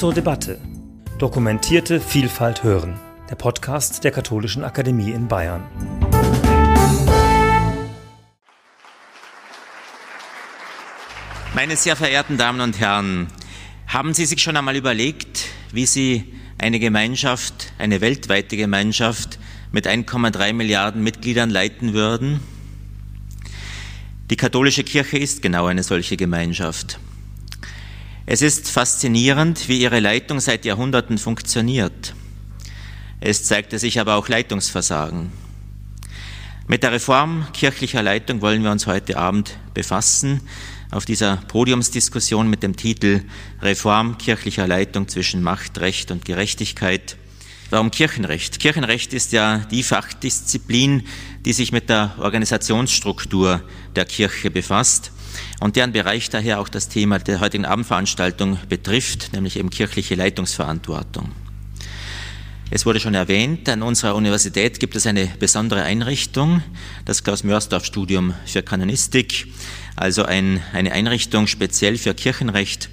zur Debatte. Dokumentierte Vielfalt hören. Der Podcast der Katholischen Akademie in Bayern. Meine sehr verehrten Damen und Herren, haben Sie sich schon einmal überlegt, wie Sie eine Gemeinschaft, eine weltweite Gemeinschaft mit 1,3 Milliarden Mitgliedern leiten würden? Die katholische Kirche ist genau eine solche Gemeinschaft. Es ist faszinierend, wie ihre Leitung seit Jahrhunderten funktioniert. Es zeigte sich aber auch Leitungsversagen. Mit der Reform kirchlicher Leitung wollen wir uns heute Abend befassen, auf dieser Podiumsdiskussion mit dem Titel Reform kirchlicher Leitung zwischen Macht, Recht und Gerechtigkeit. Warum Kirchenrecht? Kirchenrecht ist ja die Fachdisziplin, die sich mit der Organisationsstruktur der Kirche befasst und deren Bereich daher auch das Thema der heutigen Abendveranstaltung betrifft, nämlich eben kirchliche Leitungsverantwortung. Es wurde schon erwähnt, an unserer Universität gibt es eine besondere Einrichtung, das Klaus-Mörsdorf-Studium für Kanonistik, also eine Einrichtung speziell für Kirchenrecht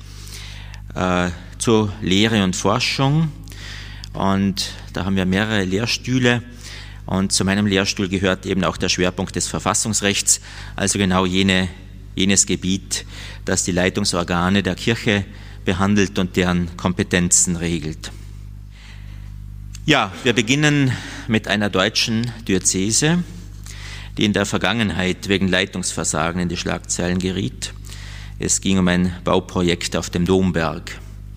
zur Lehre und Forschung. Und da haben wir mehrere Lehrstühle und zu meinem Lehrstuhl gehört eben auch der Schwerpunkt des Verfassungsrechts, also genau jenes Gebiet, das die Leitungsorgane der Kirche behandelt und deren Kompetenzen regelt. Ja, wir beginnen mit einer deutschen Diözese, die in der Vergangenheit wegen Leitungsversagen in die Schlagzeilen geriet. Es ging um ein Bauprojekt auf dem Domberg.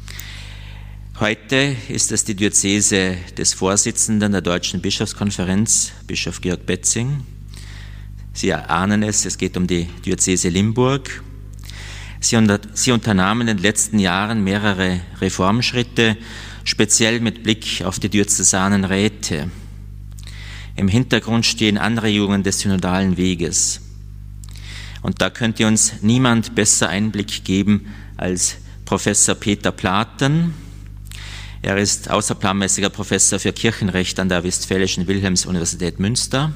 Heute ist es die Diözese des Vorsitzenden der Deutschen Bischofskonferenz, Bischof Georg Betzing. Sie erahnen es geht um die Diözese Limburg. Sie unternahmen in den letzten Jahren mehrere Reformschritte, speziell mit Blick auf die diözesanen Räte. Im Hintergrund stehen Anregungen des synodalen Weges. Und da könnte uns niemand besser Einblick geben als Professor Peter Platen. Er ist außerplanmäßiger Professor für Kirchenrecht an der Westfälischen Wilhelms-Universität Münster.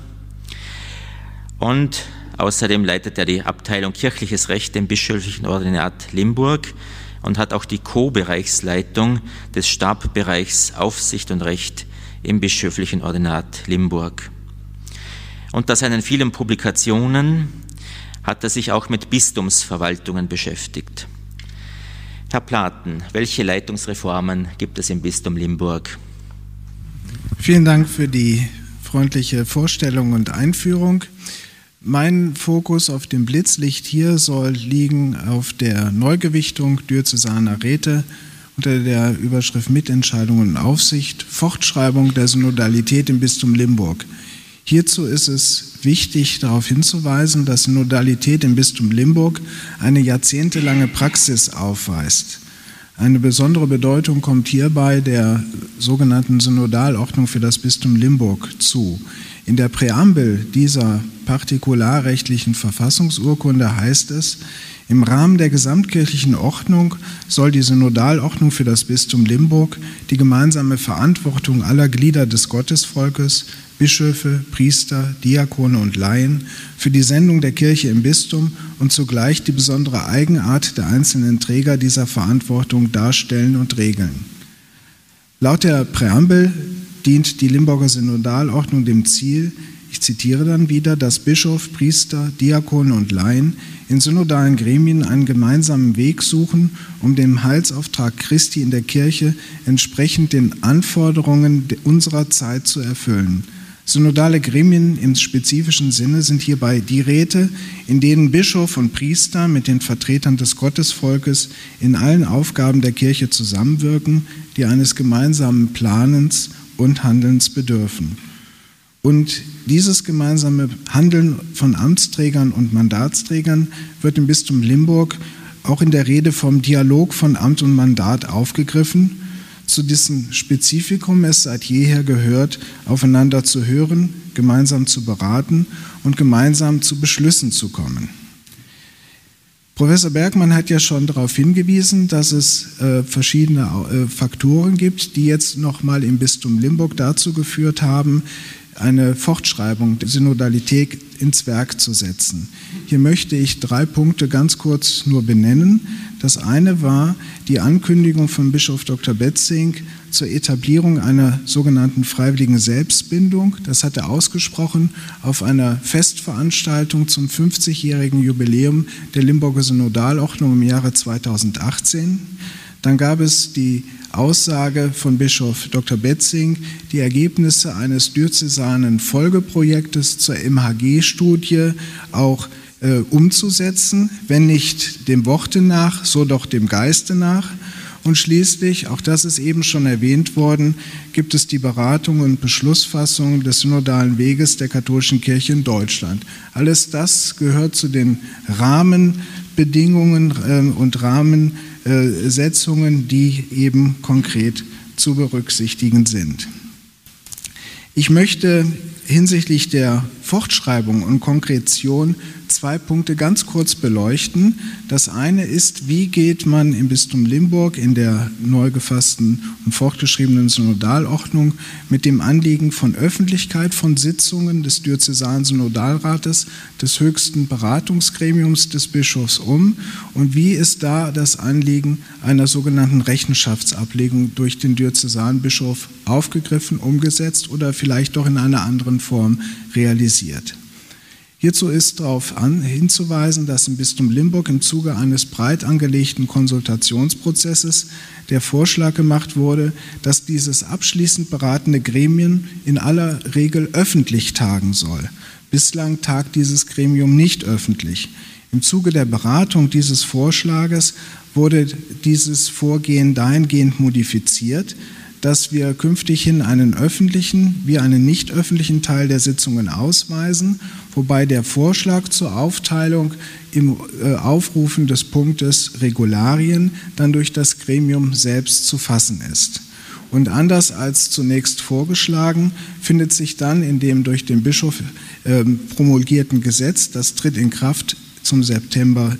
Und außerdem leitet er die Abteilung Kirchliches Recht im Bischöflichen Ordinat Limburg und hat auch die Co-Bereichsleitung des Stabbereichs Aufsicht und Recht im Bischöflichen Ordinat Limburg. Unter seinen vielen Publikationen hat er sich auch mit Bistumsverwaltungen beschäftigt. Herr Platen, welche Leitungsreformen gibt es im Bistum Limburg? Vielen Dank für die freundliche Vorstellung und Einführung. Mein Fokus auf dem Blitzlicht hier soll liegen auf der Neugewichtung diözesaner Räte unter der Überschrift Mitentscheidung und Aufsicht, Fortschreibung der Synodalität im Bistum Limburg. Hierzu ist es wichtig, darauf hinzuweisen, dass Synodalität im Bistum Limburg eine jahrzehntelange Praxis aufweist. Eine besondere Bedeutung kommt hierbei der sogenannten Synodalordnung für das Bistum Limburg zu. In der Präambel dieser partikularrechtlichen Verfassungsurkunde heißt es, im Rahmen der gesamtkirchlichen Ordnung soll die Synodalordnung für das Bistum Limburg die gemeinsame Verantwortung aller Glieder des Gottesvolkes, Bischöfe, Priester, Diakone und Laien für die Sendung der Kirche im Bistum und zugleich die besondere Eigenart der einzelnen Träger dieser Verantwortung darstellen und regeln. Laut der Präambel dient die Limburger Synodalordnung dem Ziel, ich zitiere dann wieder, dass Bischof, Priester, Diakone und Laien in synodalen Gremien einen gemeinsamen Weg suchen, um den Heilsauftrag Christi in der Kirche entsprechend den Anforderungen unserer Zeit zu erfüllen. Synodale Gremien im spezifischen Sinne sind hierbei die Räte, in denen Bischof und Priester mit den Vertretern des Gottesvolkes in allen Aufgaben der Kirche zusammenwirken, die eines gemeinsamen Planens und Handelns bedürfen. Und dieses gemeinsame Handeln von Amtsträgern und Mandatsträgern wird im Bistum Limburg auch in der Rede vom Dialog von Amt und Mandat aufgegriffen. Zu diesem Spezifikum es seit jeher gehört, aufeinander zu hören, gemeinsam zu beraten und gemeinsam zu Beschlüssen zu kommen. Professor Bergmann hat ja schon darauf hingewiesen, dass es verschiedene Faktoren gibt, die jetzt nochmal im Bistum Limburg dazu geführt haben, eine Fortschreibung der Synodalität ins Werk zu setzen. Hier möchte ich 3 Punkte ganz kurz nur benennen. Das eine war die Ankündigung von Bischof Dr. Betzing zur Etablierung einer sogenannten freiwilligen Selbstbindung. Das hat er ausgesprochen auf einer Festveranstaltung zum 50-jährigen Jubiläum der Limburger Synodalordnung im Jahre 2018. Dann gab es die Aussage von Bischof Dr. Betzing, die Ergebnisse eines diözesanen Folgeprojektes zur MHG-Studie auch umzusetzen, wenn nicht dem Worte nach, so doch dem Geiste nach. Und schließlich, auch das ist eben schon erwähnt worden, gibt es die Beratung und Beschlussfassung des synodalen Weges der katholischen Kirche in Deutschland. Alles das gehört zu den Rahmenbedingungen und Rahmensetzungen, die eben konkret zu berücksichtigen sind. Ich möchte hinsichtlich der Fortschreibung und Konkretion 2 Punkte ganz kurz beleuchten. Das eine ist, wie geht man im Bistum Limburg in der neu gefassten und fortgeschriebenen Synodalordnung mit dem Anliegen von Öffentlichkeit von Sitzungen des Diözesanen Synodalrates, des höchsten Beratungsgremiums des Bischofs um, und wie ist da das Anliegen einer sogenannten Rechenschaftsablegung durch den Diözesanbischof aufgegriffen, umgesetzt oder vielleicht doch in einer anderen Form realisiert. Hierzu ist darauf hinzuweisen, dass im Bistum Limburg im Zuge eines breit angelegten Konsultationsprozesses der Vorschlag gemacht wurde, dass dieses abschließend beratende Gremium in aller Regel öffentlich tagen soll. Bislang tagt dieses Gremium nicht öffentlich. Im Zuge der Beratung dieses Vorschlages wurde dieses Vorgehen dahingehend modifiziert, dass wir künftig hin einen öffentlichen wie einen nicht öffentlichen Teil der Sitzungen ausweisen, wobei der Vorschlag zur Aufteilung im Aufrufen des Punktes Regularien dann durch das Gremium selbst zu fassen ist. Und anders als zunächst vorgeschlagen, findet sich dann in dem durch den Bischof promulgierten Gesetz, das tritt in Kraft zum September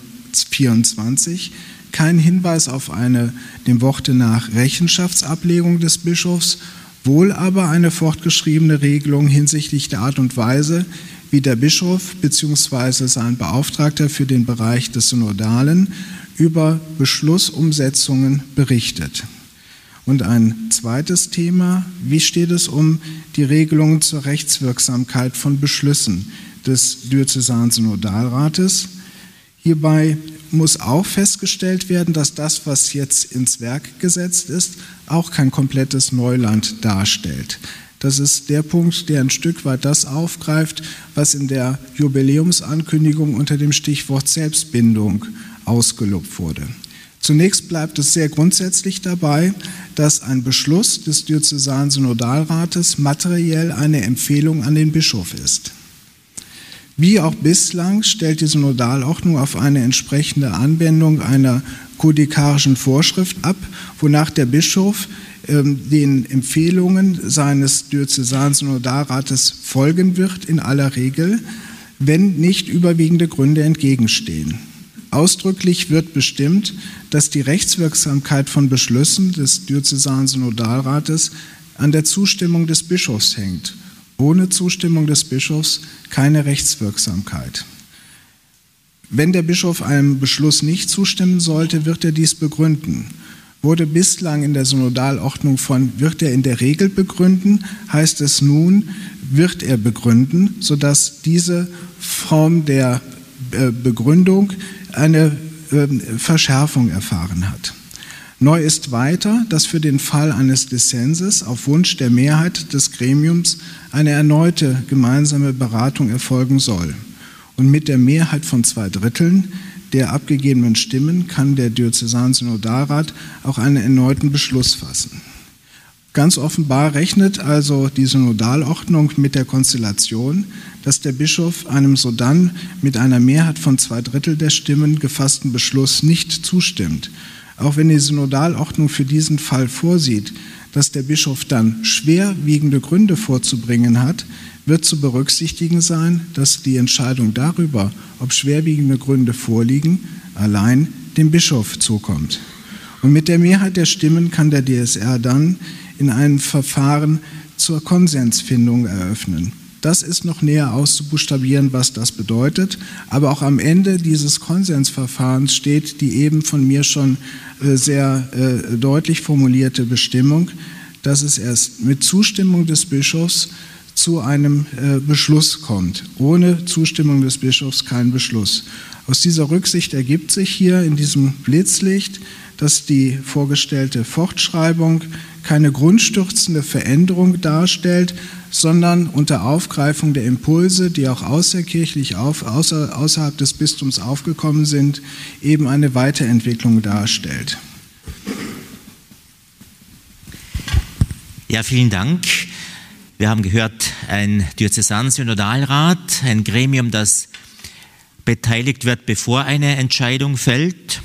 2024, kein Hinweis auf eine dem Worte nach Rechenschaftsablegung des Bischofs, wohl aber eine fortgeschriebene Regelung hinsichtlich der Art und Weise, wie der Bischof bzw. sein Beauftragter für den Bereich des Synodalen über Beschlussumsetzungen berichtet. Und ein zweites Thema, wie steht es um die Regelungen zur Rechtswirksamkeit von Beschlüssen des Diözesanen Synodalrates? Hierbei muss auch festgestellt werden, dass das, was jetzt ins Werk gesetzt ist, auch kein komplettes Neuland darstellt. Das ist der Punkt, der ein Stück weit das aufgreift, was in der Jubiläumsankündigung unter dem Stichwort Selbstbindung ausgelobt wurde. Zunächst bleibt es sehr grundsätzlich dabei, dass ein Beschluss des Diözesanen Synodalrates materiell eine Empfehlung an den Bischof ist. Wie auch bislang stellt die Synodalordnung auf eine entsprechende Anwendung einer kodikarischen Vorschrift ab, wonach der Bischof den Empfehlungen seines Diözesanen Synodalrates folgen wird, in aller Regel, wenn nicht überwiegende Gründe entgegenstehen. Ausdrücklich wird bestimmt, dass die Rechtswirksamkeit von Beschlüssen des Diözesanen Synodalrates an der Zustimmung des Bischofs hängt. Ohne Zustimmung des Bischofs keine Rechtswirksamkeit. Wenn der Bischof einem Beschluss nicht zustimmen sollte, wird er dies begründen. Wurde bislang in der Synodalordnung von wird er in der Regel begründen, heißt es nun, wird er begründen, sodass diese Form der Begründung eine Verschärfung erfahren hat. Neu ist weiter, dass für den Fall eines Dissenses auf Wunsch der Mehrheit des Gremiums eine erneute gemeinsame Beratung erfolgen soll. Und mit der Mehrheit von 2/3 der abgegebenen Stimmen kann der Diözesansynodalrat auch einen erneuten Beschluss fassen. Ganz offenbar rechnet also die Synodalordnung mit der Konstellation, dass der Bischof einem sodann mit einer Mehrheit von 2/3 der Stimmen gefassten Beschluss nicht zustimmt. Auch wenn die Synodalordnung für diesen Fall vorsieht, dass der Bischof dann schwerwiegende Gründe vorzubringen hat, wird zu berücksichtigen sein, dass die Entscheidung darüber, ob schwerwiegende Gründe vorliegen, allein dem Bischof zukommt. Und mit der Mehrheit der Stimmen kann der DSR dann in einem Verfahren zur Konsensfindung eröffnen. Das ist noch näher auszubuchstabieren, was das bedeutet. Aber auch am Ende dieses Konsensverfahrens steht die eben von mir schon sehr deutlich formulierte Bestimmung, dass es erst mit Zustimmung des Bischofs zu einem Beschluss kommt. Ohne Zustimmung des Bischofs kein Beschluss. Aus dieser Rücksicht ergibt sich hier in diesem Blitzlicht, dass die vorgestellte Fortschreibung keine grundstürzende Veränderung darstellt, sondern unter Aufgreifung der Impulse, die auch außerkirchlich außerhalb des Bistums aufgekommen sind, eben eine Weiterentwicklung darstellt. Ja, vielen Dank. Wir haben gehört, ein Diözesan-Synodalrat, ein Gremium, das beteiligt wird, bevor eine Entscheidung fällt.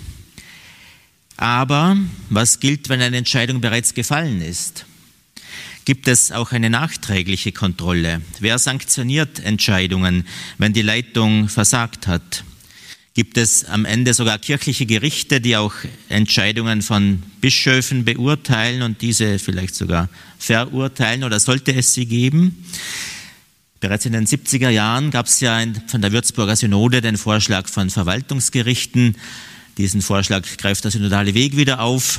Aber was gilt, wenn eine Entscheidung bereits gefallen ist? Gibt es auch eine nachträgliche Kontrolle? Wer sanktioniert Entscheidungen, wenn die Leitung versagt hat? Gibt es am Ende sogar kirchliche Gerichte, die auch Entscheidungen von Bischöfen beurteilen und diese vielleicht sogar verurteilen, oder sollte es sie geben? Bereits in den 70er Jahren gab es ja von der Würzburger Synode den Vorschlag von Verwaltungsgerichten. Diesen Vorschlag greift der synodale Weg wieder auf.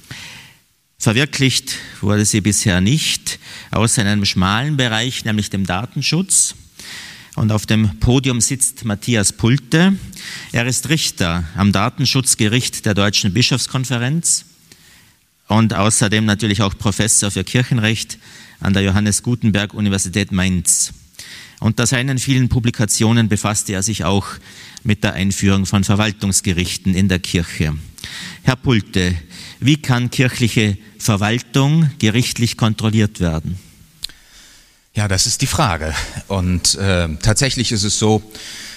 Verwirklicht wurde sie bisher nicht, außer in einem schmalen Bereich, nämlich dem Datenschutz. Und auf dem Podium sitzt Matthias Pulte. Er ist Richter am Datenschutzgericht der Deutschen Bischofskonferenz und außerdem natürlich auch Professor für Kirchenrecht an der Johannes Gutenberg Universität Mainz. Unter seinen vielen Publikationen befasste er sich auch mit der Einführung von Verwaltungsgerichten in der Kirche. Herr Pulte, wie kann kirchliche Verwaltung gerichtlich kontrolliert werden? Ja, das ist die Frage. Und tatsächlich ist es so,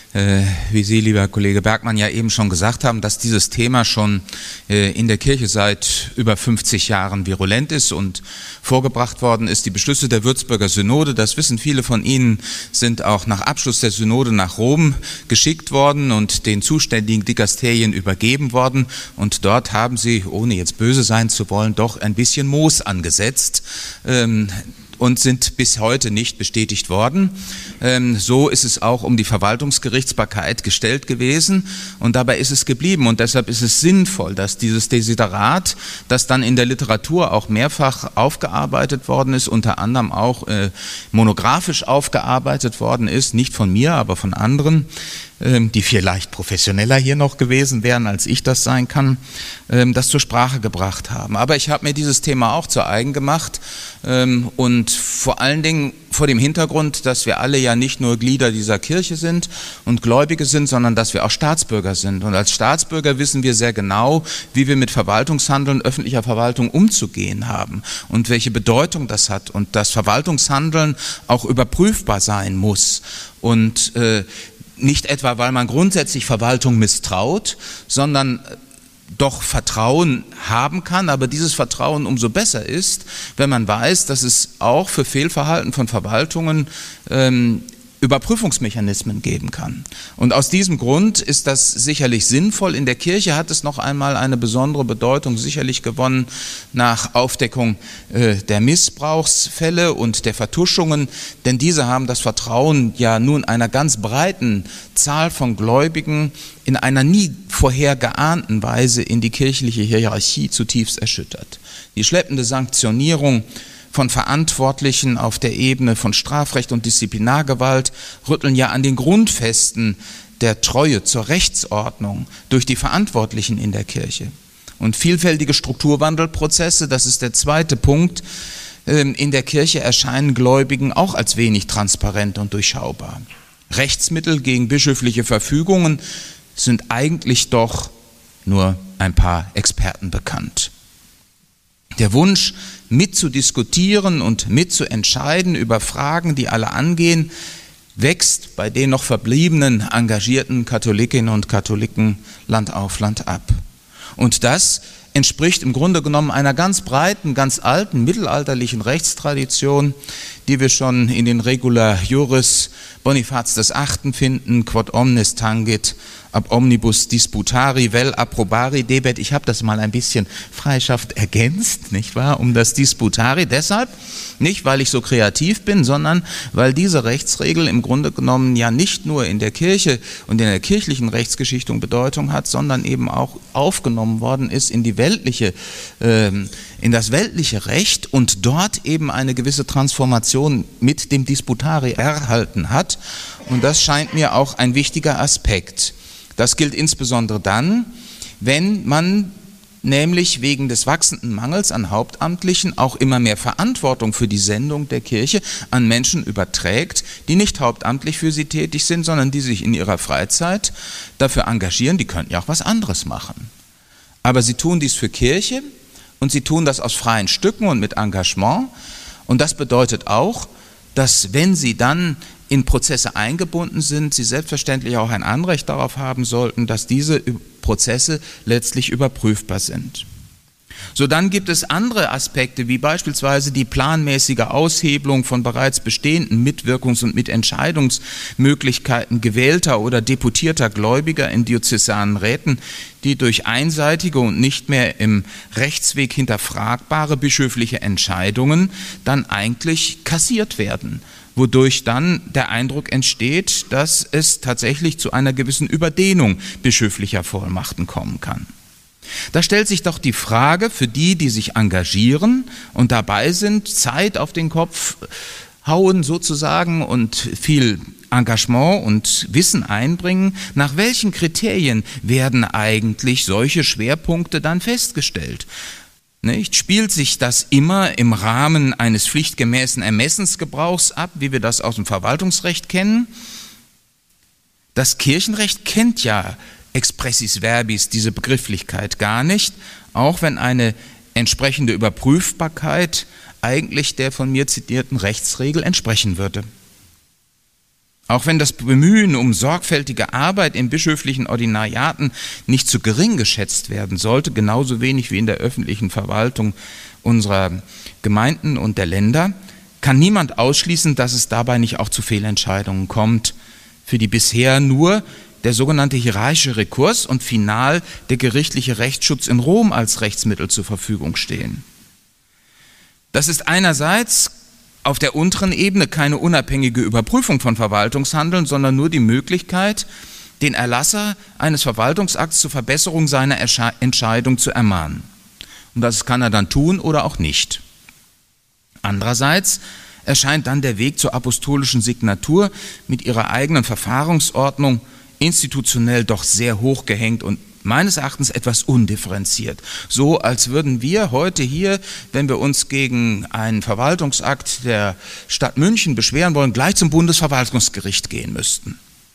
wie Sie, lieber Kollege Bergmann, ja eben schon gesagt haben, dass dieses Thema schon in der Kirche seit über 50 Jahren virulent ist und vorgebracht worden ist. Die Beschlüsse der Würzburger Synode, das wissen viele von Ihnen, sind auch nach Abschluss der Synode nach Rom geschickt worden und den zuständigen Dikasterien übergeben worden. Und dort haben sie, ohne jetzt böse sein zu wollen, doch ein bisschen Moos angesetzt und sind bis heute nicht bestätigt worden. So ist es auch um die Verwaltungsgerichtsbarkeit gestellt gewesen und dabei ist es geblieben. Und deshalb ist es sinnvoll, dass dieses Desiderat, das dann in der Literatur auch mehrfach aufgearbeitet worden ist, unter anderem auch monografisch aufgearbeitet worden ist, nicht von mir, aber von anderen, die vielleicht professioneller hier noch gewesen wären, als ich das sein kann, das zur Sprache gebracht haben. Aber ich habe mir dieses Thema auch zu eigen gemacht und vor allen Dingen vor dem Hintergrund, dass wir alle ja nicht nur Glieder dieser Kirche sind und Gläubige sind, sondern dass wir auch Staatsbürger sind. Und als Staatsbürger wissen wir sehr genau, wie wir mit Verwaltungshandeln öffentlicher Verwaltung umzugehen haben und welche Bedeutung das hat und dass Verwaltungshandeln auch überprüfbar sein muss und nicht etwa, weil man grundsätzlich Verwaltung misstraut, sondern doch Vertrauen haben kann, aber dieses Vertrauen umso besser ist, wenn man weiß, dass es auch für Fehlverhalten von Verwaltungen Überprüfungsmechanismen geben kann. Und aus diesem Grund ist das sicherlich sinnvoll. In der Kirche hat es noch einmal eine besondere Bedeutung sicherlich gewonnen nach Aufdeckung der Missbrauchsfälle und der Vertuschungen, denn diese haben das Vertrauen ja nun einer ganz breiten Zahl von Gläubigen in einer nie vorher geahnten Weise in die kirchliche Hierarchie zutiefst erschüttert. Die schleppende Sanktionierung von Verantwortlichen auf der Ebene von Strafrecht und Disziplinargewalt rütteln ja an den Grundfesten der Treue zur Rechtsordnung durch die Verantwortlichen in der Kirche. Und vielfältige Strukturwandelprozesse, das ist der zweite Punkt, in der Kirche erscheinen Gläubigen auch als wenig transparent und durchschaubar. Rechtsmittel gegen bischöfliche Verfügungen sind eigentlich doch nur ein paar Experten bekannt. Der Wunsch, mitzudiskutieren und mitzuentscheiden über Fragen, die alle angehen, wächst bei den noch verbliebenen engagierten Katholikinnen und Katholiken Land auf, Land ab. Und das entspricht im Grunde genommen einer ganz breiten, ganz alten, mittelalterlichen Rechtstradition, die wir schon in den Regula Juris Bonifaz VIII. Finden, quod omnes tangit, ab omnibus disputari, vel approbari debet. Ich habe das mal ein bisschen freischaffend ergänzt, nicht wahr, um das Disputari. Deshalb, nicht weil ich so kreativ bin, sondern weil diese Rechtsregel im Grunde genommen ja nicht nur in der Kirche und in der kirchlichen Rechtsgeschichte Bedeutung hat, sondern eben auch aufgenommen worden ist in die weltliche, in das weltliche Recht und dort eben eine gewisse Transformation mit dem Disputari erhalten hat. Und das scheint mir auch ein wichtiger Aspekt. Das gilt insbesondere dann, wenn man nämlich wegen des wachsenden Mangels an Hauptamtlichen auch immer mehr Verantwortung für die Sendung der Kirche an Menschen überträgt, die nicht hauptamtlich für sie tätig sind, sondern die sich in ihrer Freizeit dafür engagieren. Die könnten ja auch was anderes machen. Aber sie tun dies für Kirche und sie tun das aus freien Stücken und mit Engagement. Und das bedeutet auch, dass wenn sie dann in Prozesse eingebunden sind, sie selbstverständlich auch ein Anrecht darauf haben sollten, dass diese Prozesse letztlich überprüfbar sind. So, dann gibt es andere Aspekte, wie beispielsweise die planmäßige Aushebelung von bereits bestehenden Mitwirkungs- und Mitentscheidungsmöglichkeiten gewählter oder deputierter Gläubiger in diözesanen Räten, die durch einseitige und nicht mehr im Rechtsweg hinterfragbare bischöfliche Entscheidungen dann eigentlich kassiert werden, wodurch dann der Eindruck entsteht, dass es tatsächlich zu einer gewissen Überdehnung bischöflicher Vollmachten kommen kann. Da stellt sich doch die Frage für die, die sich engagieren und dabei sind, Zeit auf den Kopf hauen sozusagen und viel Engagement und Wissen einbringen, nach welchen Kriterien werden eigentlich solche Schwerpunkte dann festgestellt? Nicht? Spielt sich das immer im Rahmen eines pflichtgemäßen Ermessensgebrauchs ab, wie wir das aus dem Verwaltungsrecht kennen? Das Kirchenrecht kennt ja expressis verbis diese Begrifflichkeit gar nicht, auch wenn eine entsprechende Überprüfbarkeit eigentlich der von mir zitierten Rechtsregel entsprechen würde. Auch wenn das Bemühen um sorgfältige Arbeit in bischöflichen Ordinariaten nicht zu gering geschätzt werden sollte, genauso wenig wie in der öffentlichen Verwaltung unserer Gemeinden und der Länder, kann niemand ausschließen, dass es dabei nicht auch zu Fehlentscheidungen kommt, für die bisher nur der sogenannte hierarchische Rekurs und final der gerichtliche Rechtsschutz in Rom als Rechtsmittel zur Verfügung stehen. Das ist einerseits auf der unteren Ebene keine unabhängige Überprüfung von Verwaltungshandeln, sondern nur die Möglichkeit, den Erlasser eines Verwaltungsakts zur Verbesserung seiner Entscheidung zu ermahnen. Und das kann er dann tun oder auch nicht. Andererseits erscheint dann der Weg zur apostolischen Signatur mit ihrer eigenen Verfahrensordnung institutionell doch sehr hoch gehängt und meines Erachtens etwas undifferenziert. So als würden wir heute hier, wenn wir uns gegen einen Verwaltungsakt der Stadt München beschweren wollen, gleich zum Bundesverwaltungsgericht gehen müssten.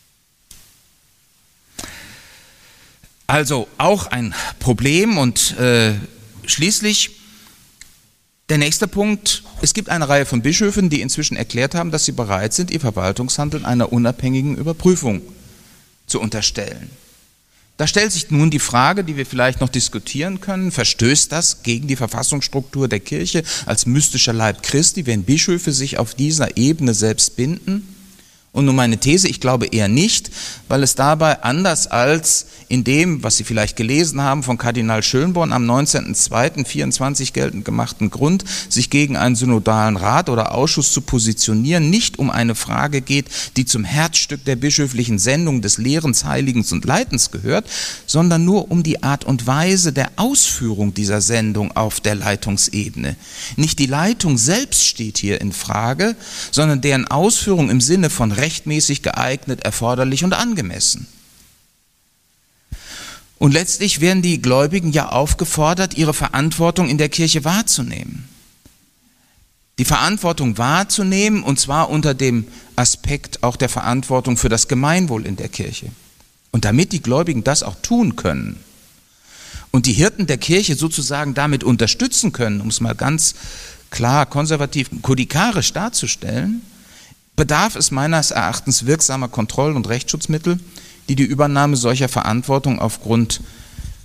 Also auch ein Problem und schließlich der nächste Punkt. Es gibt eine Reihe von Bischöfen, die inzwischen erklärt haben, dass sie bereit sind, ihr Verwaltungshandeln einer unabhängigen Überprüfung zu unterstellen. Da stellt sich nun die Frage, die wir vielleicht noch diskutieren können, verstößt das gegen die Verfassungsstruktur der Kirche als mystischer Leib Christi, wenn Bischöfe sich auf dieser Ebene selbst binden? Und nun meine These, ich glaube eher nicht, weil es dabei anders als in dem, was Sie vielleicht gelesen haben von Kardinal Schönborn am 19.02.24 geltend gemachten Grund, sich gegen einen synodalen Rat oder Ausschuss zu positionieren, nicht um eine Frage geht, die zum Herzstück der bischöflichen Sendung des Lehrens, Heiligens und Leitens gehört, sondern nur um die Art und Weise der Ausführung dieser Sendung auf der Leitungsebene. Nicht die Leitung selbst steht hier in Frage, sondern deren Ausführung im Sinne von rechtmäßig, geeignet, erforderlich und angemessen. Und letztlich werden die Gläubigen ja aufgefordert, ihre Verantwortung in der Kirche wahrzunehmen. Die Verantwortung wahrzunehmen, und zwar unter dem Aspekt auch der Verantwortung für das Gemeinwohl in der Kirche. Und damit die Gläubigen das auch tun können und die Hirten der Kirche sozusagen damit unterstützen können, um es mal ganz klar, konservativ, kodikarisch darzustellen, bedarf es meines Erachtens wirksamer Kontroll- und Rechtsschutzmittel, die die Übernahme solcher Verantwortung aufgrund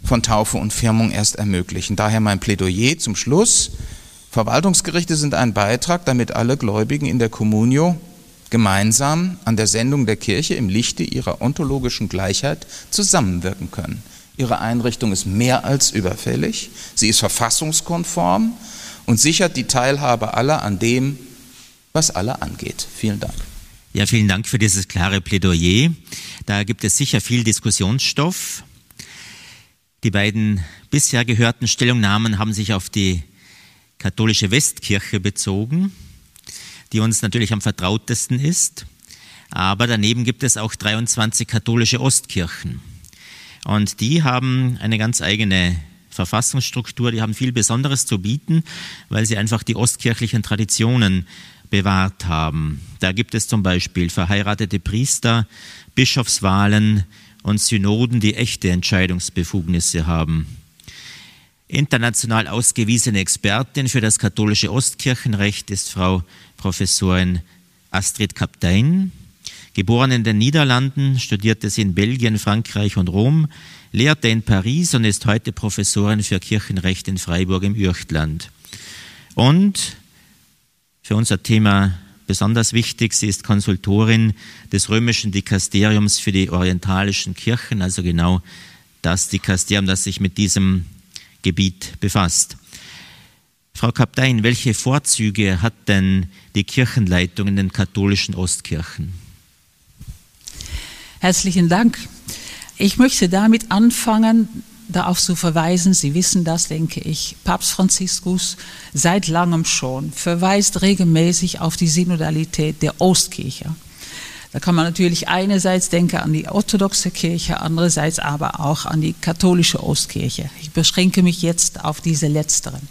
von Taufe und Firmung erst ermöglichen. Daher mein Plädoyer zum Schluss. Verwaltungsgerichte sind ein Beitrag, damit alle Gläubigen in der Communio gemeinsam an der Sendung der Kirche im Lichte ihrer ontologischen Gleichheit zusammenwirken können. Ihre Einrichtung ist mehr als überfällig, sie ist verfassungskonform und sichert die Teilhabe aller an dem, was alle angeht. Vielen Dank. Ja, vielen Dank für dieses klare Plädoyer. Da gibt es sicher viel Diskussionsstoff. Die beiden bisher gehörten Stellungnahmen haben sich auf die katholische Westkirche bezogen, die uns natürlich am vertrautesten ist. Aber daneben gibt es auch 23 katholische Ostkirchen. Und die haben eine ganz eigene Verfassungsstruktur, die haben viel Besonderes zu bieten, weil sie einfach die ostkirchlichen Traditionen bewahrt haben. Da gibt es zum Beispiel verheiratete Priester, Bischofswahlen und Synoden, die echte Entscheidungsbefugnisse haben. International ausgewiesene Expertin für das katholische Ostkirchenrecht ist Frau Professorin Astrid Kaptein. Geboren in den Niederlanden, studierte sie in Belgien, Frankreich und Rom, lehrte in Paris und ist heute Professorin für Kirchenrecht in Freiburg im Üechtland. Und für unser Thema besonders wichtig, sie ist Konsultorin des römischen Dikasteriums für die orientalischen Kirchen, also genau das Dikasterium, das sich mit diesem Gebiet befasst. Frau Kaptein, welche Vorzüge hat denn die Kirchenleitung in den katholischen Ostkirchen? Herzlichen Dank. Ich möchte damit anfangen, darauf zu verweisen, Sie wissen das, denke ich, Papst Franziskus seit langem schon verweist regelmäßig auf die Synodalität der Ostkirche. Da kann man natürlich einerseits denken an die orthodoxe Kirche, andererseits aber auch an die katholische Ostkirche. Ich beschränke mich jetzt auf diese letzteren.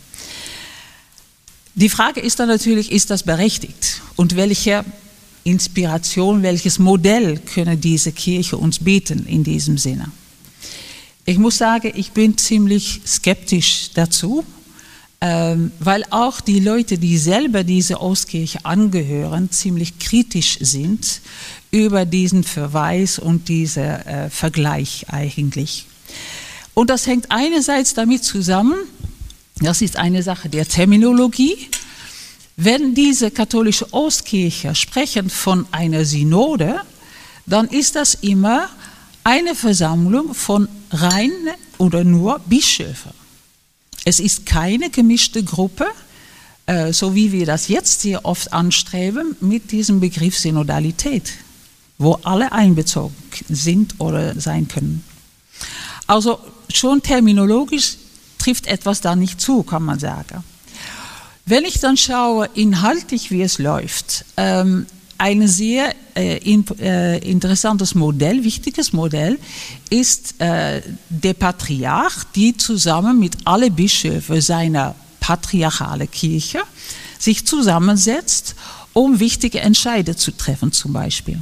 Die Frage ist dann natürlich, ist das berechtigt? Und welche Inspiration, welches Modell können diese Kirche uns bieten in diesem Sinne? Ich muss sagen, ich bin ziemlich skeptisch dazu, weil auch die Leute, die selber dieser Ostkirche angehören, ziemlich kritisch sind über diesen Verweis und diesen Vergleich eigentlich. Und das hängt einerseits damit zusammen, das ist eine Sache der Terminologie. Wenn diese katholische Ostkirche sprechen von einer Synode, dann ist das immer eine Versammlung von rein oder nur Bischöfen. Es ist keine gemischte Gruppe, so wie wir das jetzt sehr oft anstreben, mit diesem Begriff Synodalität, wo alle einbezogen sind oder sein können. Also schon terminologisch trifft etwas da nicht zu, kann man sagen. Wenn ich dann schaue, inhaltlich wie es läuft, ein sehr interessantes Modell, wichtiges Modell, ist der Patriarch, die zusammen mit allen Bischöfen seiner patriarchalen Kirche sich zusammensetzt, um wichtige Entscheide zu treffen zum Beispiel.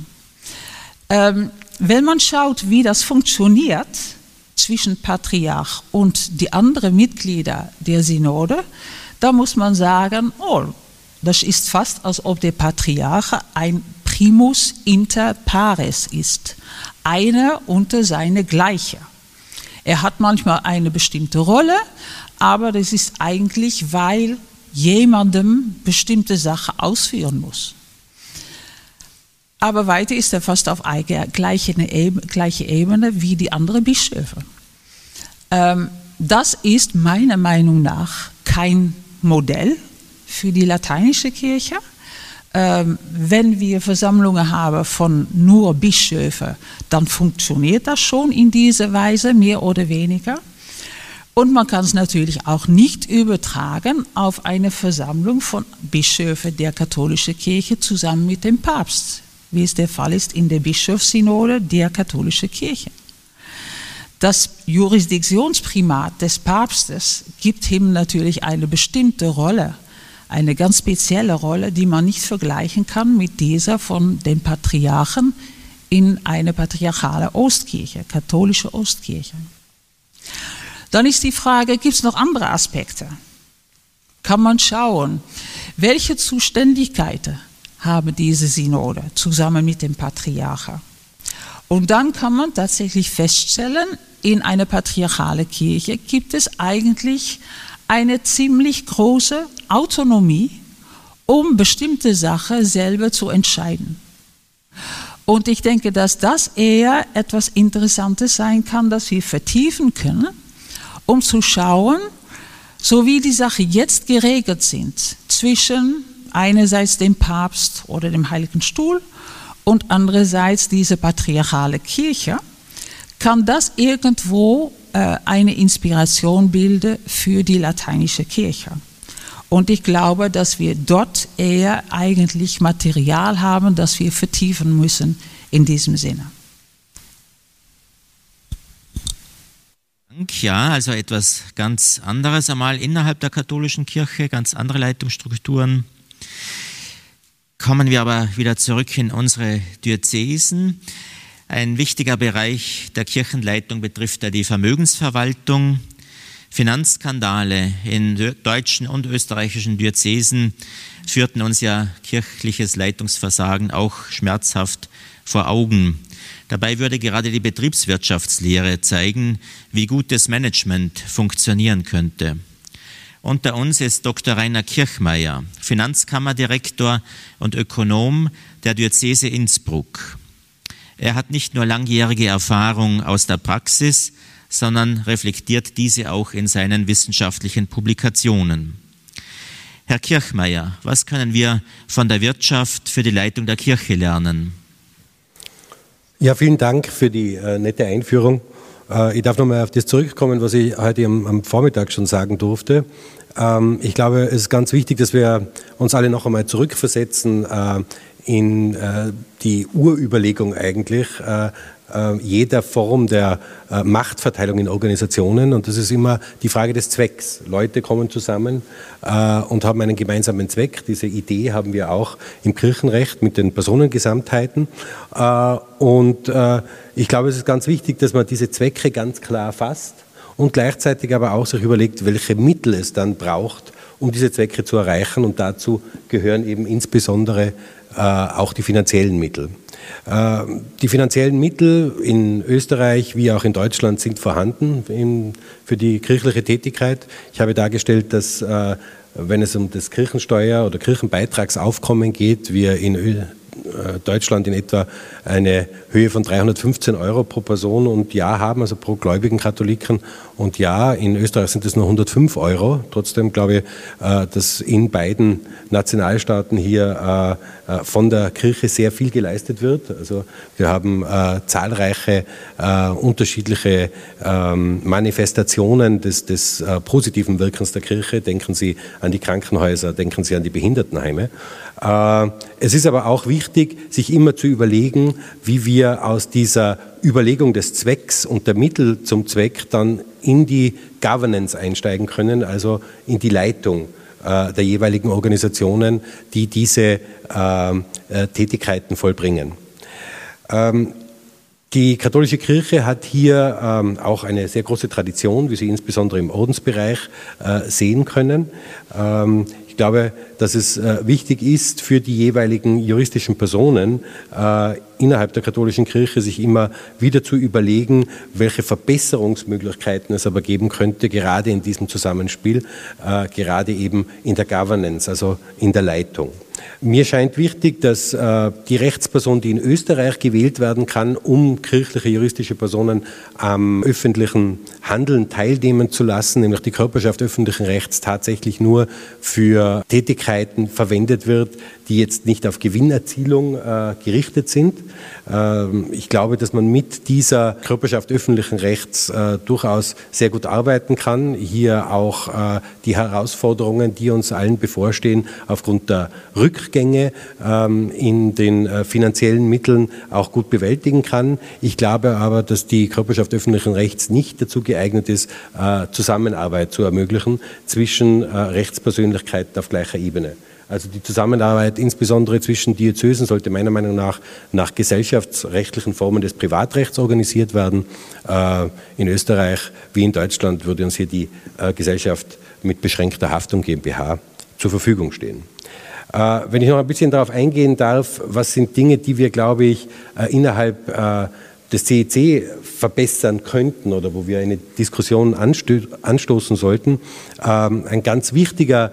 Wenn man schaut, wie das funktioniert zwischen Patriarch und die anderen Mitglieder der Synode, da muss man sagen, oh, das ist fast, als ob der Patriarch ein Primus inter pares ist, einer unter seine Gleiche. Er hat manchmal eine bestimmte Rolle, aber das ist eigentlich, weil jemandem bestimmte Sachen ausführen muss. Aber weiter ist er fast auf gleiche Ebene wie die anderen Bischöfe. Das ist meiner Meinung nach kein Modell für die lateinische Kirche. Wenn wir Versammlungen haben von nur Bischöfen, dann funktioniert das schon in dieser Weise, mehr oder weniger. Und man kann es natürlich auch nicht übertragen auf eine Versammlung von Bischöfen der katholischen Kirche zusammen mit dem Papst, wie es der Fall ist in der Bischofssynode der katholischen Kirche. Das Jurisdiktionsprimat des Papstes gibt ihm natürlich eine bestimmte Rolle, eine ganz spezielle Rolle, die man nicht vergleichen kann mit dieser von den Patriarchen in eine patriarchale Ostkirche, katholische Ostkirche. Dann ist die Frage, gibt es noch andere Aspekte? Kann man schauen, welche Zuständigkeiten haben diese Synode zusammen mit dem Patriarchen? Und dann kann man tatsächlich feststellen, in einer patriarchalen Kirche gibt es eigentlich eine ziemlich große Autonomie, um bestimmte Sachen selber zu entscheiden. Und ich denke, dass das eher etwas Interessantes sein kann, das wir vertiefen können, um zu schauen, so wie die Sachen jetzt geregelt sind, zwischen einerseits dem Papst oder dem Heiligen Stuhl und andererseits diese patriarchale Kirche, kann das irgendwo eine Inspiration bilden für die lateinische Kirche. Und ich glaube, dass wir dort eher eigentlich Material haben, das wir vertiefen müssen in diesem Sinne. Ja, also etwas ganz anderes einmal innerhalb der katholischen Kirche, ganz andere Leitungsstrukturen. Kommen wir aber wieder zurück in unsere Diözesen. Ein wichtiger Bereich der Kirchenleitung betrifft ja die Vermögensverwaltung. Finanzskandale in deutschen und österreichischen Diözesen führten uns ja kirchliches Leitungsversagen auch schmerzhaft vor Augen. Dabei würde gerade die Betriebswirtschaftslehre zeigen, wie gutes Management funktionieren könnte. Unter uns ist Dr. Rainer Kirchmeier, Finanzkammerdirektor und Ökonom der Diözese Innsbruck. Er hat nicht nur langjährige Erfahrung aus der Praxis, sondern reflektiert diese auch in seinen wissenschaftlichen Publikationen. Herr Kirchmeier, was können wir von der Wirtschaft für die Leitung der Kirche lernen? Ja, vielen Dank für die nette Einführung. Ich darf nochmal auf das zurückkommen, was ich heute am Vormittag schon sagen durfte. Ich glaube, es ist ganz wichtig, dass wir uns alle noch einmal zurückversetzen in die Urüberlegung eigentlich jeder Form der Machtverteilung in Organisationen, und das ist immer die Frage des Zwecks. Leute kommen zusammen und haben einen gemeinsamen Zweck. Diese Idee haben wir auch im Kirchenrecht mit den Personengesamtheiten, und ich glaube, es ist ganz wichtig, dass man diese Zwecke ganz klar fasst und gleichzeitig aber auch sich überlegt, welche Mittel es dann braucht, um diese Zwecke zu erreichen, und dazu gehören eben insbesondere auch die finanziellen Mittel. Die finanziellen Mittel in Österreich wie auch in Deutschland sind vorhanden für die kirchliche Tätigkeit. Ich habe dargestellt, dass wenn es um das Kirchensteuer- oder Kirchenbeitragsaufkommen geht, wir in Deutschland in etwa eine Höhe von 315 € pro Person und Jahr haben, also pro gläubigen Katholiken und Jahr. In Österreich sind es nur 105 €. Trotzdem glaube ich, dass in beiden Nationalstaaten hier von der Kirche sehr viel geleistet wird. Also wir haben zahlreiche unterschiedliche Manifestationen des positiven Wirkens der Kirche. Denken Sie an die Krankenhäuser, denken Sie an die Behindertenheime. Es ist aber auch wichtig, sich immer zu überlegen, wie wir aus dieser Überlegung des Zwecks und der Mittel zum Zweck dann in die Governance einsteigen können, also in die Leitung der jeweiligen Organisationen, die diese Tätigkeiten vollbringen. Die katholische Kirche hat hier auch eine sehr große Tradition, wie Sie insbesondere im Ordensbereich sehen können. Ich glaube, dass es wichtig ist für die jeweiligen juristischen Personen innerhalb der katholischen Kirche, sich immer wieder zu überlegen, welche Verbesserungsmöglichkeiten es aber geben könnte, gerade in diesem Zusammenspiel, gerade eben in der Governance, also in der Leitung. Mir scheint wichtig, dass die Rechtsperson, die in Österreich gewählt werden kann, um kirchliche juristische Personen am öffentlichen Handeln teilnehmen zu lassen, nämlich die Körperschaft öffentlichen Rechts, tatsächlich nur für Tätigkeiten verwendet wird, die jetzt nicht auf Gewinnerzielung gerichtet sind. Ich glaube, dass man mit dieser Körperschaft öffentlichen Rechts durchaus sehr gut arbeiten kann. Hier auch die Herausforderungen, die uns allen bevorstehen, aufgrund der Rückgänge in den finanziellen Mitteln auch gut bewältigen kann. Ich glaube aber, dass die Körperschaft öffentlichen Rechts nicht dazu geeignet ist, Zusammenarbeit zu ermöglichen zwischen Rechtspersönlichkeiten auf gleicher Ebene. Also die Zusammenarbeit insbesondere zwischen Diözesen sollte meiner Meinung nach gesellschaftsrechtlichen Formen des Privatrechts organisiert werden. In Österreich wie in Deutschland würde uns hier die Gesellschaft mit beschränkter Haftung GmbH zur Verfügung stehen. Wenn ich noch ein bisschen darauf eingehen darf, was sind Dinge, die wir, glaube ich, innerhalb das CEC verbessern könnten oder wo wir eine Diskussion anstoßen sollten. Ein ganz wichtiger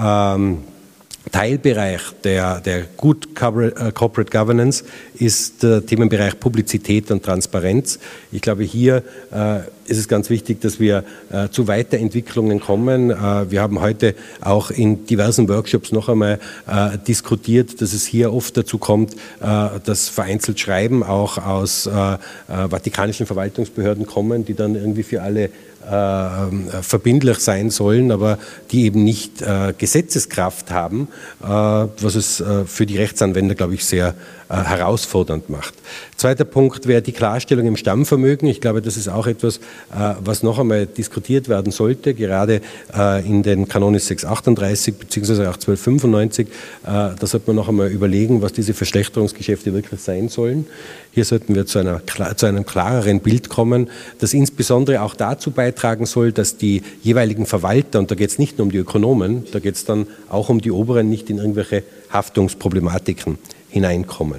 Teilbereich der Good Corporate Governance ist der Themenbereich Publizität und Transparenz. Ich glaube, hier ist es ganz wichtig, dass wir zu Weiterentwicklungen kommen. Wir haben heute auch in diversen Workshops noch einmal diskutiert, dass es hier oft dazu kommt, dass vereinzelt Schreiben auch aus vatikanischen Verwaltungsbehörden kommen, die dann irgendwie für alle verbindlich sein sollen, aber die eben nicht Gesetzeskraft haben, was es für die Rechtsanwender, glaube ich, sehr herausfordernd macht. Zweiter Punkt wäre die Klarstellung im Stammvermögen. Ich glaube, das ist auch etwas, was noch einmal diskutiert werden sollte, gerade in den Kanonen 638 bzw. auch 1295. Da sollte man noch einmal überlegen, was diese Verschlechterungsgeschäfte wirklich sein sollen. Hier sollten wir zu einem klareren Bild kommen, das insbesondere auch dazu beitragen soll, dass die jeweiligen Verwalter, und da geht es nicht nur um die Ökonomen, da geht es dann auch um die Oberen, nicht in irgendwelche Haftungsproblematiken hineinkommen.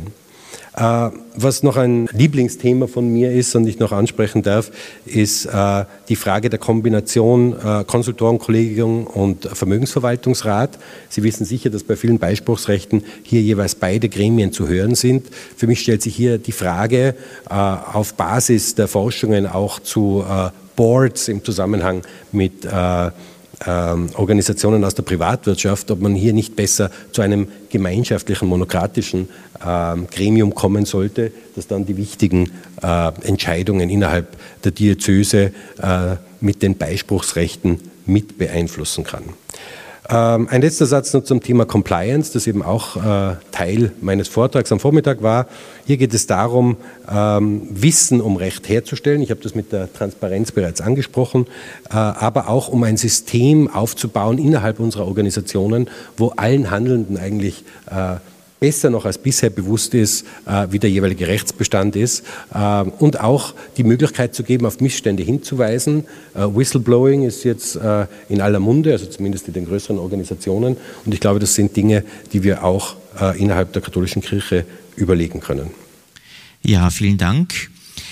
Was noch ein Lieblingsthema von mir ist und ich noch ansprechen darf, ist die Frage der Kombination Konsultorenkollegium und Vermögensverwaltungsrat. Sie wissen sicher, dass bei vielen Beispruchsrechten hier jeweils beide Gremien zu hören sind. Für mich stellt sich hier die Frage auf Basis der Forschungen auch zu Boards im Zusammenhang mit Organisationen aus der Privatwirtschaft, ob man hier nicht besser zu einem gemeinschaftlichen, monokratischen Gremium kommen sollte, das dann die wichtigen Entscheidungen innerhalb der Diözese mit den Beispruchsrechten mit beeinflussen kann. Ein letzter Satz noch zum Thema Compliance, das eben auch Teil meines Vortrags am Vormittag war. Hier geht es darum, Wissen um Recht herzustellen. Ich habe das mit der Transparenz bereits angesprochen, aber auch um ein System aufzubauen innerhalb unserer Organisationen, wo allen Handelnden eigentlich besser noch als bisher bewusst ist, wie der jeweilige Rechtsbestand ist und auch die Möglichkeit zu geben, auf Missstände hinzuweisen. Whistleblowing ist jetzt in aller Munde, also zumindest in den größeren Organisationen, und ich glaube, das sind Dinge, die wir auch innerhalb der katholischen Kirche überlegen können. Ja, vielen Dank.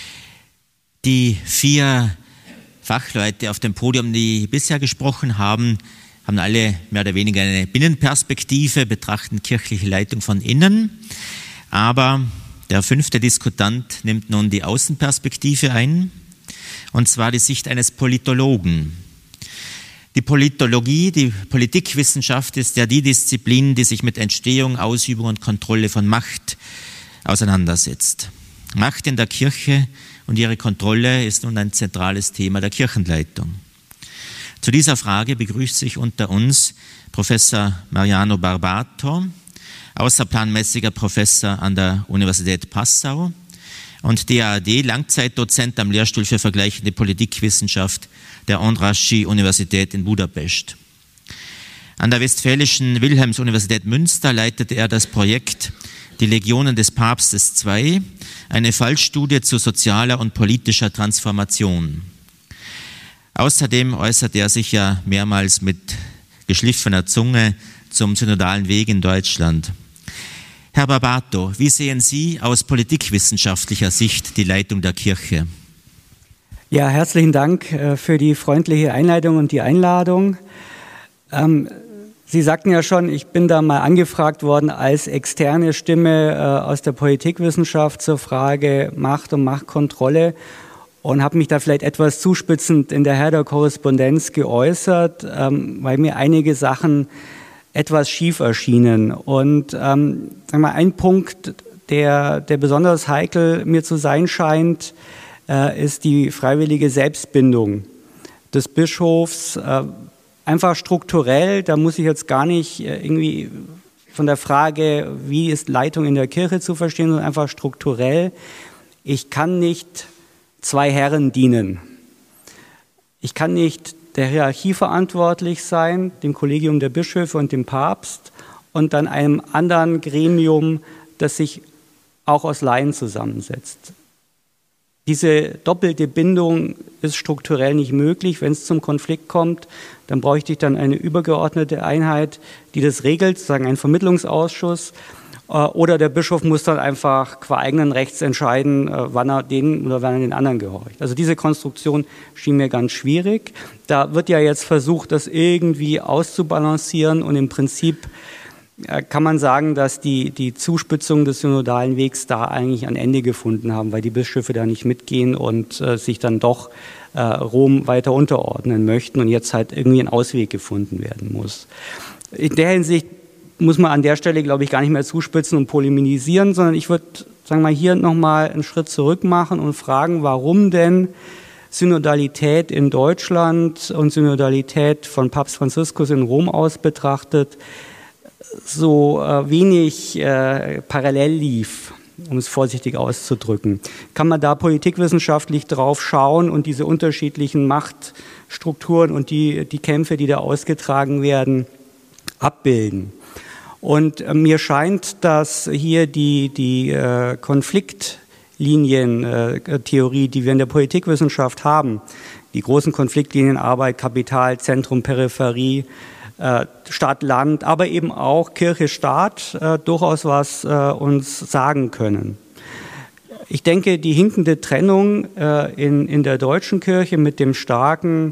Die 4 Fachleute auf dem Podium, die bisher gesprochen haben alle mehr oder weniger eine Binnenperspektive, betrachten kirchliche Leitung von innen. Aber der 5. Diskutant nimmt nun die Außenperspektive ein, und zwar die Sicht eines Politologen. Die Politologie, die Politikwissenschaft ist ja die Disziplin, die sich mit Entstehung, Ausübung und Kontrolle von Macht auseinandersetzt. Macht in der Kirche und ihre Kontrolle ist nun ein zentrales Thema der Kirchenleitung. Zu dieser Frage begrüßt sich unter uns Professor Mariano Barbato, außerplanmäßiger Professor an der Universität Passau und DAAD-Langzeitdozent am Lehrstuhl für vergleichende Politikwissenschaft der Andrássy-Universität in Budapest. An der Westfälischen Wilhelms-Universität Münster leitete er das Projekt Die Legionen des Papstes II, eine Fallstudie zu sozialer und politischer Transformation. Außerdem äußerte er sich ja mehrmals mit geschliffener Zunge zum synodalen Weg in Deutschland. Herr Barbato, wie sehen Sie aus politikwissenschaftlicher Sicht die Leitung der Kirche? Ja, herzlichen Dank für die freundliche Einleitung und die Einladung. Sie sagten ja schon, ich bin da mal angefragt worden als externe Stimme aus der Politikwissenschaft zur Frage Macht und Machtkontrolle. Und habe mich da vielleicht etwas zuspitzend in der Herder-Korrespondenz geäußert, weil mir einige Sachen etwas schief erschienen. Und sagen wir mal, ein Punkt, der besonders heikel mir zu sein scheint, ist die freiwillige Selbstbindung des Bischofs. Einfach strukturell, da muss ich jetzt gar nicht irgendwie von der Frage, wie ist Leitung in der Kirche zu verstehen, sondern einfach strukturell. Ich kann nicht 2 Herren dienen. Ich kann nicht der Hierarchie verantwortlich sein, dem Kollegium der Bischöfe und dem Papst, und dann einem anderen Gremium, das sich auch aus Laien zusammensetzt. Diese doppelte Bindung ist strukturell nicht möglich. Wenn es zum Konflikt kommt, dann bräuchte ich dann eine übergeordnete Einheit, die das regelt, sozusagen ein Vermittlungsausschuss. Oder der Bischof muss dann einfach qua eigenen Rechts entscheiden, wann er den oder wann er den anderen gehorcht. Also diese Konstruktion schien mir ganz schwierig. Da wird ja jetzt versucht, das irgendwie auszubalancieren, und im Prinzip kann man sagen, dass die Zuspitzung des synodalen Wegs da eigentlich ein Ende gefunden haben, weil die Bischöfe da nicht mitgehen und sich dann doch Rom weiter unterordnen möchten und jetzt halt irgendwie ein Ausweg gefunden werden muss. In der Hinsicht muss man an der Stelle, glaube ich, gar nicht mehr zuspitzen und polemisieren, sondern ich würde, sagen wir mal, hier nochmal einen Schritt zurück machen und fragen, warum denn Synodalität in Deutschland und Synodalität von Papst Franziskus in Rom aus betrachtet so wenig parallel lief, um es vorsichtig auszudrücken. Kann man da politikwissenschaftlich drauf schauen und diese unterschiedlichen Machtstrukturen und die Kämpfe, die da ausgetragen werden, abbilden? Und mir scheint, dass hier die Konfliktlinientheorie, die wir in der Politikwissenschaft haben, die großen Konfliktlinien Arbeit, Kapital, Zentrum, Peripherie, Stadt, Land, aber eben auch Kirche, Staat durchaus was uns sagen können. Ich denke, die hinkende Trennung in der deutschen Kirche mit dem starken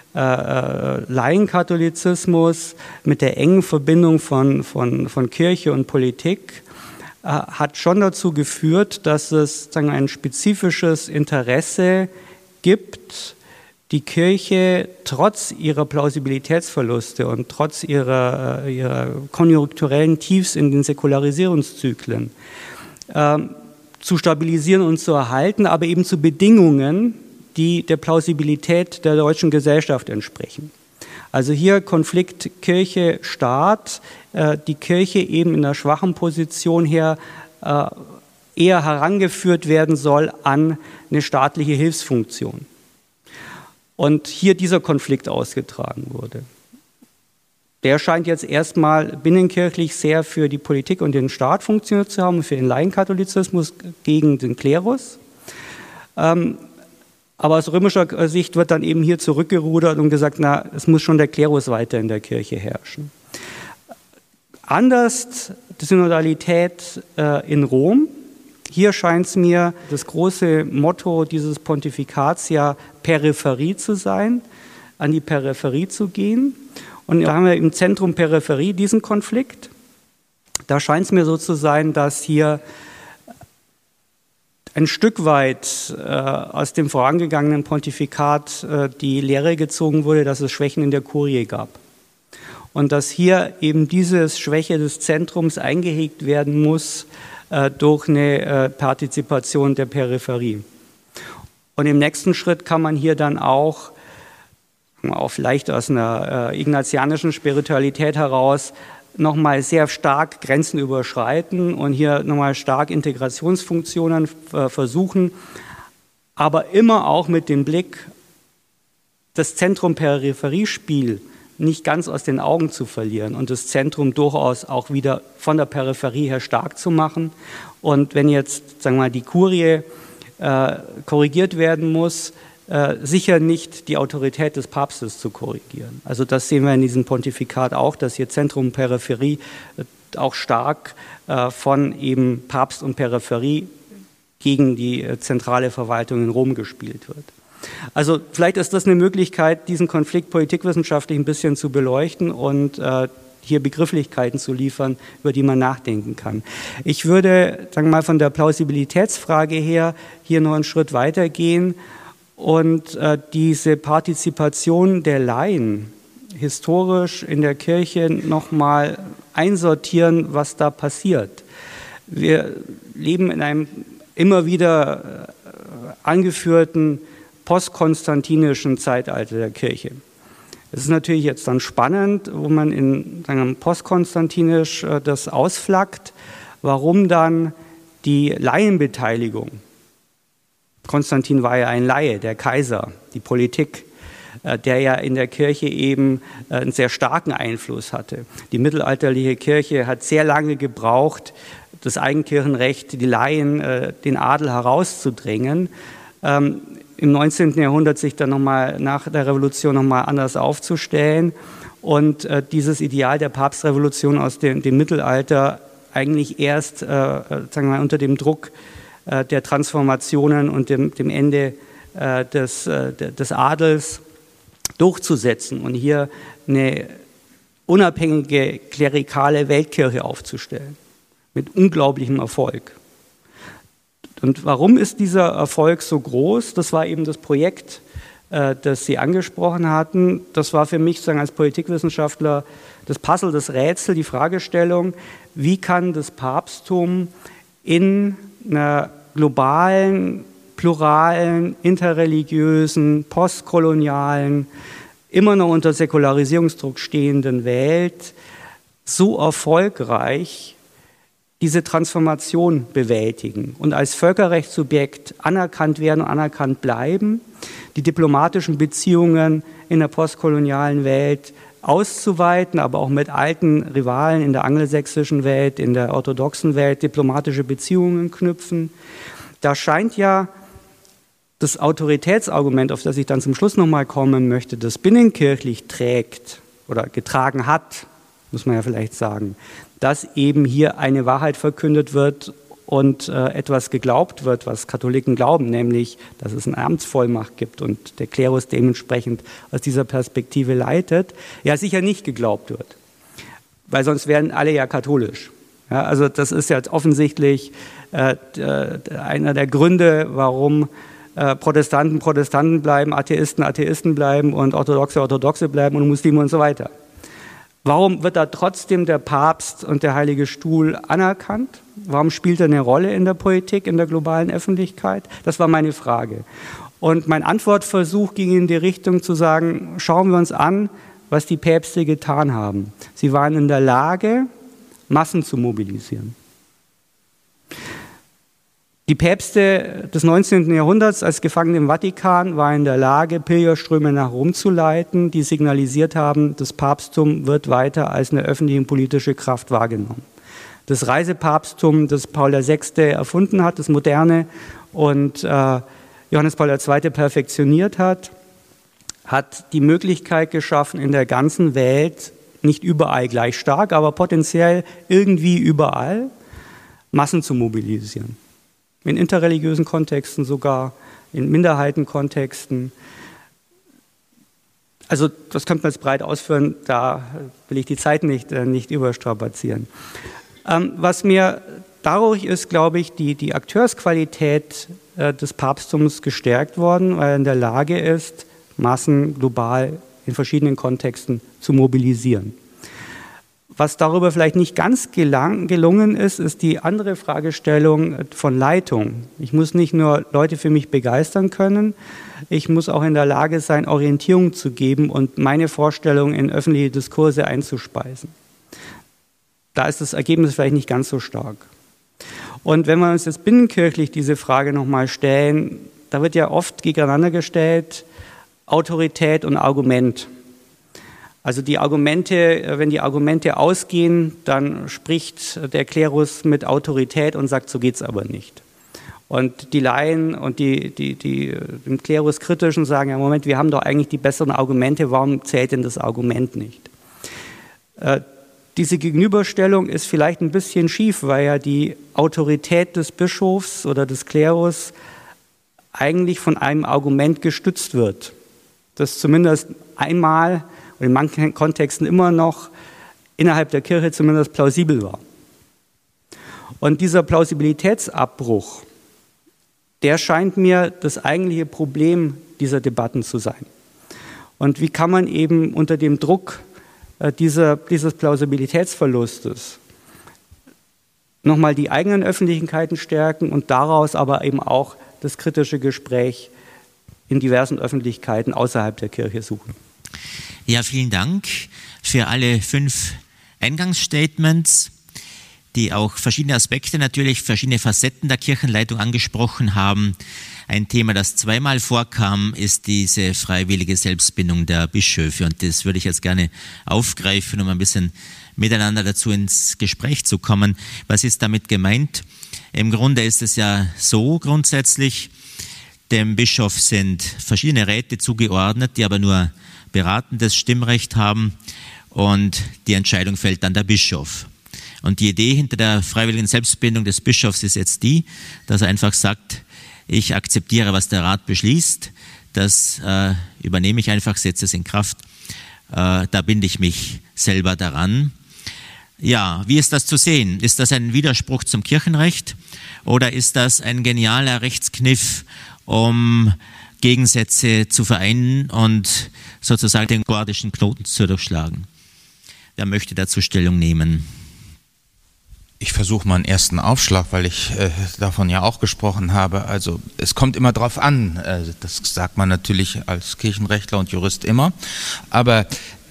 Laienkatholizismus, mit der engen Verbindung von Kirche und Politik hat schon dazu geführt, dass es ein spezifisches Interesse gibt, die Kirche trotz ihrer Plausibilitätsverluste und trotz ihrer konjunkturellen Tiefs in den Säkularisierungszyklen zu stabilisieren und zu erhalten, aber eben zu Bedingungen, die der Plausibilität der deutschen Gesellschaft entsprechen. Also hier Konflikt Kirche-Staat, die Kirche eben in einer schwachen Position her eher herangeführt werden soll an eine staatliche Hilfsfunktion. Und hier dieser Konflikt ausgetragen wurde. Der scheint jetzt erstmal binnenkirchlich sehr für die Politik und den Staat funktioniert zu haben, für den Laienkatholizismus gegen den Klerus. Aber aus römischer Sicht wird dann eben hier zurückgerudert und gesagt, na, es muss schon der Klerus weiter in der Kirche herrschen. Anders die Synodalität in Rom. Hier scheint es mir das große Motto dieses Pontifikats ja Peripherie zu sein, an die Peripherie zu gehen. Und da haben wir im Zentrum Peripherie diesen Konflikt. Da scheint es mir so zu sein, dass hier ein Stück weit aus dem vorangegangenen Pontifikat die Lehre gezogen wurde, dass es Schwächen in der Kurie gab. Und dass hier eben diese Schwäche des Zentrums eingehegt werden muss durch eine Partizipation der Peripherie. Und im nächsten Schritt kann man hier dann auch vielleicht aus einer ignatianischen Spiritualität heraus nochmal sehr stark Grenzen überschreiten und hier nochmal stark Integrationsfunktionen versuchen, aber immer auch mit dem Blick, das Zentrum-Peripherie-Spiel nicht ganz aus den Augen zu verlieren und das Zentrum durchaus auch wieder von der Peripherie her stark zu machen. Und wenn jetzt, sagen wir mal, die Kurie korrigiert werden muss, sicher nicht die Autorität des Papstes zu korrigieren. Also das sehen wir in diesem Pontifikat auch, dass hier Zentrum und Peripherie auch stark von eben Papst und Peripherie gegen die zentrale Verwaltung in Rom gespielt wird. Also vielleicht ist das eine Möglichkeit, diesen Konflikt politikwissenschaftlich ein bisschen zu beleuchten und hier Begrifflichkeiten zu liefern, über die man nachdenken kann. Ich würde, sagen wir mal, von der Plausibilitätsfrage her hier noch einen Schritt weiter gehen und diese Partizipation der Laien historisch in der Kirche nochmal einsortieren, was da passiert. Wir leben in einem immer wieder angeführten postkonstantinischen Zeitalter der Kirche. Es ist natürlich jetzt dann spannend, wo man in postkonstantinisch das ausflaggt, warum dann die Laienbeteiligung, Konstantin war ja ein Laie, der Kaiser, die Politik, der ja in der Kirche eben einen sehr starken Einfluss hatte. Die mittelalterliche Kirche hat sehr lange gebraucht, das Eigenkirchenrecht, die Laien, den Adel herauszudrängen. im 19. Jahrhundert sich dann nochmal nach der Revolution nochmal anders aufzustellen und dieses Ideal der Papstrevolution aus dem Mittelalter eigentlich erst sagen wir mal, unter dem Druck der Transformationen und dem Ende des Adels durchzusetzen und hier eine unabhängige klerikale Weltkirche aufzustellen, mit unglaublichem Erfolg. Und warum ist dieser Erfolg so groß? Das war eben das Projekt, das Sie angesprochen hatten. Das war für mich sozusagen als Politikwissenschaftler das Puzzle, das Rätsel, die Fragestellung, wie kann das Papsttum in einer globalen, pluralen, interreligiösen, postkolonialen, immer noch unter Säkularisierungsdruck stehenden Welt so erfolgreich diese Transformation bewältigen und als Völkerrechtssubjekt anerkannt werden und anerkannt bleiben, die diplomatischen Beziehungen in der postkolonialen Welt auszuweiten, aber auch mit alten Rivalen in der angelsächsischen Welt, in der orthodoxen Welt diplomatische Beziehungen knüpfen. Da scheint ja das Autoritätsargument, auf das ich dann zum Schluss nochmal kommen möchte, das binnenkirchlich trägt oder getragen hat, muss man ja vielleicht sagen, dass eben hier eine Wahrheit verkündet wird und etwas geglaubt wird, was Katholiken glauben, nämlich, dass es eine Amtsvollmacht gibt und der Klerus dementsprechend aus dieser Perspektive leitet, ja sicher nicht geglaubt wird, weil sonst wären alle ja katholisch. Ja, also das ist ja offensichtlich einer der Gründe, warum Protestanten Protestanten bleiben, Atheisten Atheisten bleiben und Orthodoxe Orthodoxe bleiben und Muslime und so weiter. Warum wird da trotzdem der Papst und der Heilige Stuhl anerkannt? Warum spielt er eine Rolle in der Politik, in der globalen Öffentlichkeit? Das war meine Frage. Und mein Antwortversuch ging in die Richtung zu sagen, schauen wir uns an, was die Päpste getan haben. Sie waren in der Lage, Massen zu mobilisieren. Die Päpste des 19. Jahrhunderts als Gefangene im Vatikan waren in der Lage, Pilgerströme nach Rom zu leiten, die signalisiert haben, das Papsttum wird weiter als eine öffentliche und politische Kraft wahrgenommen. Das Reisepapsttum, das Paul VI. Erfunden hat, das Moderne, und Johannes Paul II. Perfektioniert hat, hat die Möglichkeit geschaffen, in der ganzen Welt, nicht überall gleich stark, aber potenziell irgendwie überall, Massen zu mobilisieren. In interreligiösen Kontexten sogar, in Minderheitenkontexten. Also das könnte man jetzt breit ausführen, da will ich die Zeit nicht überstrapazieren. Was mir dadurch ist, glaube ich, die Akteursqualität des Papsttums gestärkt worden, weil er in der Lage ist, Massen global in verschiedenen Kontexten zu mobilisieren. Was darüber vielleicht nicht ganz gelungen ist, ist die andere Fragestellung von Leitung. Ich muss nicht nur Leute für mich begeistern können, ich muss auch in der Lage sein, Orientierung zu geben und meine Vorstellungen in öffentliche Diskurse einzuspeisen. Da ist das Ergebnis vielleicht nicht ganz so stark. Und wenn wir uns jetzt binnenkirchlich diese Frage nochmal stellen, da wird ja oft gegeneinander gestellt Autorität und Argument. Also die Argumente, wenn die Argumente ausgehen, dann spricht der Klerus mit Autorität und sagt, so geht's aber nicht. Und die Laien und die dem Klerus Kritischen sagen, ja Moment, wir haben doch eigentlich die besseren Argumente, warum zählt denn das Argument nicht? Diese Gegenüberstellung ist vielleicht ein bisschen schief, weil ja die Autorität des Bischofs oder des Klerus eigentlich von einem Argument gestützt wird, das zumindest einmal und in manchen Kontexten immer noch innerhalb der Kirche zumindest plausibel war. Und dieser Plausibilitätsabbruch, der scheint mir das eigentliche Problem dieser Debatten zu sein. Und wie kann man eben unter dem Druck dieses Plausibilitätsverlustes nochmal die eigenen Öffentlichkeiten stärken und daraus aber eben auch das kritische Gespräch in diversen Öffentlichkeiten außerhalb der Kirche suchen? Ja, vielen Dank für alle 5 Eingangsstatements, die auch verschiedene Aspekte, natürlich verschiedene Facetten der Kirchenleitung angesprochen haben. Ein Thema, das zweimal vorkam, ist diese freiwillige Selbstbindung der Bischöfe. Und das würde ich jetzt gerne aufgreifen, um ein bisschen miteinander dazu ins Gespräch zu kommen. Was ist damit gemeint? Im Grunde ist es ja so grundsätzlich, Dem Bischof sind verschiedene Räte zugeordnet, die aber nur beratendes Stimmrecht haben und die Entscheidung fällt dann der Bischof. Und die Idee hinter der freiwilligen Selbstbindung des Bischofs ist jetzt die, dass er einfach sagt, ich akzeptiere, was der Rat beschließt, das übernehme ich einfach, setze es in Kraft, da binde ich mich selber daran. Ja, wie ist das zu sehen? Ist das ein Widerspruch zum Kirchenrecht oder ist das ein genialer Rechtskniff, um Gegensätze zu vereinen und sozusagen den gordischen Knoten zu durchschlagen? Wer möchte dazu Stellung nehmen? Ich versuche mal einen ersten Aufschlag, weil ich davon ja auch gesprochen habe. Also es kommt immer drauf an, das sagt man natürlich als Kirchenrechtler und Jurist immer, aber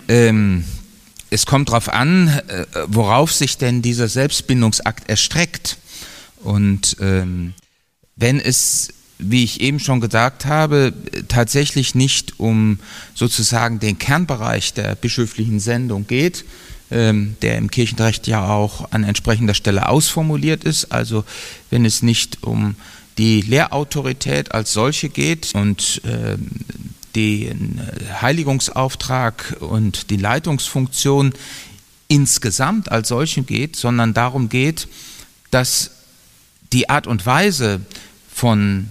es kommt drauf an, worauf sich denn dieser Selbstbindungsakt erstreckt. Und wenn es, wie ich eben schon gesagt habe, tatsächlich nicht um sozusagen den Kernbereich der bischöflichen Sendung geht, der im Kirchenrecht ja auch an entsprechender Stelle ausformuliert ist, also wenn es nicht um die Lehrautorität als solche geht und den Heiligungsauftrag und die Leitungsfunktion insgesamt als solche geht, sondern darum geht, dass die Art und Weise von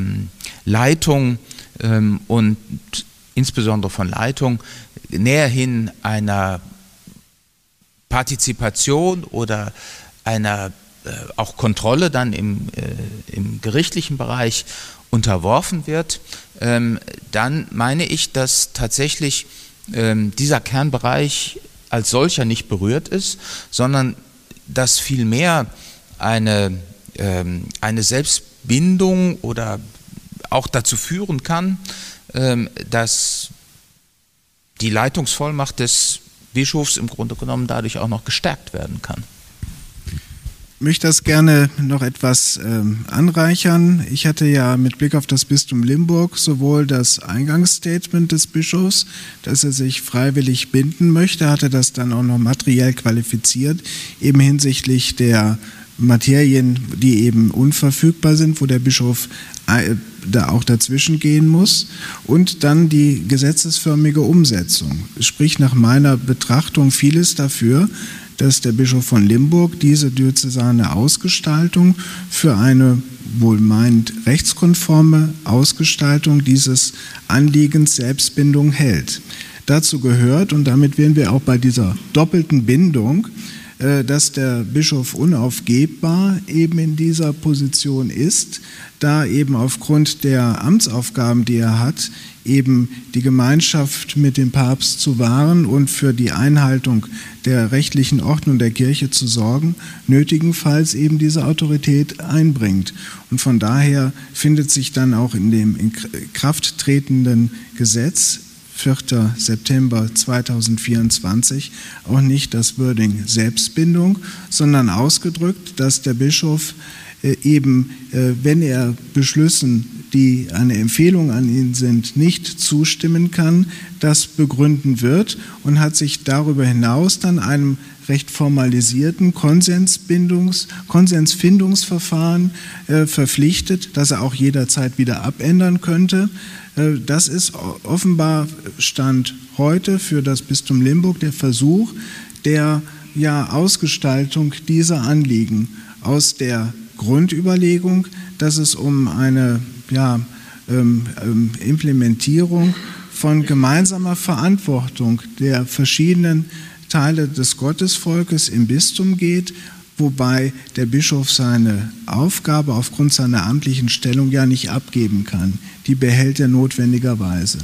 Leitung und insbesondere von Leitung näher hin einer Partizipation oder einer auch Kontrolle dann im gerichtlichen Bereich unterworfen wird, dann meine ich, dass tatsächlich dieser Kernbereich als solcher nicht berührt ist, sondern dass vielmehr eine Selbstbindung oder auch dazu führen kann, dass die Leitungsvollmacht des Bischofs im Grunde genommen dadurch auch noch gestärkt werden kann. Ich möchte das gerne noch etwas anreichern. Ich hatte ja mit Blick auf das Bistum Limburg sowohl das Eingangsstatement des Bischofs, dass er sich freiwillig binden möchte, hatte das dann auch noch materiell qualifiziert, eben hinsichtlich der Materien, die eben unverfügbar sind, wo der Bischof da auch dazwischen gehen muss, und dann die gesetzesförmige Umsetzung. Es spricht nach meiner Betrachtung vieles dafür, dass der Bischof von Limburg diese diözesane Ausgestaltung für eine wohlmeinend rechtskonforme Ausgestaltung dieses Anliegens Selbstbindung hält. Dazu gehört, und damit wären wir auch bei dieser doppelten Bindung, dass der Bischof unaufgebbar eben in dieser Position ist, da eben aufgrund der Amtsaufgaben, die er hat, eben die Gemeinschaft mit dem Papst zu wahren und für die Einhaltung der rechtlichen Ordnung der Kirche zu sorgen, nötigenfalls eben diese Autorität einbringt. Und von daher findet sich dann auch in dem in Kraft tretenden Gesetz 4. September 2024 auch nicht das Wording Selbstbindung, sondern ausgedrückt, dass der Bischof eben, wenn er Beschlüssen, die eine Empfehlung an ihn sind, nicht zustimmen kann, das begründen wird und hat sich darüber hinaus dann einem recht formalisierten Konsensfindungsverfahren verpflichtet, das er auch jederzeit wieder abändern könnte. Das ist offenbar Stand heute für das Bistum Limburg der Versuch der Ausgestaltung dieser Anliegen aus der Grundüberlegung, dass es um eine Implementierung von gemeinsamer Verantwortung der verschiedenen Teile des Gottesvolkes im Bistum geht, wobei der Bischof seine Aufgabe aufgrund seiner amtlichen Stellung ja nicht abgeben kann. Die behält er notwendigerweise.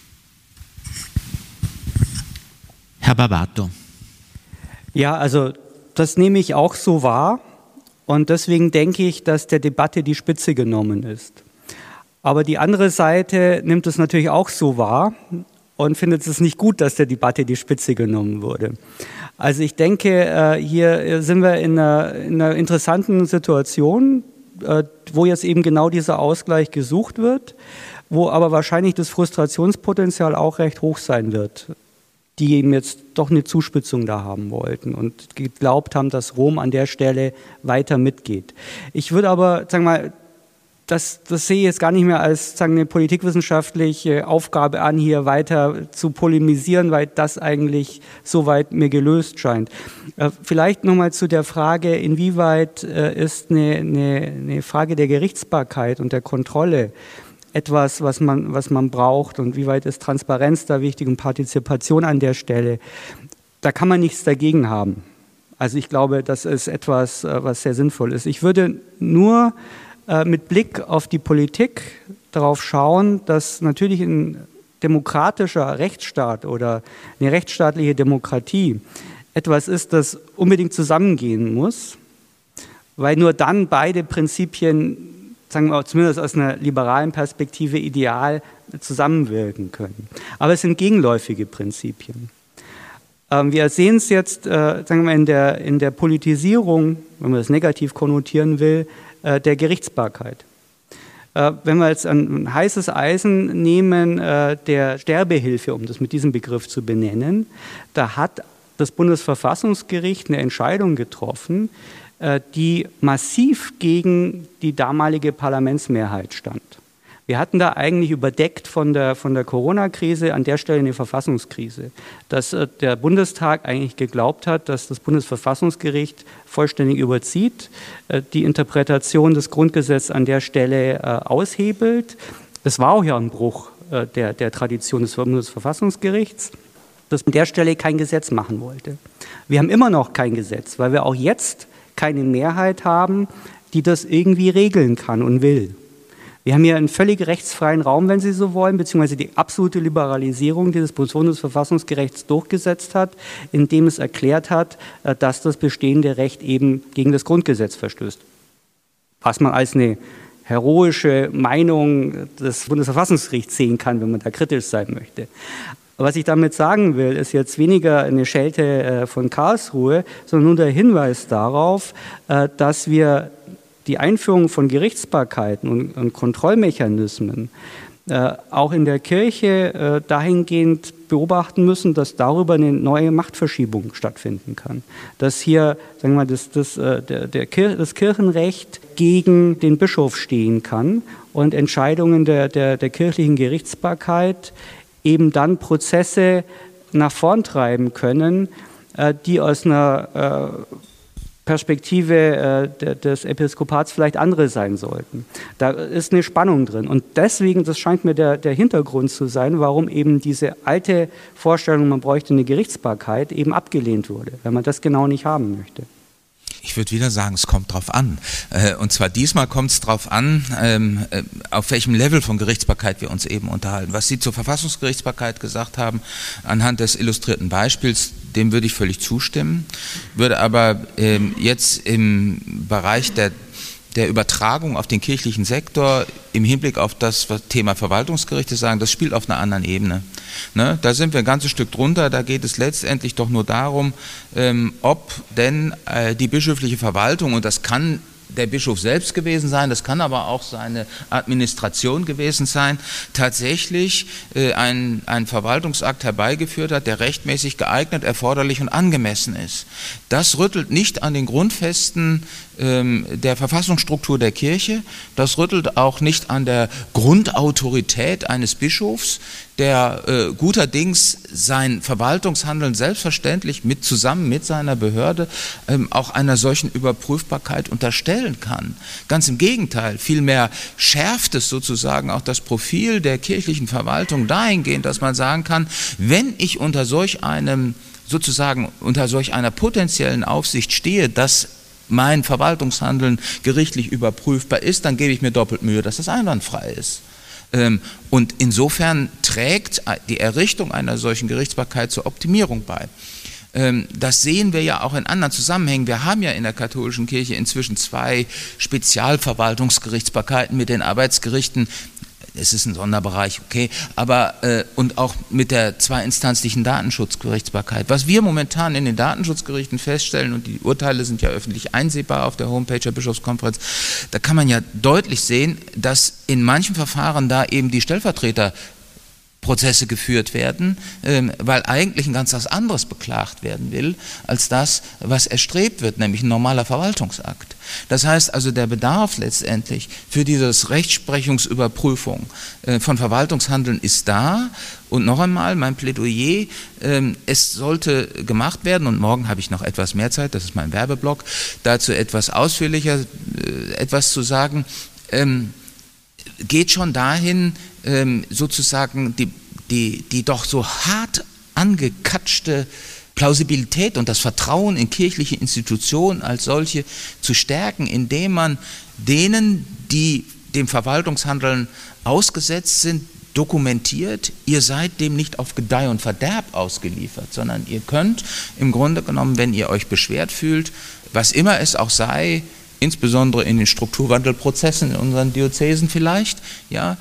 Herr Barbato. Ja, also das nehme ich auch so wahr und deswegen denke ich, dass der Debatte die Spitze genommen ist. Aber die andere Seite nimmt es natürlich auch so wahr und findet es nicht gut, dass der Debatte die Spitze genommen wurde. Also ich denke, hier sind wir in einer interessanten Situation, wo jetzt eben genau dieser Ausgleich gesucht wird, wo aber wahrscheinlich das Frustrationspotenzial auch recht hoch sein wird, die eben jetzt doch eine Zuspitzung da haben wollten und geglaubt haben, dass Rom an der Stelle weiter mitgeht. Ich würde aber, sagen wir mal, Das sehe ich jetzt gar nicht mehr als sozusagen eine politikwissenschaftliche Aufgabe an, hier weiter zu polemisieren, weil das eigentlich soweit mir gelöst scheint. Vielleicht nochmal zu der Frage, inwieweit ist eine Frage der Gerichtsbarkeit und der Kontrolle etwas, was man braucht, und wie weit ist Transparenz da wichtig und Partizipation an der Stelle. Da kann man nichts dagegen haben. Also ich glaube, das ist etwas, was sehr sinnvoll ist. Ich würde nur mit Blick auf die Politik darauf schauen, dass natürlich ein demokratischer Rechtsstaat oder eine rechtsstaatliche Demokratie etwas ist, das unbedingt zusammengehen muss, weil nur dann beide Prinzipien, sagen wir zumindest aus einer liberalen Perspektive, ideal zusammenwirken können. Aber es sind gegenläufige Prinzipien. Wir sehen es jetzt, sagen wir mal, in der Politisierung, wenn man das negativ konnotieren will, der Gerichtsbarkeit. Wenn wir jetzt ein heißes Eisen nehmen, der Sterbehilfe, um das mit diesem Begriff zu benennen, da hat das Bundesverfassungsgericht eine Entscheidung getroffen, die massiv gegen die damalige Parlamentsmehrheit stand. Wir hatten da eigentlich überdeckt von der Corona-Krise an der Stelle eine Verfassungskrise, dass der Bundestag eigentlich geglaubt hat, dass das Bundesverfassungsgericht vollständig überzieht, die Interpretation des Grundgesetzes an der Stelle aushebelt. Das war auch ja ein Bruch der Tradition des Bundesverfassungsgerichts, das an der Stelle kein Gesetz machen wollte. Wir haben immer noch kein Gesetz, weil wir auch jetzt keine Mehrheit haben, die das irgendwie regeln kann und will. Wir haben hier einen völlig rechtsfreien Raum, wenn Sie so wollen, beziehungsweise die absolute Liberalisierung, die das Bundesverfassungsgericht durchgesetzt hat, indem es erklärt hat, dass das bestehende Recht eben gegen das Grundgesetz verstößt. Was man als eine heroische Meinung des Bundesverfassungsgerichts sehen kann, wenn man da kritisch sein möchte. Was ich damit sagen will, ist jetzt weniger eine Schelte von Karlsruhe, sondern nur der Hinweis darauf, dass wir die Einführung von Gerichtsbarkeiten und Kontrollmechanismen auch in der Kirche dahingehend beobachten müssen, dass darüber eine neue Machtverschiebung stattfinden kann. Dass hier, sagen wir mal, das Kirchenrecht gegen den Bischof stehen kann und Entscheidungen der kirchlichen Gerichtsbarkeit eben dann Prozesse nach vorn treiben können, die aus einer Perspektive des Episkopats vielleicht andere sein sollten. Da ist eine Spannung drin. Und deswegen, das scheint mir der Hintergrund zu sein, warum eben diese alte Vorstellung, man bräuchte eine Gerichtsbarkeit, eben abgelehnt wurde, weil man das genau nicht haben möchte. Ich würde wieder sagen, es kommt drauf an. Und zwar diesmal kommt es drauf an, auf welchem Level von Gerichtsbarkeit wir uns eben unterhalten. Was Sie zur Verfassungsgerichtsbarkeit gesagt haben, anhand des illustrierten Beispiels, dem würde ich völlig zustimmen, würde aber jetzt im Bereich der Übertragung auf den kirchlichen Sektor im Hinblick auf das Thema Verwaltungsgerichte sagen, das spielt auf einer anderen Ebene. Ne? Da sind wir ein ganzes Stück drunter, da geht es letztendlich doch nur darum, ob denn die bischöfliche Verwaltung, und das kann der Bischof selbst gewesen sein, das kann aber auch seine Administration gewesen sein, tatsächlich einen Verwaltungsakt herbeigeführt hat, der rechtmäßig geeignet, erforderlich und angemessen ist. Das rüttelt nicht an den Grundfesten der Verfassungsstruktur der Kirche, das rüttelt auch nicht an der Grundautorität eines Bischofs, der guterdings sein Verwaltungshandeln selbstverständlich zusammen mit seiner Behörde auch einer solchen Überprüfbarkeit unterstellen kann. Ganz im Gegenteil, vielmehr schärft es sozusagen auch das Profil der kirchlichen Verwaltung dahingehend, dass man sagen kann, wenn ich unter solch einer potenziellen Aufsicht stehe, dass mein Verwaltungshandeln gerichtlich überprüfbar ist, dann gebe ich mir doppelt Mühe, dass das einwandfrei ist. Und insofern trägt die Errichtung einer solchen Gerichtsbarkeit zur Optimierung bei. Das sehen wir ja auch in anderen Zusammenhängen. Wir haben ja in der katholischen Kirche inzwischen 2 Spezialverwaltungsgerichtsbarkeiten mit den Arbeitsgerichten. Es ist ein Sonderbereich, okay, aber und auch mit der zweiinstanzlichen Datenschutzgerichtsbarkeit. Was wir momentan in den Datenschutzgerichten feststellen, und die Urteile sind ja öffentlich einsehbar auf der Homepage der Bischofskonferenz, da kann man ja deutlich sehen, dass in manchen Verfahren da eben die Stellvertreter Prozesse geführt werden, weil eigentlich ein ganz was anderes beklagt werden will, als das, was erstrebt wird, nämlich ein normaler Verwaltungsakt. Das heißt also, der Bedarf letztendlich für diese Rechtsprechungsüberprüfung von Verwaltungshandeln ist da. Und noch einmal mein Plädoyer, es sollte gemacht werden, und morgen habe ich noch etwas mehr Zeit, das ist mein Werbeblock, dazu etwas ausführlicher etwas zu sagen, geht schon dahin, sozusagen die doch so hart angekatschte Plausibilität und das Vertrauen in kirchliche Institutionen als solche zu stärken, indem man denen, die dem Verwaltungshandeln ausgesetzt sind, dokumentiert, ihr seid dem nicht auf Gedeih und Verderb ausgeliefert, sondern ihr könnt im Grunde genommen, wenn ihr euch beschwert fühlt, was immer es auch sei, insbesondere in den Strukturwandelprozessen in unseren Diözesen vielleicht, ja,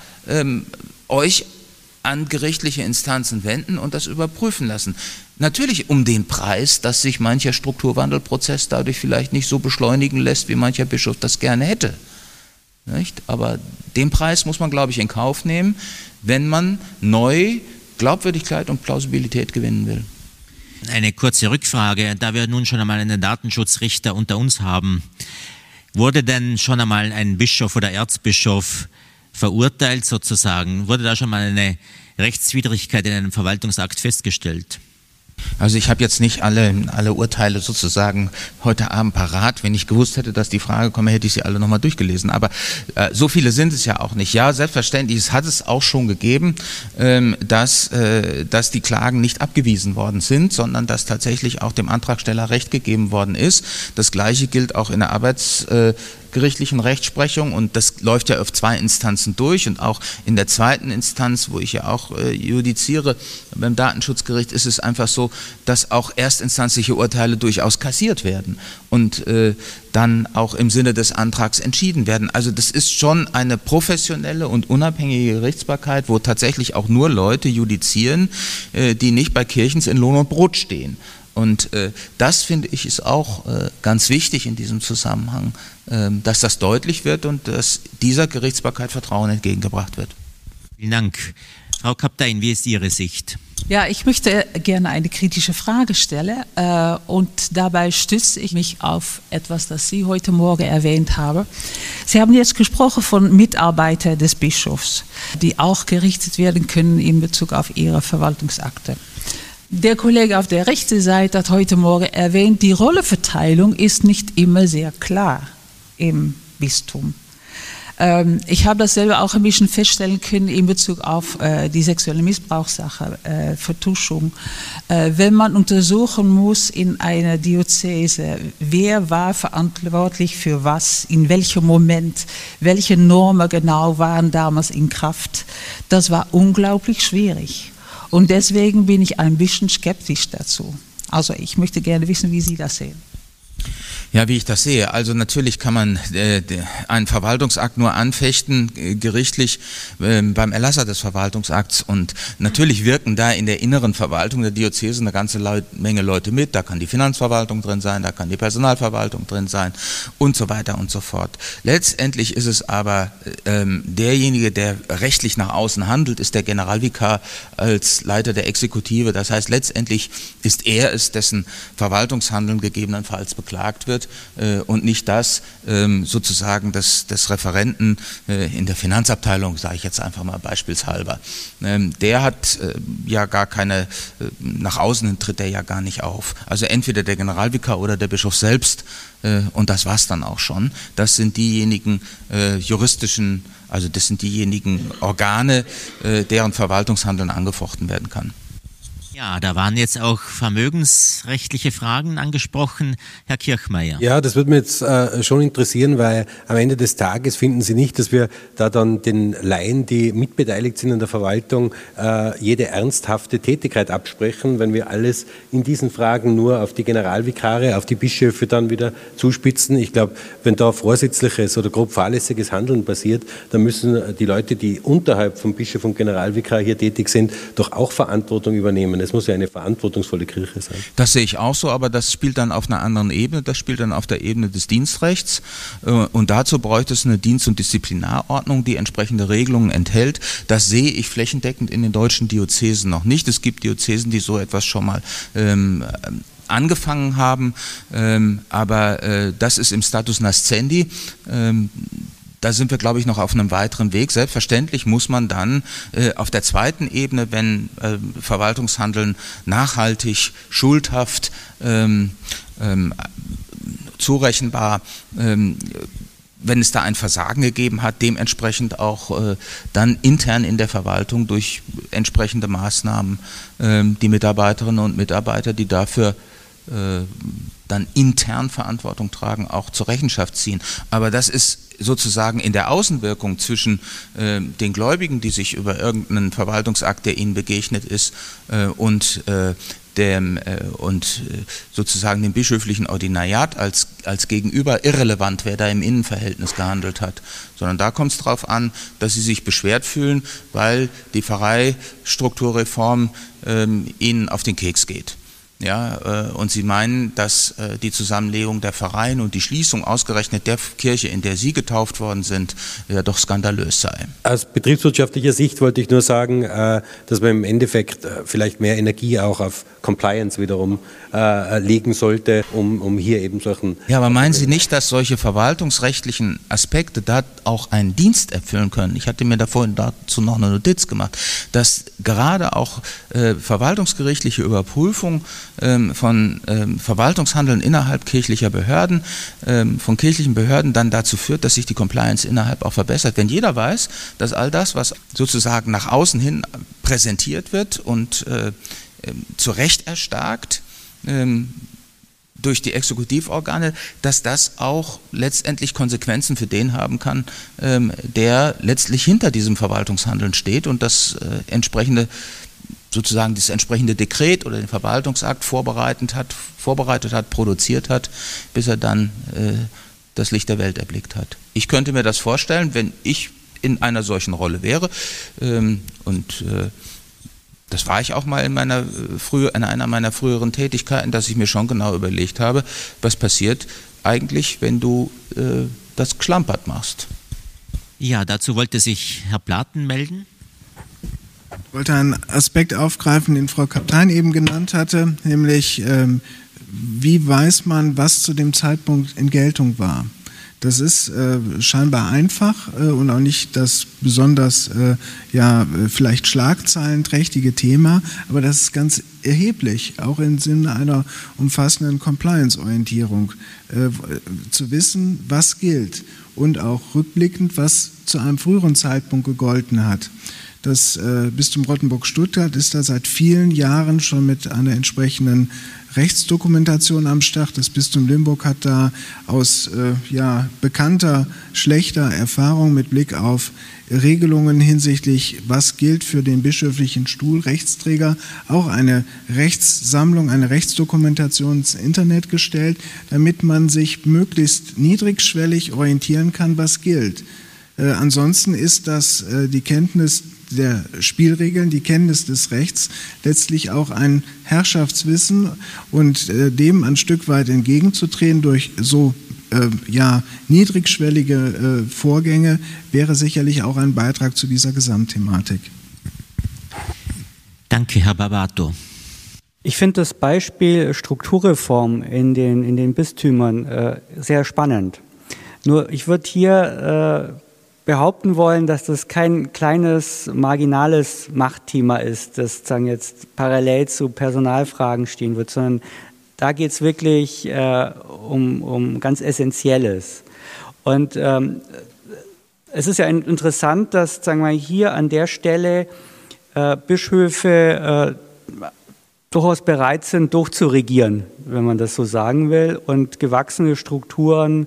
euch an gerichtliche Instanzen wenden und das überprüfen lassen. Natürlich um den Preis, dass sich mancher Strukturwandelprozess dadurch vielleicht nicht so beschleunigen lässt, wie mancher Bischof das gerne hätte. Nicht? Aber den Preis muss man, glaube ich, in Kauf nehmen, wenn man neu Glaubwürdigkeit und Plausibilität gewinnen will. Eine kurze Rückfrage, da wir nun schon einmal einen Datenschutzrichter unter uns haben. Wurde denn schon einmal ein Bischof oder Erzbischof verurteilt sozusagen? Wurde da schon mal eine Rechtswidrigkeit in einem Verwaltungsakt festgestellt? Also ich habe jetzt nicht alle Urteile sozusagen heute Abend parat. Wenn ich gewusst hätte, dass die Frage komme, hätte ich sie alle nochmal durchgelesen. Aber so viele sind es ja auch nicht. Ja, selbstverständlich, es hat es auch schon gegeben, dass die Klagen nicht abgewiesen worden sind, sondern dass tatsächlich auch dem Antragsteller Recht gegeben worden ist. Das Gleiche gilt auch in der arbeitsgerichtlichen Rechtsprechung, und das läuft ja auf 2 Instanzen durch, und auch in der 2. Instanz, wo ich ja auch judiziere, beim Datenschutzgericht ist es einfach so, dass auch erstinstanzliche Urteile durchaus kassiert werden und dann auch im Sinne des Antrags entschieden werden. Also das ist schon eine professionelle und unabhängige Gerichtsbarkeit, wo tatsächlich auch nur Leute judizieren, die nicht bei Kirchens in Lohn und Brot stehen. Und das, finde ich, ist auch ganz wichtig in diesem Zusammenhang, dass das deutlich wird und dass dieser Gerichtsbarkeit Vertrauen entgegengebracht wird. Vielen Dank. Frau Kaptein, wie ist Ihre Sicht? Ja, ich möchte gerne eine kritische Frage stellen und dabei stütze ich mich auf etwas, das Sie heute Morgen erwähnt haben. Sie haben jetzt gesprochen von Mitarbeitern des Bischofs, die auch gerichtet werden können in Bezug auf ihre Verwaltungsakte. Der Kollege auf der rechten Seite hat heute Morgen erwähnt, die Rollenverteilung ist nicht immer sehr klar im Bistum. Ich habe das selber auch ein bisschen feststellen können in Bezug auf die sexuelle Missbrauchssache, Vertuschung. Wenn man untersuchen muss in einer Diözese, wer war verantwortlich für was, in welchem Moment, welche Normen genau waren damals in Kraft, das war unglaublich schwierig. Und deswegen bin ich ein bisschen skeptisch dazu. Also ich möchte gerne wissen, wie Sie das sehen. Ja, wie ich das sehe. Also natürlich kann man einen Verwaltungsakt nur anfechten, gerichtlich beim Erlasser des Verwaltungsakts. Und natürlich wirken da in der inneren Verwaltung der Diözese eine ganze Menge Leute mit. Da kann die Finanzverwaltung drin sein, da kann die Personalverwaltung drin sein und so weiter und so fort. Letztendlich ist es aber derjenige, der rechtlich nach außen handelt, ist der Generalvikar als Leiter der Exekutive. Das heißt, letztendlich ist er es, dessen Verwaltungshandeln gegebenenfalls beklagt wird. Und nicht das sozusagen des Referenten in der Finanzabteilung, sage ich jetzt einfach mal beispielshalber. Der hat ja gar keine, nach außen hin tritt er ja gar nicht auf. Also entweder der Generalvikar oder der Bischof selbst, und das war's dann auch schon. Das sind diejenigen juristischen, also das sind diejenigen Organe, deren Verwaltungshandeln angefochten werden kann. Ja, da waren jetzt auch vermögensrechtliche Fragen angesprochen. Herr Kirchmeier. Ja, das würde mich jetzt schon interessieren, weil am Ende des Tages finden Sie nicht, dass wir da dann den Laien, die mitbeteiligt sind in der Verwaltung, jede ernsthafte Tätigkeit absprechen, wenn wir alles in diesen Fragen nur auf die Generalvikare, auf die Bischöfe dann wieder zuspitzen. Ich glaube, wenn da vorsätzliches oder grob fahrlässiges Handeln passiert, dann müssen die Leute, die unterhalb vom Bischof und Generalvikar hier tätig sind, doch auch Verantwortung übernehmen. Es muss ja eine verantwortungsvolle Kirche sein. Das sehe ich auch so, aber das spielt dann auf einer anderen Ebene. Das spielt dann auf der Ebene des Dienstrechts. Und dazu bräuchte es eine Dienst- und Disziplinarordnung, die entsprechende Regelungen enthält. Das sehe ich flächendeckend in den deutschen Diözesen noch nicht. Es gibt Diözesen, die so etwas schon mal angefangen haben, aber das ist im Status Nascendi. Da sind wir, glaube ich, noch auf einem weiteren Weg. Selbstverständlich muss man dann auf der zweiten Ebene, wenn Verwaltungshandeln nachhaltig, schuldhaft, zurechenbar, wenn es da ein Versagen gegeben hat, dementsprechend auch dann intern in der Verwaltung durch entsprechende Maßnahmen die Mitarbeiterinnen und Mitarbeiter, die dafür dann intern Verantwortung tragen, auch zur Rechenschaft ziehen. Aber das ist sozusagen in der Außenwirkung zwischen den Gläubigen, die sich über irgendeinen Verwaltungsakt, der ihnen begegnet ist, und sozusagen dem bischöflichen Ordinariat als Gegenüber irrelevant, wer da im Innenverhältnis gehandelt hat, sondern da kommt es darauf an, dass sie sich beschwert fühlen, weil die Pfarreistrukturreform ihnen auf den Keks geht. Ja, und sie meinen, dass die Zusammenlegung der Pfarreien und die Schließung ausgerechnet der Kirche, in der sie getauft worden sind, ja doch skandalös sei. Aus betriebswirtschaftlicher Sicht wollte ich nur sagen, dass man im Endeffekt vielleicht mehr Energie auch auf Compliance wiederum legen sollte, um hier eben solchen... Ja, aber meinen Sie nicht, dass solche verwaltungsrechtlichen Aspekte da auch einen Dienst erfüllen können? Ich hatte mir da vorhin dazu noch eine Notiz gemacht, dass gerade auch verwaltungsgerichtliche Überprüfung von Verwaltungshandeln innerhalb kirchlicher Behörden, von kirchlichen Behörden dann dazu führt, dass sich die Compliance innerhalb auch verbessert. Wenn jeder weiß, dass all das, was sozusagen nach außen hin präsentiert wird und zu Recht erstarkt durch die Exekutivorgane, dass das auch letztendlich Konsequenzen für den haben kann, der letztlich hinter diesem Verwaltungshandeln steht und das entsprechende Dekret oder den Verwaltungsakt vorbereitet hat, produziert hat, bis er dann das Licht der Welt erblickt hat. Ich könnte mir das vorstellen, wenn ich in einer solchen Rolle wäre das war ich auch mal in einer meiner früheren Tätigkeiten, dass ich mir schon genau überlegt habe, was passiert eigentlich, wenn du das geschlampert machst. Ja, dazu wollte sich Herr Platen melden. Ich wollte einen Aspekt aufgreifen, den Frau Kaptein eben genannt hatte, nämlich wie weiß man, was zu dem Zeitpunkt in Geltung war. Das ist scheinbar einfach und auch nicht das besonders vielleicht schlagzeilenträchtige Thema, aber das ist ganz erheblich, auch im Sinne einer umfassenden Compliance-Orientierung, zu wissen, was gilt und auch rückblickend, was zu einem früheren Zeitpunkt gegolten hat. Das Bistum Rottenburg-Stuttgart ist da seit vielen Jahren schon mit einer entsprechenden Rechtsdokumentation am Start. Das Bistum Limburg hat da aus bekannter, schlechter Erfahrung mit Blick auf Regelungen hinsichtlich, was gilt für den bischöflichen Stuhlrechtsträger, auch eine Rechtssammlung, eine Rechtsdokumentation ins Internet gestellt, damit man sich möglichst niedrigschwellig orientieren kann, was gilt. Ansonsten ist das die Kenntnis der Spielregeln, die Kenntnis des Rechts letztlich auch ein Herrschaftswissen und dem ein Stück weit entgegenzutreten durch so niedrigschwellige Vorgänge wäre sicherlich auch ein Beitrag zu dieser Gesamtthematik. Danke, Herr Barbato. Ich finde das Beispiel Strukturreform in den Bistümern sehr spannend. Nur ich würde hier behaupten wollen, dass das kein kleines, marginales Machtthema ist, das sozusagen jetzt parallel zu Personalfragen stehen wird, sondern da geht es wirklich um ganz Essentielles. Und es ist ja interessant, dass, sagen wir, hier an der Stelle Bischöfe durchaus bereit sind, durchzuregieren, wenn man das so sagen will, und gewachsene Strukturen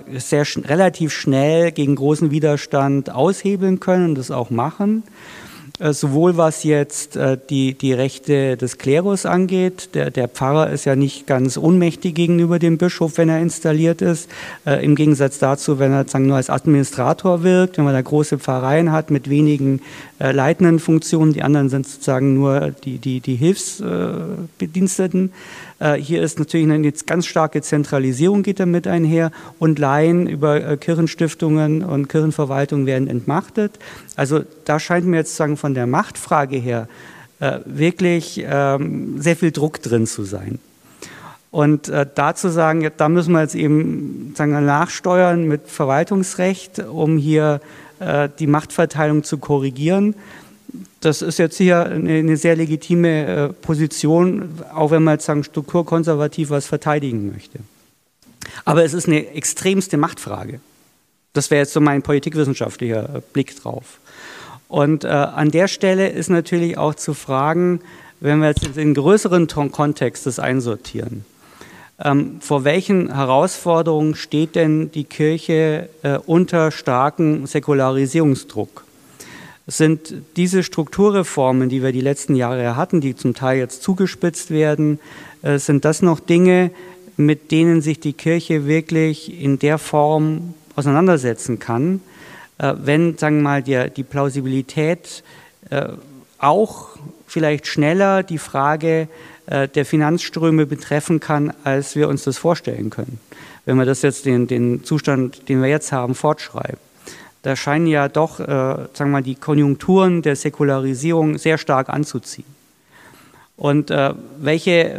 relativ schnell gegen großen Widerstand aushebeln können und das auch machen. sowohl was jetzt die Rechte des Klerus angeht. Der Pfarrer ist ja nicht ganz ohnmächtig gegenüber dem Bischof, wenn er installiert ist. Im Gegensatz dazu, wenn er sozusagen nur als Administrator wirkt, wenn man da große Pfarreien hat mit wenigen leitenden Funktionen, die anderen sind sozusagen nur die Hilfsbediensteten. Hier ist natürlich eine ganz starke Zentralisierung, geht damit einher, und Laien über Kirchenstiftungen und Kirchenverwaltung werden entmachtet. Also da scheint mir jetzt sozusagen von der Machtfrage her wirklich sehr viel Druck drin zu sein. Und dazu sagen, da müssen wir jetzt eben nachsteuern mit Verwaltungsrecht, um hier die Machtverteilung zu korrigieren. Das ist jetzt hier eine sehr legitime Position, auch wenn man jetzt strukturkonservativ was verteidigen möchte. Aber es ist eine extremste Machtfrage. Das wäre jetzt so mein politikwissenschaftlicher Blick drauf. Und an der Stelle ist natürlich auch zu fragen, wenn wir jetzt in den größeren Kontext das einsortieren, vor welchen Herausforderungen steht denn die Kirche unter starkem Säkularisierungsdruck? Sind diese Strukturreformen, die wir die letzten Jahre hatten, die zum Teil jetzt zugespitzt werden, sind das noch Dinge, mit denen sich die Kirche wirklich in der Form auseinandersetzen kann, wenn, sagen wir mal, die Plausibilität auch vielleicht schneller die Frage der Finanzströme betreffen kann, als wir uns das vorstellen können, wenn wir das jetzt den Zustand, den wir jetzt haben, fortschreiben. Da scheinen ja doch, sagen wir mal, die Konjunkturen der Säkularisierung sehr stark anzuziehen. Und welche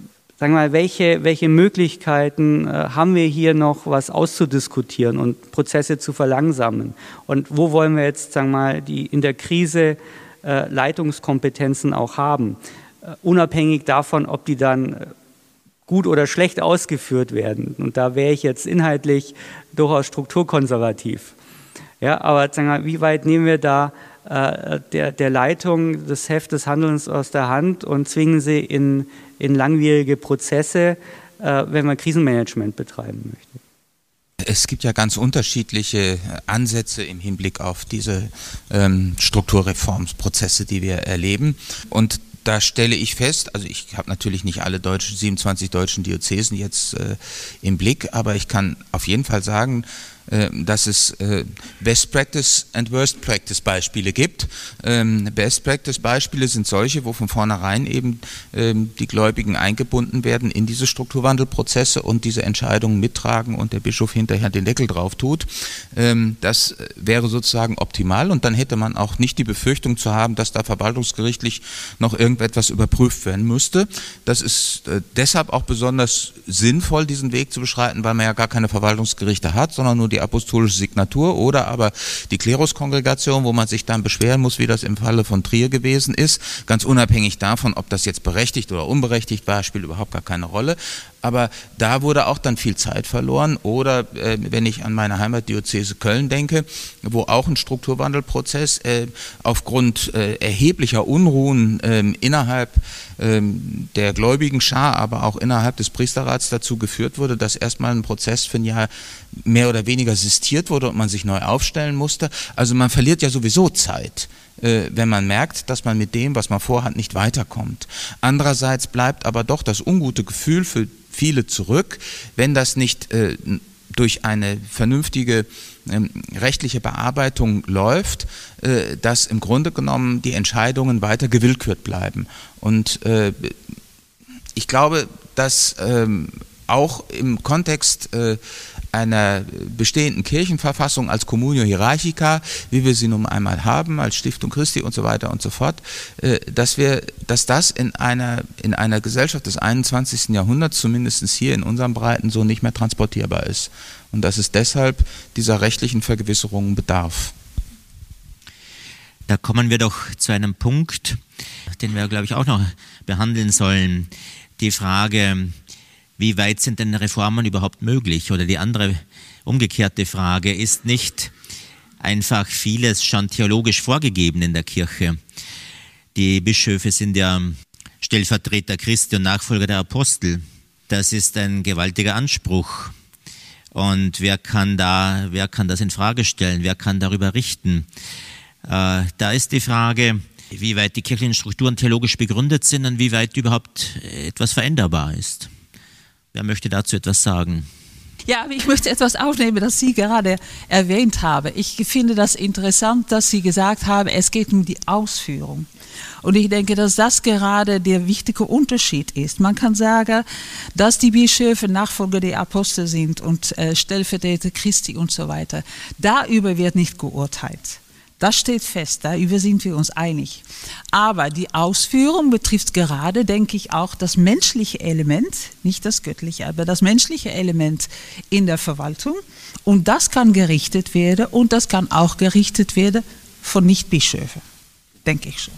Möglichkeiten haben wir hier noch, was auszudiskutieren und Prozesse zu verlangsamen? Und wo wollen wir jetzt, sagen wir mal, die in der Krise Leitungskompetenzen auch haben? Unabhängig davon, ob die dann gut oder schlecht ausgeführt werden. Und da wäre ich jetzt inhaltlich durchaus strukturkonservativ. Ja, aber sagen wir, wie weit nehmen wir da der Leitung das Heft des Handelns aus der Hand und zwingen sie in langwierige Prozesse, wenn man Krisenmanagement betreiben möchte? Es gibt ja ganz unterschiedliche Ansätze im Hinblick auf diese Strukturreformprozesse, die wir erleben. Und da stelle ich fest, also ich habe natürlich nicht alle 27 deutschen Diözesen jetzt im Blick, aber ich kann auf jeden Fall sagen, dass es Best Practice und Worst Practice Beispiele gibt. Best Practice Beispiele sind solche, wo von vornherein eben die Gläubigen eingebunden werden in diese Strukturwandelprozesse und diese Entscheidungen mittragen und der Bischof hinterher den Deckel drauf tut. Das wäre sozusagen optimal und dann hätte man auch nicht die Befürchtung zu haben, dass da verwaltungsgerichtlich noch irgendetwas überprüft werden müsste. Das ist deshalb auch besonders sinnvoll, diesen Weg zu beschreiten, weil man ja gar keine Verwaltungsgerichte hat, sondern nur die apostolische Signatur oder aber die Kleruskongregation, wo man sich dann beschweren muss, wie das im Falle von Trier gewesen ist. Ganz unabhängig davon, ob das jetzt berechtigt oder unberechtigt war, spielt überhaupt gar keine Rolle. Aber da wurde auch dann viel Zeit verloren. Oder wenn ich an meine Heimatdiözese Köln denke, wo auch ein Strukturwandelprozess aufgrund erheblicher Unruhen innerhalb der gläubigen Schar, aber auch innerhalb des Priesterrats dazu geführt wurde, dass erstmal ein Prozess für ein Jahr mehr oder weniger sistiert wurde und man sich neu aufstellen musste. Also man verliert ja sowieso Zeit, wenn man merkt, dass man mit dem, was man vorhat, nicht weiterkommt. Andererseits bleibt aber doch das ungute Gefühl für viele zurück, wenn das nicht durch eine vernünftige rechtliche Bearbeitung läuft, dass im Grunde genommen die Entscheidungen weiter gewillkürt bleiben. Und ich glaube, dass auch im Kontext einer bestehenden Kirchenverfassung als Communio Hierarchica, wie wir sie nun einmal haben, als Stiftung Christi und so weiter und so fort, dass das in einer Gesellschaft des 21. Jahrhunderts, zumindest hier in unseren Breiten, so nicht mehr transportierbar ist. Und dass es deshalb dieser rechtlichen Vergewisserungen bedarf. Da kommen wir doch zu einem Punkt, den wir, glaube ich, auch noch behandeln sollen. Die Frage, wie weit sind denn Reformen überhaupt möglich? Oder die andere umgekehrte Frage, ist nicht einfach vieles schon theologisch vorgegeben in der Kirche? Die Bischöfe sind ja Stellvertreter Christi und Nachfolger der Apostel. Das ist ein gewaltiger Anspruch. Und wer kann das in Frage stellen? Wer kann darüber richten? Da ist die Frage, wie weit die kirchlichen Strukturen theologisch begründet sind und wie weit überhaupt etwas veränderbar ist. Wer möchte dazu etwas sagen? Ja, ich möchte etwas aufnehmen, das Sie gerade erwähnt haben. Ich finde das interessant, dass Sie gesagt haben, es geht um die Ausführung. Und ich denke, dass das gerade der wichtige Unterschied ist. Man kann sagen, dass die Bischöfe Nachfolger der Apostel sind und Stellvertreter Christi und so weiter. Darüber wird nicht geurteilt. Das steht fest, darüber sind wir uns einig. Aber die Ausführung betrifft gerade, denke ich, auch das menschliche Element, nicht das göttliche, aber das menschliche Element in der Verwaltung. Und das kann gerichtet werden und das kann auch gerichtet werden von Nichtbischöfen, denke ich schon.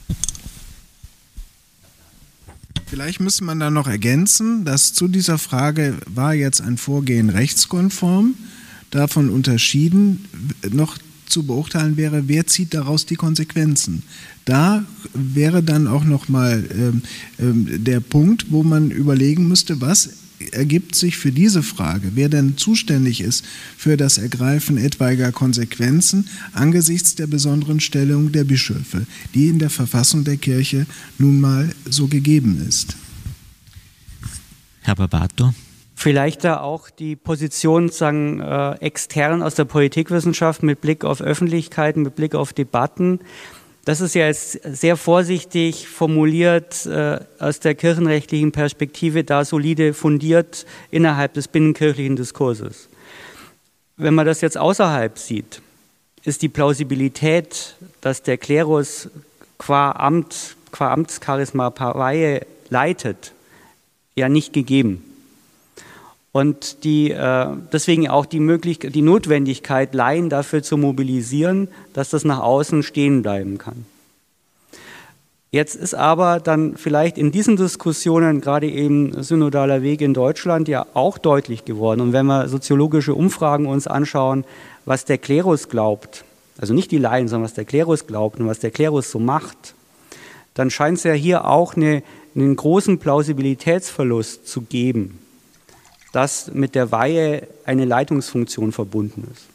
Vielleicht müsste man da noch ergänzen, dass zu dieser Frage, war jetzt ein Vorgehen rechtskonform, davon unterschieden, noch zu beurteilen wäre, wer zieht daraus die Konsequenzen. Da wäre dann auch nochmal der Punkt, wo man überlegen müsste, was ergibt sich für diese Frage, wer denn zuständig ist für das Ergreifen etwaiger Konsequenzen angesichts der besonderen Stellung der Bischöfe, die in der Verfassung der Kirche nun mal so gegeben ist. Herr Barbato? Vielleicht da auch die Position sagen, extern aus der Politikwissenschaft mit Blick auf Öffentlichkeiten, mit Blick auf Debatten. Das ist ja jetzt sehr vorsichtig formuliert aus der kirchenrechtlichen Perspektive, da solide fundiert innerhalb des binnenkirchlichen Diskurses. Wenn man das jetzt außerhalb sieht, ist die Plausibilität, dass der Klerus qua Amtscharisma Weihe leitet, ja nicht gegeben. Und deswegen auch die Notwendigkeit, Laien dafür zu mobilisieren, dass das nach außen stehen bleiben kann. Jetzt ist aber dann vielleicht in diesen Diskussionen, gerade eben synodaler Weg in Deutschland, ja auch deutlich geworden. Und wenn wir soziologische Umfragen uns anschauen, was der Klerus glaubt, also nicht die Laien, sondern was der Klerus glaubt und was der Klerus so macht, dann scheint es ja hier auch einen großen Plausibilitätsverlust zu geben, dass mit der Weihe eine Leitungsfunktion verbunden ist.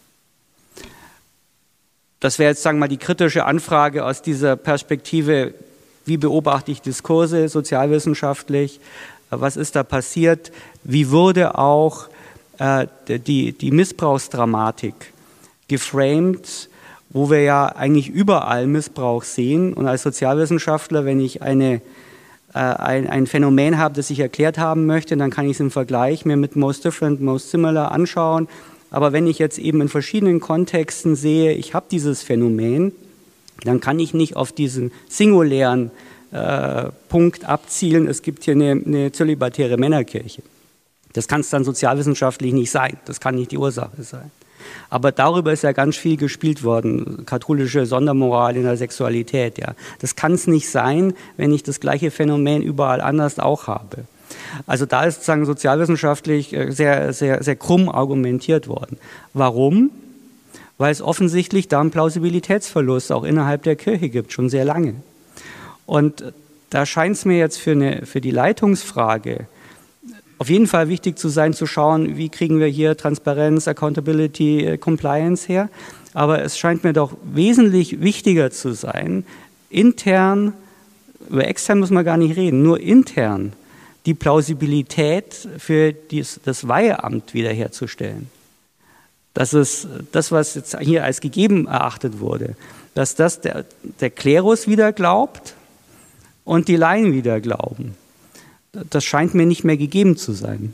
Das wäre jetzt, sagen wir mal, die kritische Anfrage aus dieser Perspektive, wie beobachte ich Diskurse sozialwissenschaftlich, was ist da passiert, wie wurde auch die Missbrauchsdramatik geframed, wo wir ja eigentlich überall Missbrauch sehen. Und als Sozialwissenschaftler, wenn ich ein Phänomen habe, das ich erklärt haben möchte, dann kann ich es im Vergleich mir mit Most Different, Most Similar anschauen. Aber wenn ich jetzt eben in verschiedenen Kontexten sehe, ich habe dieses Phänomen, dann kann ich nicht auf diesen singulären Punkt abzielen, es gibt hier eine zölibatäre Männerkirche. Das kann es dann sozialwissenschaftlich nicht sein, das kann nicht die Ursache sein. Aber darüber ist ja ganz viel gespielt worden, katholische Sondermoral in der Sexualität. Ja. Das kann es nicht sein, wenn ich das gleiche Phänomen überall anders auch habe. Also da ist sozusagen sozialwissenschaftlich sehr, sehr, sehr krumm argumentiert worden. Warum? Weil es offensichtlich da einen Plausibilitätsverlust auch innerhalb der Kirche gibt, schon sehr lange. Und da scheint es mir jetzt für die Leitungsfrage auf jeden Fall wichtig zu sein, zu schauen, wie kriegen wir hier Transparenz, Accountability, Compliance her. Aber es scheint mir doch wesentlich wichtiger zu sein, intern, über extern muss man gar nicht reden, nur intern die Plausibilität für das Weiheamt wiederherzustellen. Das ist das, was jetzt hier als gegeben erachtet wurde, dass das der Klerus wieder glaubt und die Laien wieder glauben. Das scheint mir nicht mehr gegeben zu sein.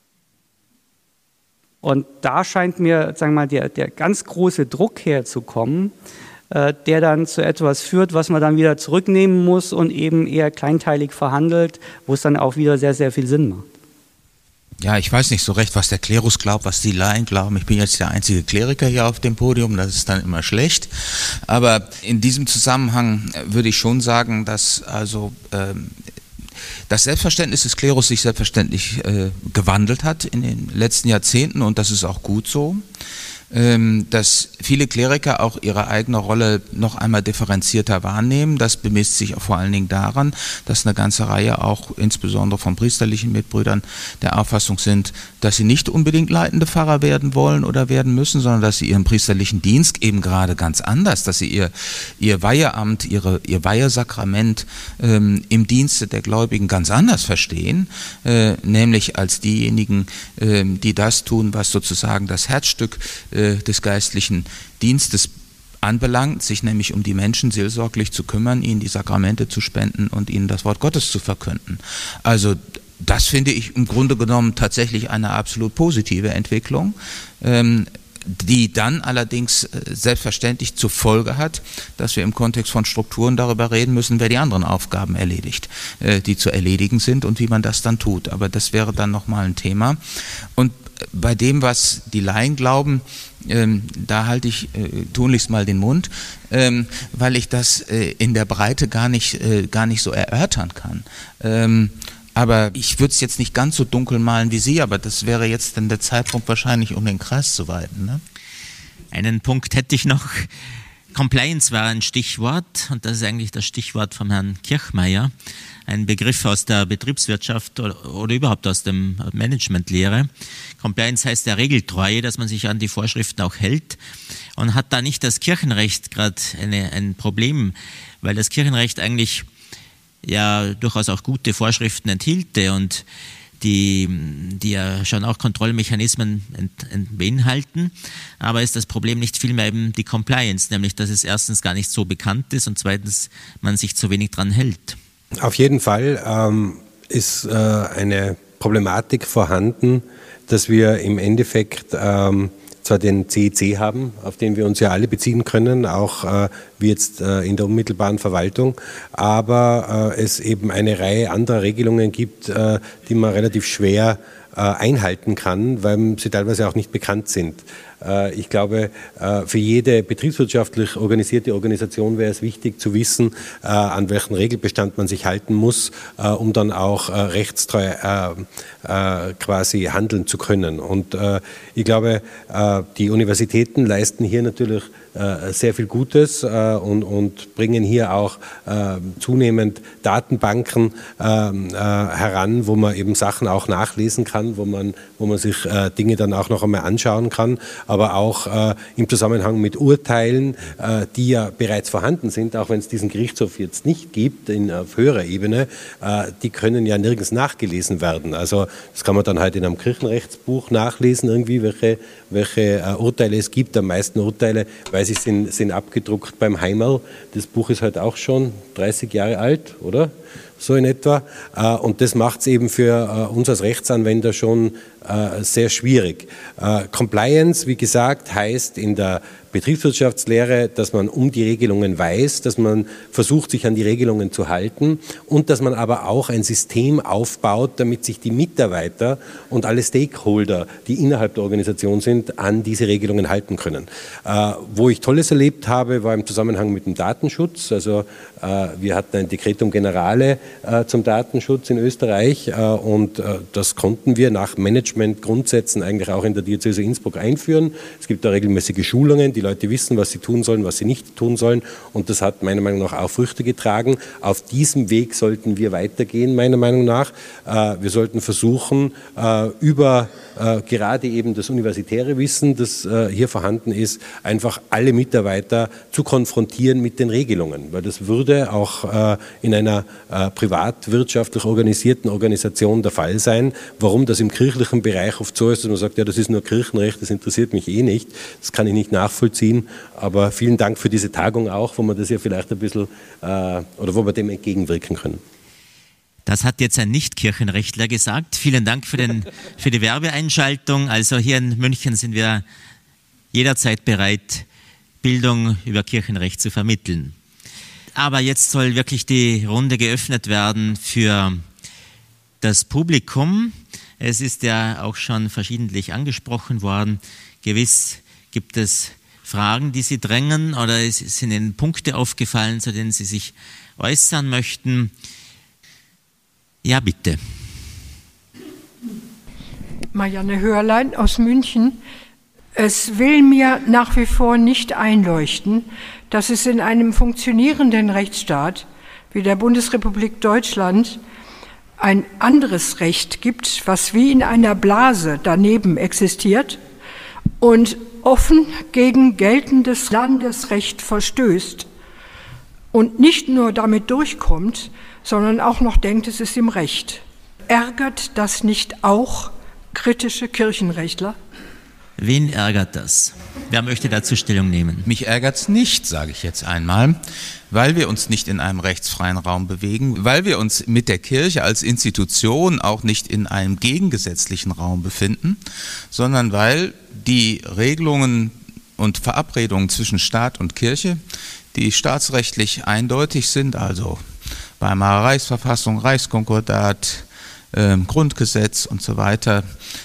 Und da scheint mir, sagen wir mal, der ganz große Druck herzukommen, der dann zu etwas führt, was man dann wieder zurücknehmen muss und eben eher kleinteilig verhandelt, wo es dann auch wieder sehr, sehr viel Sinn macht. Ja, ich weiß nicht so recht, was der Klerus glaubt, was die Laien glauben. Ich bin jetzt der einzige Kleriker hier auf dem Podium, das ist dann immer schlecht. Aber in diesem Zusammenhang würde ich schon sagen, dass also das Selbstverständnis des Klerus sich selbstverständlich gewandelt hat in den letzten Jahrzehnten und das ist auch gut so. dass viele Kleriker auch ihre eigene Rolle noch einmal differenzierter wahrnehmen. Das bemisst sich vor allen Dingen daran, dass eine ganze Reihe auch insbesondere von priesterlichen Mitbrüdern der Auffassung sind, dass sie nicht unbedingt leitende Pfarrer werden wollen oder werden müssen, sondern dass sie ihren priesterlichen Dienst eben gerade ganz anders, dass sie ihr Weiheamt, ihr Weihesakrament im Dienste der Gläubigen ganz anders verstehen, nämlich als diejenigen, die das tun, was sozusagen das Herzstück des geistlichen Dienstes anbelangt, sich nämlich um die Menschen seelsorglich zu kümmern, ihnen die Sakramente zu spenden und ihnen das Wort Gottes zu verkünden. Also das finde ich im Grunde genommen tatsächlich eine absolut positive Entwicklung, die dann allerdings selbstverständlich zur Folge hat, dass wir im Kontext von Strukturen darüber reden müssen, wer die anderen Aufgaben erledigt, die zu erledigen sind und wie man das dann tut. Aber das wäre dann nochmal ein Thema. Und bei dem, was die Laien glauben, da halte ich tunlichst mal den Mund, weil ich das in der Breite gar nicht so erörtern kann. Aber ich würde es jetzt nicht ganz so dunkel malen wie Sie, aber das wäre jetzt dann der Zeitpunkt wahrscheinlich, um den Kreis zu weiten. Ne? Einen Punkt hätte ich noch. Compliance war ein Stichwort und das ist eigentlich das Stichwort vom Herrn Kirchmeier. Ein Begriff aus der Betriebswirtschaft oder überhaupt aus dem Managementlehre. Compliance heißt ja Regeltreue, dass man sich an die Vorschriften auch hält. Und hat da nicht das Kirchenrecht gerade ein Problem, weil das Kirchenrecht eigentlich ja durchaus auch gute Vorschriften enthielte und die ja schon auch Kontrollmechanismen beinhalten. Aber ist das Problem nicht vielmehr eben die Compliance, nämlich dass es erstens gar nicht so bekannt ist und zweitens man sich zu wenig dran hält? Auf jeden Fall ist eine Problematik vorhanden, dass wir im Endeffekt zwar den CEC haben, auf den wir uns ja alle beziehen können, auch wie jetzt in der unmittelbaren Verwaltung, aber es eben eine Reihe anderer Regelungen gibt, die man relativ schwer einhalten kann, weil sie teilweise auch nicht bekannt sind. Ich glaube, für jede betriebswirtschaftlich organisierte Organisation wäre es wichtig zu wissen, an welchen Regelbestand man sich halten muss, um dann auch rechtstreu quasi handeln zu können. Und ich glaube, die Universitäten leisten hier natürlich sehr viel Gutes und bringen hier auch zunehmend Datenbanken heran, wo man eben Sachen auch nachlesen kann, wo man sich Dinge dann auch noch einmal anschauen kann, aber auch im Zusammenhang mit Urteilen, die ja bereits vorhanden sind, auch wenn es diesen Gerichtshof jetzt nicht gibt auf höherer Ebene, die können ja nirgends nachgelesen werden. Also das kann man dann halt in einem Kirchenrechtsbuch nachlesen, irgendwie, welche Urteile es gibt. Am meisten Urteile, weiß ich, sind abgedruckt beim Heimerl. Das Buch ist halt auch schon 30 Jahre alt, oder? So in etwa. Und das macht es eben für uns als Rechtsanwender schon sehr schwierig. Compliance, wie gesagt, heißt in der Betriebswirtschaftslehre, dass man um die Regelungen weiß, dass man versucht, sich an die Regelungen zu halten und dass man aber auch ein System aufbaut, damit sich die Mitarbeiter und alle Stakeholder, die innerhalb der Organisation sind, an diese Regelungen halten können. Wo ich Tolles erlebt habe, war im Zusammenhang mit dem Datenschutz. Also wir hatten ein Decretum Generale zum Datenschutz in Österreich und das konnten wir nach Managementgrundsätzen eigentlich auch in der Diözese Innsbruck einführen. Es gibt da regelmäßige Schulungen, die Leute wissen, was sie tun sollen, was sie nicht tun sollen und das hat meiner Meinung nach auch Früchte getragen. Auf diesem Weg sollten wir weitergehen, meiner Meinung nach. Wir sollten versuchen, über gerade eben das universitäre Wissen, das hier vorhanden ist, einfach alle Mitarbeiter zu konfrontieren mit den Regelungen, weil das würde auch in einer privatwirtschaftlich organisierten Organisation der Fall sein. Warum das im kirchlichen Bereich oft so ist, dass man sagt, ja, das ist nur Kirchenrecht, das interessiert mich eh nicht, das kann ich nicht nachvollziehen, aber vielen Dank für diese Tagung auch, wo wir das ja vielleicht ein bisschen, oder wo wir dem entgegenwirken können. Das hat jetzt ein Nicht-Kirchenrechtler gesagt. Vielen Dank für die Werbeeinschaltung. Also hier in München sind wir jederzeit bereit, Bildung über Kirchenrecht zu vermitteln. Aber jetzt soll wirklich die Runde geöffnet werden für das Publikum. Es ist ja auch schon verschiedentlich angesprochen worden. Gewiss gibt es Fragen, die Sie drängen, oder es sind Ihnen Punkte aufgefallen, zu denen Sie sich äußern möchten. Ja, bitte. Marianne Hörlein aus München. Es will mir nach wie vor nicht einleuchten, dass es in einem funktionierenden Rechtsstaat wie der Bundesrepublik Deutschland ein anderes Recht gibt, was wie in einer Blase daneben existiert und offen gegen geltendes Landesrecht verstößt und nicht nur damit durchkommt, sondern auch noch denkt, es ist ihm recht. Ärgert das nicht auch kritische Kirchenrechtler? Wen ärgert das? Wer möchte dazu Stellung nehmen? Mich ärgert es nicht, sage ich jetzt einmal, weil wir uns nicht in einem rechtsfreien Raum bewegen, weil wir uns mit der Kirche als Institution auch nicht in einem gegengesetzlichen Raum befinden, sondern weil die Regelungen und Verabredungen zwischen Staat und Kirche, die staatsrechtlich eindeutig sind, also Weimarer Reichsverfassung, Reichskonkordat, Grundgesetz und so weiter,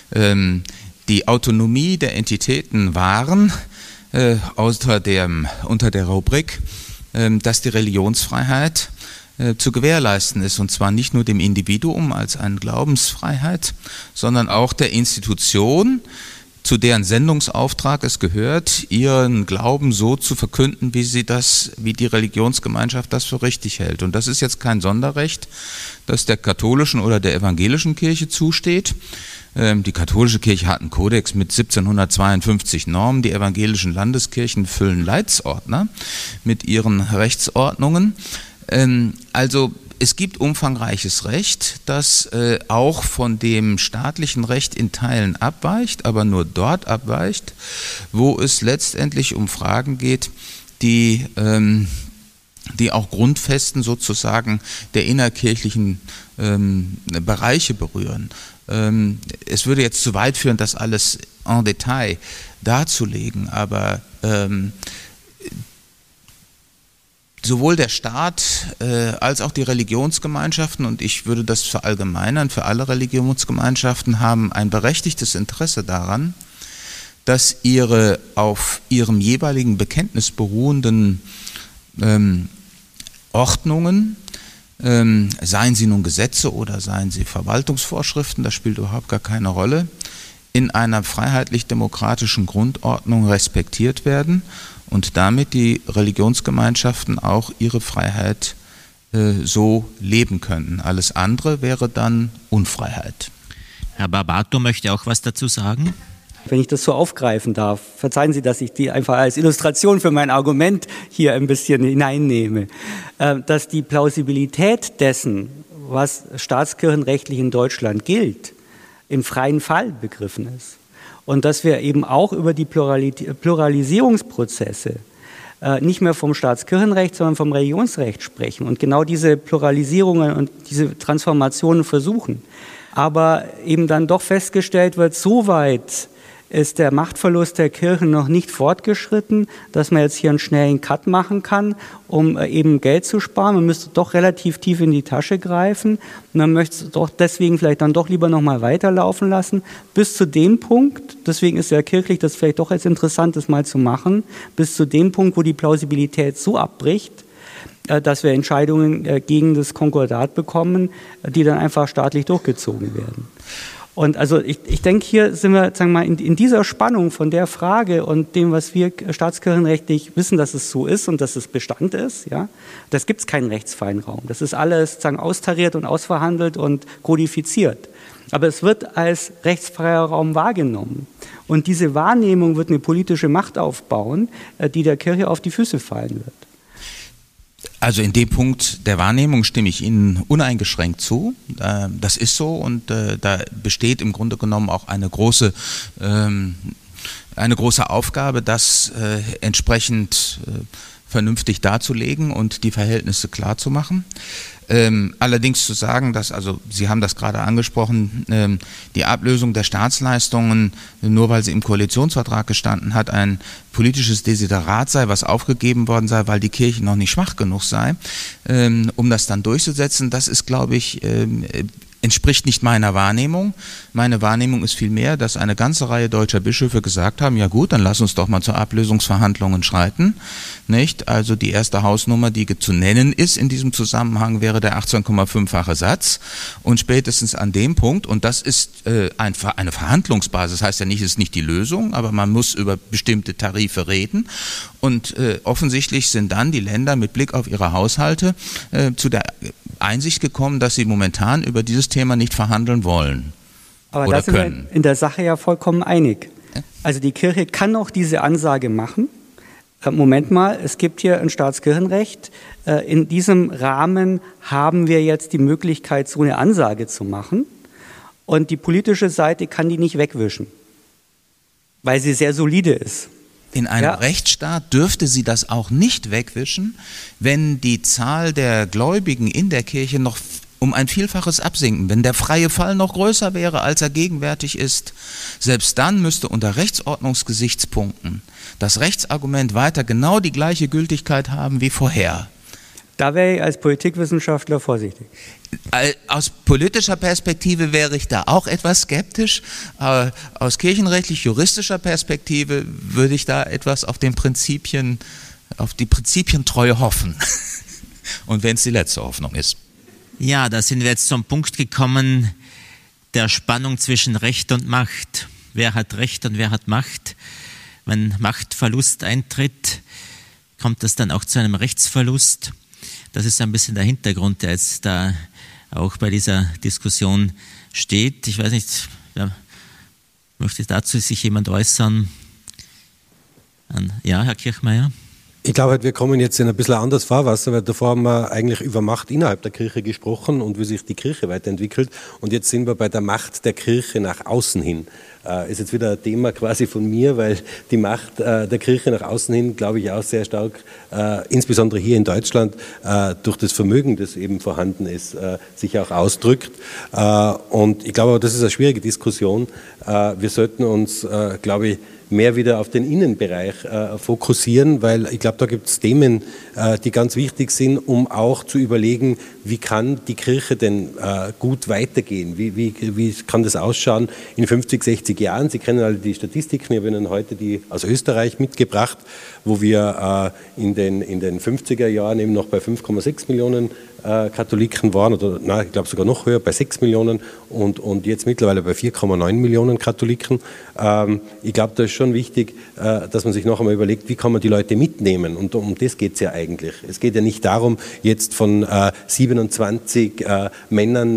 die Autonomie der Entitäten wahren, unter der Rubrik, dass die Religionsfreiheit zu gewährleisten ist, und zwar nicht nur dem Individuum als eine Glaubensfreiheit, sondern auch der Institution, zu deren Sendungsauftrag es gehört, ihren Glauben so zu verkünden, wie die Religionsgemeinschaft das für richtig hält. Und das ist jetzt kein Sonderrecht, das der katholischen oder der evangelischen Kirche zusteht. Die katholische Kirche hat einen Kodex mit 1752 Normen, die evangelischen Landeskirchen füllen Leitsordner mit ihren Rechtsordnungen. Also es gibt umfangreiches Recht, das auch von dem staatlichen Recht in Teilen abweicht, aber nur dort abweicht, wo es letztendlich um Fragen geht, die auch Grundfesten sozusagen der innerkirchlichen Bereiche berühren. Es würde jetzt zu weit führen, das alles en Detail darzulegen, aber sowohl der Staat als auch die Religionsgemeinschaften, und ich würde das verallgemeinern, für alle Religionsgemeinschaften haben ein berechtigtes Interesse daran, dass ihre auf ihrem jeweiligen Bekenntnis beruhenden Ordnungen, seien sie nun Gesetze oder seien sie Verwaltungsvorschriften, das spielt überhaupt gar keine Rolle, in einer freiheitlich-demokratischen Grundordnung respektiert werden und damit die Religionsgemeinschaften auch ihre Freiheit so leben können. Alles andere wäre dann Unfreiheit. Herr Barbato möchte auch was dazu sagen. Wenn ich das so aufgreifen darf, verzeihen Sie, dass ich die einfach als Illustration für mein Argument hier ein bisschen hineinnehme, dass die Plausibilität dessen, was staatskirchenrechtlich in Deutschland gilt, im freien Fall begriffen ist. Und dass wir eben auch über die Pluralisierungsprozesse nicht mehr vom Staatskirchenrecht, sondern vom Religionsrecht sprechen und genau diese Pluralisierungen und diese Transformationen versuchen. Aber eben dann doch festgestellt wird, soweit ist der Machtverlust der Kirchen noch nicht fortgeschritten, dass man jetzt hier einen schnellen Cut machen kann, um eben Geld zu sparen. Man müsste doch relativ tief in die Tasche greifen und man möchte es doch deswegen vielleicht dann doch lieber nochmal weiterlaufen lassen, bis zu dem Punkt, deswegen ist ja kirchlich das vielleicht doch als interessant, das mal zu machen, bis zu dem Punkt, wo die Plausibilität so abbricht, dass wir Entscheidungen gegen das Konkordat bekommen, die dann einfach staatlich durchgezogen werden. Und also ich denke, hier sind wir, sagen wir mal, in dieser Spannung von der Frage und dem, was wir staatskirchenrechtlich wissen, dass es so ist und dass es Bestand ist, ja, das gibt es keinen rechtsfreien Raum. Das ist alles, sagen, austariert und ausverhandelt und kodifiziert. Aber es wird als rechtsfreier Raum wahrgenommen. Und diese Wahrnehmung wird eine politische Macht aufbauen, die der Kirche auf die Füße fallen wird. Also in dem Punkt der Wahrnehmung stimme ich Ihnen uneingeschränkt zu. Das ist so und da besteht im Grunde genommen auch eine große Aufgabe, das entsprechend vernünftig darzulegen und die Verhältnisse klar zu machen. Allerdings zu sagen, dass, also Sie haben das gerade angesprochen, die Ablösung der Staatsleistungen, nur weil sie im Koalitionsvertrag gestanden hat, ein politisches Desiderat sei, was aufgegeben worden sei, weil die Kirche noch nicht schwach genug sei, um das dann durchzusetzen, das ist, glaube ich, entspricht nicht meiner Wahrnehmung. Meine Wahrnehmung ist vielmehr, dass eine ganze Reihe deutscher Bischöfe gesagt haben, ja gut, dann lass uns doch mal zu Ablösungsverhandlungen schreiten. Nicht? Also die erste Hausnummer, die zu nennen ist in diesem Zusammenhang, wäre wäre der 18,5-fache Satz. Und spätestens an dem Punkt, und das ist eine Verhandlungsbasis, das heißt ja nicht, es ist nicht die Lösung, aber man muss über bestimmte Tarife reden. Und offensichtlich sind dann die Länder mit Blick auf ihre Haushalte zu der Einsicht gekommen, dass sie momentan über dieses Thema nicht verhandeln wollen. Aber da sind wir in der Sache ja vollkommen einig. Also die Kirche kann auch diese Ansage machen. Moment mal, es gibt hier ein Staatskirchenrecht. In diesem Rahmen haben wir jetzt die Möglichkeit, so eine Ansage zu machen. Und die politische Seite kann die nicht wegwischen, weil sie sehr solide ist. In einem Rechtsstaat dürfte sie das auch nicht wegwischen, wenn die Zahl der Gläubigen in der Kirche noch um ein Vielfaches absinken. Wenn der freie Fall noch größer wäre, als er gegenwärtig ist, selbst dann müsste unter Rechtsordnungsgesichtspunkten das Rechtsargument weiter genau die gleiche Gültigkeit haben wie vorher. Da wäre ich als Politikwissenschaftler vorsichtig. Aus politischer Perspektive wäre ich da auch etwas skeptisch. Aus kirchenrechtlich-juristischer Perspektive würde ich da etwas auf die Prinzipientreue hoffen. Und wenn es die letzte Hoffnung ist. Ja, da sind wir jetzt zum Punkt gekommen der Spannung zwischen Recht und Macht. Wer hat Recht und wer hat Macht? Wenn Machtverlust eintritt, kommt es dann auch zu einem Rechtsverlust. Das ist ein bisschen der Hintergrund, der jetzt da auch bei dieser Diskussion steht. Ich weiß nicht, möchte dazu sich jemand äußern? Ja, Herr Kirchmeier? Ich glaube, wir kommen jetzt in ein bisschen anderes Fahrwasser, weil davor haben wir eigentlich über Macht innerhalb der Kirche gesprochen und wie sich die Kirche weiterentwickelt. Und jetzt sind wir bei der Macht der Kirche nach außen hin. Ist jetzt wieder ein Thema quasi von mir, weil die Macht der Kirche nach außen hin, glaube ich, auch sehr stark, insbesondere hier in Deutschland, durch das Vermögen, das eben vorhanden ist, sich auch ausdrückt. Und ich glaube, das ist eine schwierige Diskussion. Wir sollten uns, glaube ich, mehr wieder auf den Innenbereich fokussieren, weil ich glaube, da gibt es Themen, die ganz wichtig sind, um auch zu überlegen, wie kann die Kirche denn gut weitergehen? Wie kann das ausschauen in 50, 60 Jahren? Sie kennen alle die Statistiken, ich habe Ihnen heute die aus Österreich mitgebracht, wo wir in den 50er Jahren eben noch bei 5,6 Millionen Katholiken waren, oder ich glaube sogar noch höher, bei 6 Millionen und jetzt mittlerweile bei 4,9 Millionen Katholiken. Ich glaube, da ist schon wichtig, dass man sich noch einmal überlegt, wie kann man die Leute mitnehmen, und um das geht es ja eigentlich. Es geht ja nicht darum, jetzt von 27 Männern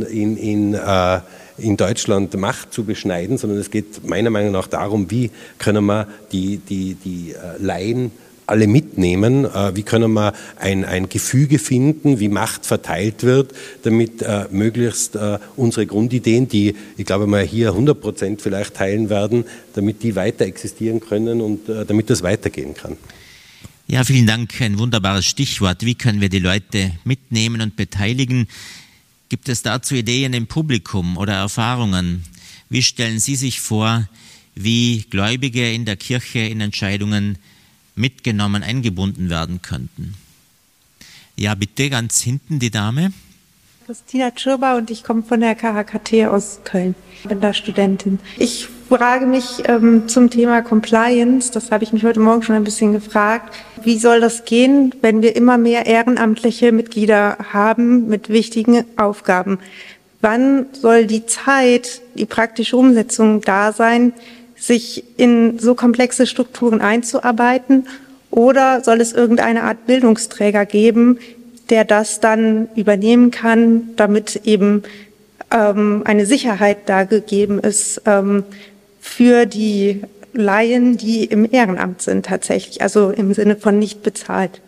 in Deutschland Macht zu beschneiden, sondern es geht meiner Meinung nach darum, wie können wir die Laien alle mitnehmen, wie können wir ein Gefüge finden, wie Macht verteilt wird, damit möglichst unsere Grundideen, die, ich glaube mal, hier 100% vielleicht teilen werden, damit die weiter existieren können und damit das weitergehen kann. Ja, vielen Dank. Ein wunderbares Stichwort. Wie können wir die Leute mitnehmen und beteiligen? Gibt es dazu Ideen im Publikum oder Erfahrungen? Wie stellen Sie sich vor, wie Gläubige in der Kirche in Entscheidungen mitgenommen, eingebunden werden könnten? Ja, bitte, ganz hinten die Dame. Christina Tschirber und ich komme von der KHKT aus Köln. Ich bin da Studentin. Ich frage mich zum Thema Compliance, das habe ich mich heute Morgen schon ein bisschen gefragt. Wie soll das gehen, wenn wir immer mehr ehrenamtliche Mitglieder haben mit wichtigen Aufgaben? Wann soll die Zeit, die praktische Umsetzung da sein, sich in so komplexe Strukturen einzuarbeiten? Oder soll es irgendeine Art Bildungsträger geben, der das dann übernehmen kann, damit eben eine Sicherheit da gegeben ist für die Laien, die im Ehrenamt sind tatsächlich, also im Sinne von nicht bezahlt?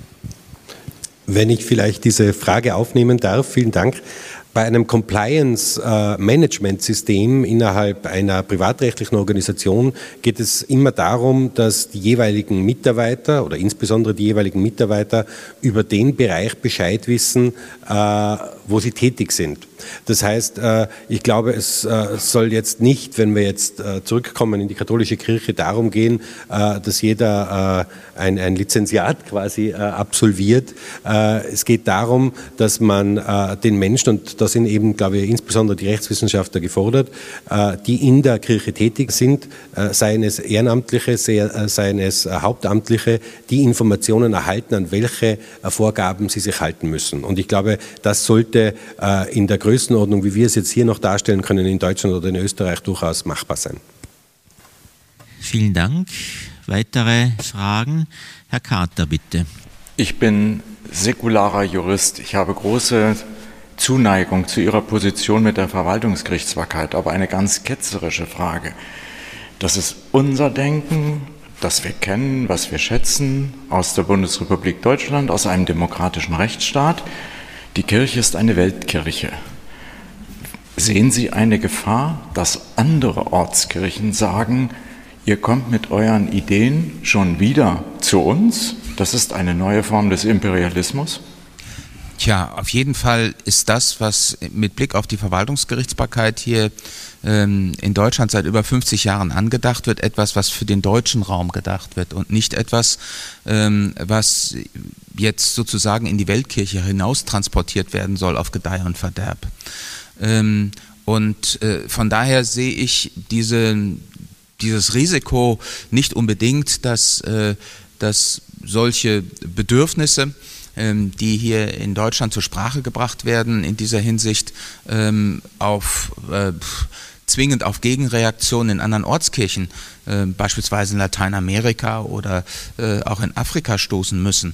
Wenn ich vielleicht diese Frage aufnehmen darf, vielen Dank. Bei einem Compliance-Management-System innerhalb einer privatrechtlichen Organisation geht es immer darum, dass die jeweiligen Mitarbeiter oder insbesondere die jeweiligen Mitarbeiter über den Bereich Bescheid wissen, wo sie tätig sind. Das heißt, ich glaube, es soll jetzt nicht, wenn wir jetzt zurückkommen in die katholische Kirche, darum gehen, dass jeder ein Lizenziat quasi absolviert. Es geht darum, dass man den Menschen, und da sind eben, glaube ich, insbesondere die Rechtswissenschaftler gefordert, die in der Kirche tätig sind, seien es Ehrenamtliche, seien es Hauptamtliche, die Informationen erhalten, an welche Vorgaben sie sich halten müssen. Und ich glaube, das sollte in der Größenordnung, wie wir es jetzt hier noch darstellen können, in Deutschland oder in Österreich durchaus machbar sein. Vielen Dank. Weitere Fragen? Herr Kater, bitte. Ich bin säkularer Jurist. Ich habe große Zuneigung zu Ihrer Position mit der Verwaltungsgerichtsbarkeit, aber eine ganz ketzerische Frage. Das ist unser Denken, das wir kennen, was wir schätzen, aus der Bundesrepublik Deutschland, aus einem demokratischen Rechtsstaat. Die Kirche ist eine Weltkirche. Sehen Sie eine Gefahr, dass andere Ortskirchen sagen, ihr kommt mit euren Ideen schon wieder zu uns? Das ist eine neue Form des Imperialismus? Tja, auf jeden Fall ist das, was mit Blick auf die Verwaltungsgerichtsbarkeit hier in Deutschland seit über 50 Jahren angedacht wird, etwas, was für den deutschen Raum gedacht wird und nicht etwas, was jetzt sozusagen in die Weltkirche hinaus transportiert werden soll auf Gedeih und Verderb. Und von daher sehe ich dieses Risiko nicht unbedingt, dass solche Bedürfnisse, die hier in Deutschland zur Sprache gebracht werden, in dieser Hinsicht zwingend auf Gegenreaktionen in anderen Ortskirchen, beispielsweise in Lateinamerika oder auch in Afrika stoßen müssen.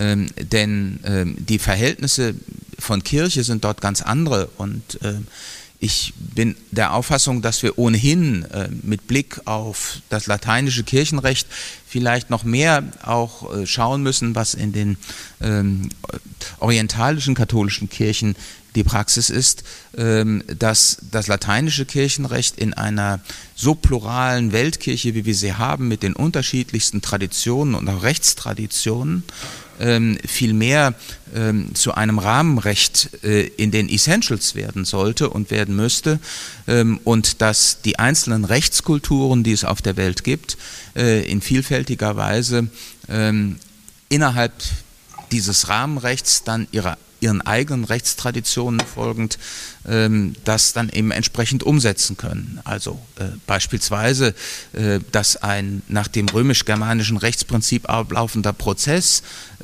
Denn die Verhältnisse von Kirche sind dort ganz andere und ich bin der Auffassung, dass wir ohnehin mit Blick auf das lateinische Kirchenrecht vielleicht noch mehr auch schauen müssen, was in den orientalischen katholischen Kirchen die Praxis ist, dass das lateinische Kirchenrecht in einer so pluralen Weltkirche, wie wir sie haben, mit den unterschiedlichsten Traditionen und auch Rechtstraditionen, viel mehr zu einem Rahmenrecht in den Essentials werden sollte und werden müsste und dass die einzelnen Rechtskulturen, die es auf der Welt gibt, in vielfältiger Weise innerhalb dieses Rahmenrechts dann ihren eigenen Rechtstraditionen folgend das dann eben entsprechend umsetzen können. Also beispielsweise, dass ein nach dem römisch-germanischen Rechtsprinzip ablaufender Prozess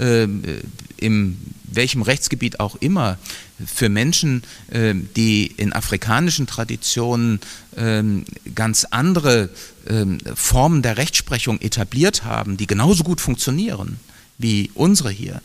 in welchem Rechtsgebiet auch immer für Menschen, die in afrikanischen Traditionen ganz andere Formen der Rechtsprechung etabliert haben, die genauso gut funktionieren wie unsere hier,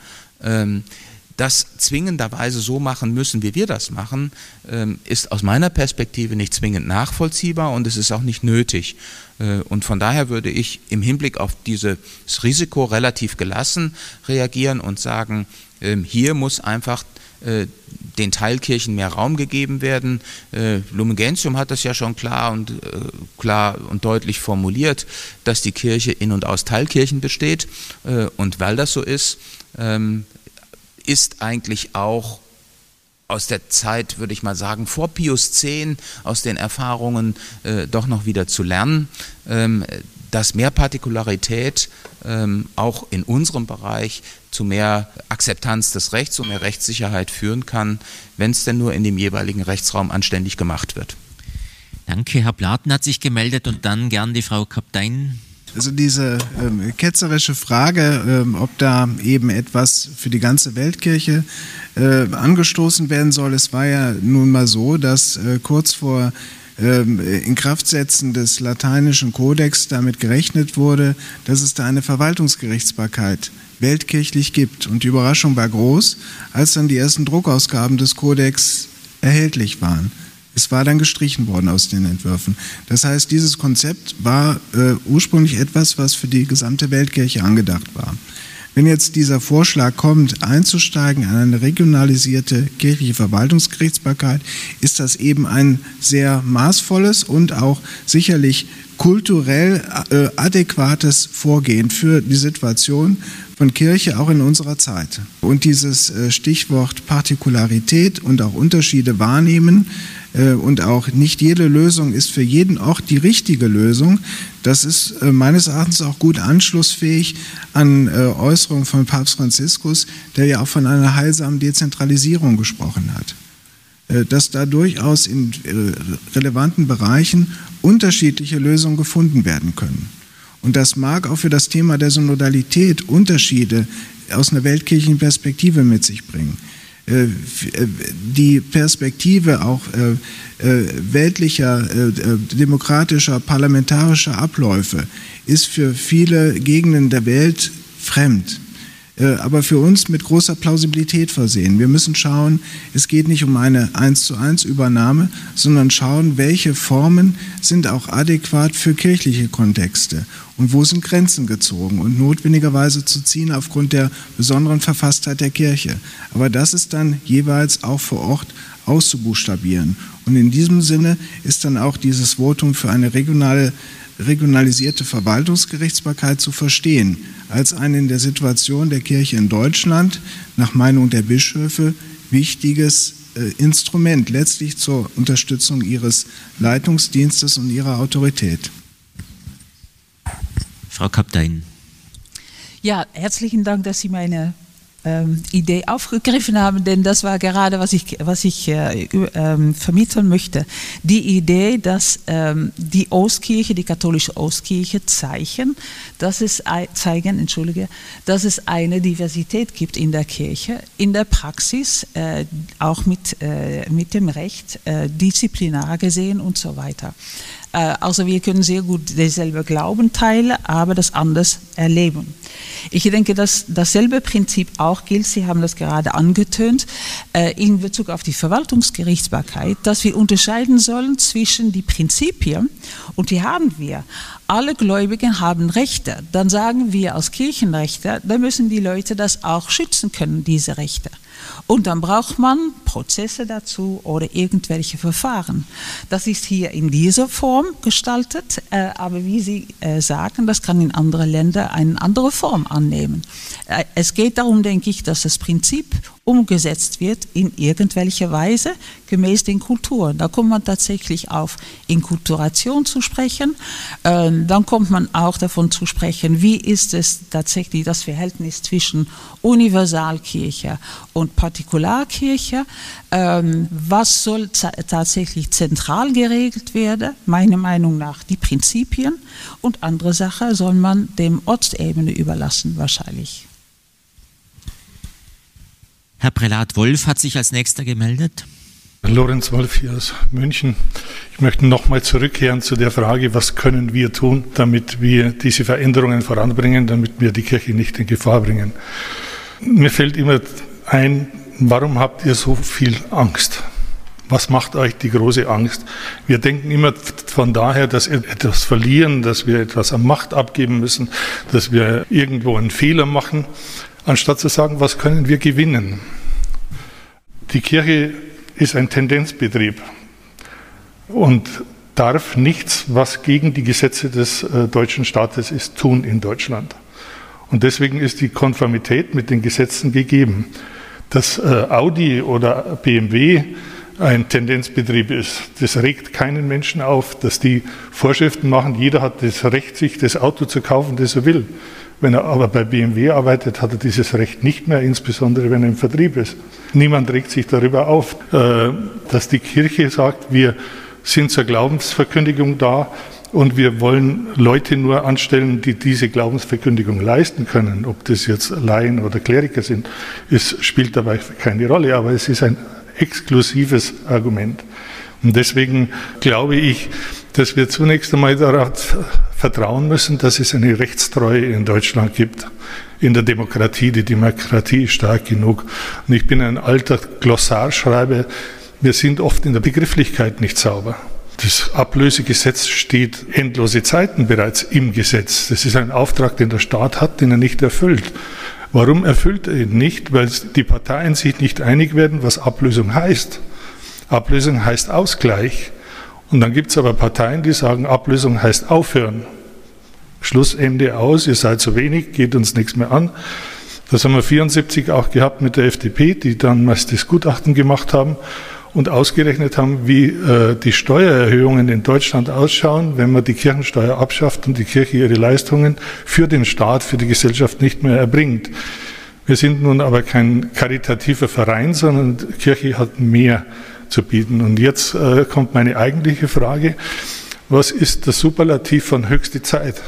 das zwingenderweise so machen müssen, wie wir das machen, ist aus meiner Perspektive nicht zwingend nachvollziehbar und es ist auch nicht nötig. Und von daher würde ich im Hinblick auf dieses Risiko relativ gelassen reagieren und sagen, hier muss einfach den Teilkirchen mehr Raum gegeben werden. Lumen Gentium hat das ja schon klar und deutlich formuliert, dass die Kirche in und aus Teilkirchen besteht. Und weil das so ist eigentlich auch aus der Zeit, würde ich mal sagen, vor Pius X, aus den Erfahrungen doch noch wieder zu lernen, dass mehr Partikularität auch in unserem Bereich zu mehr Akzeptanz des Rechts und mehr Rechtssicherheit führen kann, wenn es denn nur in dem jeweiligen Rechtsraum anständig gemacht wird. Danke, Herr Platen hat sich gemeldet und dann gern die Frau Kaptein. Also diese ketzerische Frage, ob da eben etwas für die ganze Weltkirche angestoßen werden soll. Es war ja nun mal so, dass kurz vor Inkraftsetzen des lateinischen Kodex damit gerechnet wurde, dass es da eine Verwaltungsgerichtsbarkeit weltkirchlich gibt. Und die Überraschung war groß, als dann die ersten Druckausgaben des Kodex erhältlich waren. Es war dann gestrichen worden aus den Entwürfen. Das heißt, dieses Konzept war ursprünglich etwas, was für die gesamte Weltkirche angedacht war. Wenn jetzt dieser Vorschlag kommt, einzusteigen in eine regionalisierte kirchliche Verwaltungsgerichtsbarkeit, ist das eben ein sehr maßvolles und auch sicherlich kulturell adäquates Vorgehen für die Situation von Kirche auch in unserer Zeit. Und dieses Stichwort Partikularität und auch Unterschiede wahrnehmen und auch nicht jede Lösung ist für jeden Ort die richtige Lösung, das ist meines Erachtens auch gut anschlussfähig an Äußerungen von Papst Franziskus, der ja auch von einer heilsamen Dezentralisierung gesprochen hat. dass da durchaus in relevanten Bereichen unterschiedliche Lösungen gefunden werden können. Und das mag auch für das Thema der Synodalität Unterschiede aus einer weltkirchlichen Perspektive mit sich bringen. Die Perspektive auch weltlicher, demokratischer, parlamentarischer Abläufe ist für viele Gegenden der Welt fremd, aber für uns mit großer Plausibilität versehen. Wir müssen schauen, es geht nicht um eine 1:1 Übernahme, sondern schauen, welche Formen sind auch adäquat für kirchliche Kontexte und wo sind Grenzen gezogen und notwendigerweise zu ziehen aufgrund der besonderen Verfasstheit der Kirche. Aber das ist dann jeweils auch vor Ort auszubuchstabieren. Und in diesem Sinne ist dann auch dieses Votum für eine regionalisierte Verwaltungsgerichtsbarkeit zu verstehen, als ein in der Situation der Kirche in Deutschland, nach Meinung der Bischöfe, wichtiges Instrument, letztlich zur Unterstützung ihres Leitungsdienstes und ihrer Autorität. Frau Kaptein. Ja, herzlichen Dank, dass Sie meine Idee aufgegriffen haben, denn das war gerade, was ich vermitteln möchte. Die Idee, dass die Ostkirche, die katholische Ostkirche zeigen, dass es eine Diversität gibt in der Kirche, in der Praxis, auch mit dem Recht, disziplinar gesehen und so weiter. Also wir können sehr gut denselben Glauben teilen, aber das anders erleben. Ich denke, dass dasselbe Prinzip auch gilt, Sie haben das gerade angetönt, in Bezug auf die Verwaltungsgerichtsbarkeit, dass wir unterscheiden sollen zwischen die Prinzipien, und die haben wir. Alle Gläubigen haben Rechte. Dann sagen wir als Kirchenrechter, da müssen die Leute das auch schützen können, diese Rechte. Und dann braucht man Prozesse dazu oder irgendwelche Verfahren. Das ist hier in dieser Form gestaltet, aber wie Sie sagen, das kann in anderen Ländern eine andere Form annehmen. Es geht darum, denke ich, dass das Prinzip umgesetzt wird in irgendwelcher Weise gemäß den Kulturen. Da kommt man tatsächlich auf Inkulturation zu sprechen. Dann kommt man auch davon zu sprechen, wie ist es tatsächlich das Verhältnis zwischen Universalkirche und Partikularkirche. Was soll tatsächlich zentral geregelt werden? Meiner Meinung nach die Prinzipien, und andere Sachen soll man dem Ortsebene überlassen wahrscheinlich. Herr Prälat Wolf hat sich als Nächster gemeldet. Lorenz Wolf hier aus München. Ich möchte nochmal zurückkehren zu der Frage, was können wir tun, damit wir diese Veränderungen voranbringen, damit wir die Kirche nicht in Gefahr bringen. Mir fällt immer ein, warum habt ihr so viel Angst? Was macht euch die große Angst? Wir denken immer von daher, dass wir etwas verlieren, dass wir etwas an Macht abgeben müssen, dass wir irgendwo einen Fehler machen, anstatt zu sagen, was können wir gewinnen? Die Kirche ist ein Tendenzbetrieb und darf nichts, was gegen die Gesetze des deutschen Staates ist, tun in Deutschland. Und deswegen ist die Konformität mit den Gesetzen gegeben. Dass Audi oder BMW ein Tendenzbetrieb ist, das regt keinen Menschen auf, dass die Vorschriften machen. Jeder hat das Recht, sich das Auto zu kaufen, das er will. Wenn er aber bei BMW arbeitet, hat er dieses Recht nicht mehr, insbesondere wenn er im Vertrieb ist. Niemand regt sich darüber auf, dass die Kirche sagt, wir sind zur Glaubensverkündigung da und wir wollen Leute nur anstellen, die diese Glaubensverkündigung leisten können. Ob das jetzt Laien oder Kleriker sind, spielt dabei keine Rolle, aber es ist ein exklusives Argument. Und deswegen glaube ich, dass wir zunächst einmal darauf vertrauen müssen, dass es eine Rechtstreue in Deutschland gibt, in der Demokratie. Die Demokratie ist stark genug. Und ich bin ein alter Glossarschreiber. Wir sind oft in der Begrifflichkeit nicht sauber. Das Ablösegesetz steht endlose Zeiten bereits im Gesetz. Das ist ein Auftrag, den der Staat hat, den er nicht erfüllt. Warum erfüllt er ihn nicht? Weil die Parteien sich nicht einig werden, was Ablösung heißt. Ablösung heißt Ausgleich. Und dann gibt es aber Parteien, die sagen, Ablösung heißt aufhören. Schlussende aus, ihr seid zu wenig, geht uns nichts mehr an. Das haben wir 1974 auch gehabt mit der FDP, die damals das Gutachten gemacht haben und ausgerechnet haben, wie die Steuererhöhungen in Deutschland ausschauen, wenn man die Kirchensteuer abschafft und die Kirche ihre Leistungen für den Staat, für die Gesellschaft nicht mehr erbringt. Wir sind nun aber kein karitativer Verein, sondern die Kirche hat mehr zu bieten. Und jetzt kommt meine eigentliche Frage. Was ist das Superlativ von höchste Zeit?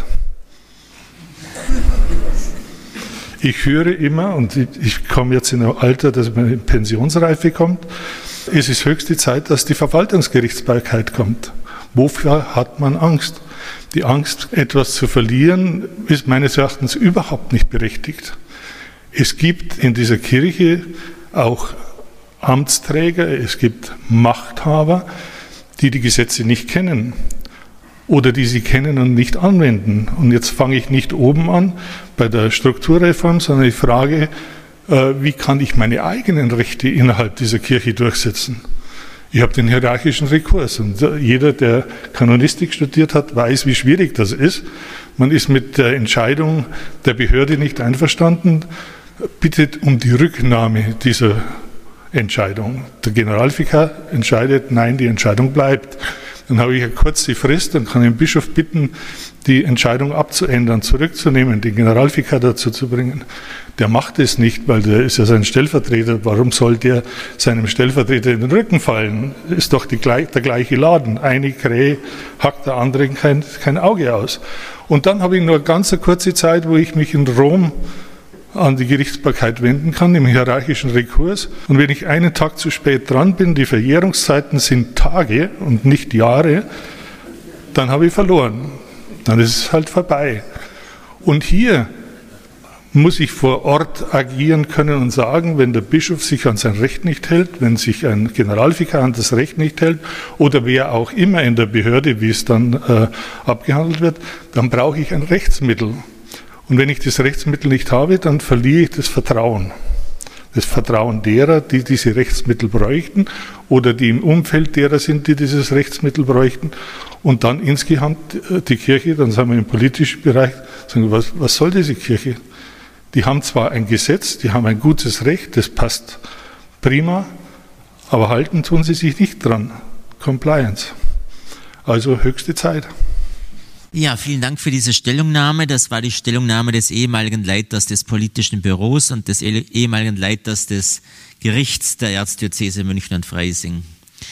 Ich höre immer, und ich komme jetzt in ein Alter, dass man in Pensionsreife kommt, es ist höchste Zeit, dass die Verwaltungsgerichtsbarkeit kommt. Wofür hat man Angst? Die Angst, etwas zu verlieren, ist meines Erachtens überhaupt nicht berechtigt. Es gibt in dieser Kirche auch Amtsträger, es gibt Machthaber, die die Gesetze nicht kennen oder die sie kennen und nicht anwenden. Und jetzt fange ich nicht oben an bei der Strukturreform, sondern ich frage, wie kann ich meine eigenen Rechte innerhalb dieser Kirche durchsetzen? Ich habe den hierarchischen Rekurs und jeder, der Kanonistik studiert hat, weiß, wie schwierig das ist. Man ist mit der Entscheidung der Behörde nicht einverstanden, bittet um die Rücknahme dieser Entscheidung. Der Generalvikar entscheidet, nein, die Entscheidung bleibt. Dann habe ich eine kurze Frist, dann kann ich den Bischof bitten, die Entscheidung abzuändern, zurückzunehmen, den Generalvikar dazu zu bringen. Der macht es nicht, weil der ist ja sein Stellvertreter. Warum soll der seinem Stellvertreter in den Rücken fallen? Ist doch der gleiche Laden. Eine Krähe hackt der andere kein Auge aus. Und dann habe ich nur ganz eine kurze Zeit, wo ich mich in Rom an die Gerichtsbarkeit wenden kann, im hierarchischen Rekurs. Und wenn ich einen Tag zu spät dran bin, die Verjährungszeiten sind Tage und nicht Jahre, dann habe ich verloren. Dann ist es halt vorbei. Und hier muss ich vor Ort agieren können und sagen, wenn der Bischof sich an sein Recht nicht hält, wenn sich ein Generalvikar an das Recht nicht hält oder wer auch immer in der Behörde, wie es dann abgehandelt wird, dann brauche ich ein Rechtsmittel. Und wenn ich das Rechtsmittel nicht habe, dann verliere ich das Vertrauen. Das Vertrauen derer, die diese Rechtsmittel bräuchten oder die im Umfeld derer sind, die dieses Rechtsmittel bräuchten. Und dann insgesamt die Kirche, dann sind wir im politischen Bereich, sagen wir, was soll diese Kirche? Die haben zwar ein Gesetz, die haben ein gutes Recht, das passt prima, aber halten tun sie sich nicht dran. Compliance. Also höchste Zeit. Ja, vielen Dank für diese Stellungnahme. Das war die Stellungnahme des ehemaligen Leiters des politischen Büros und des ehemaligen Leiters des Gerichts der Erzdiözese München und Freising.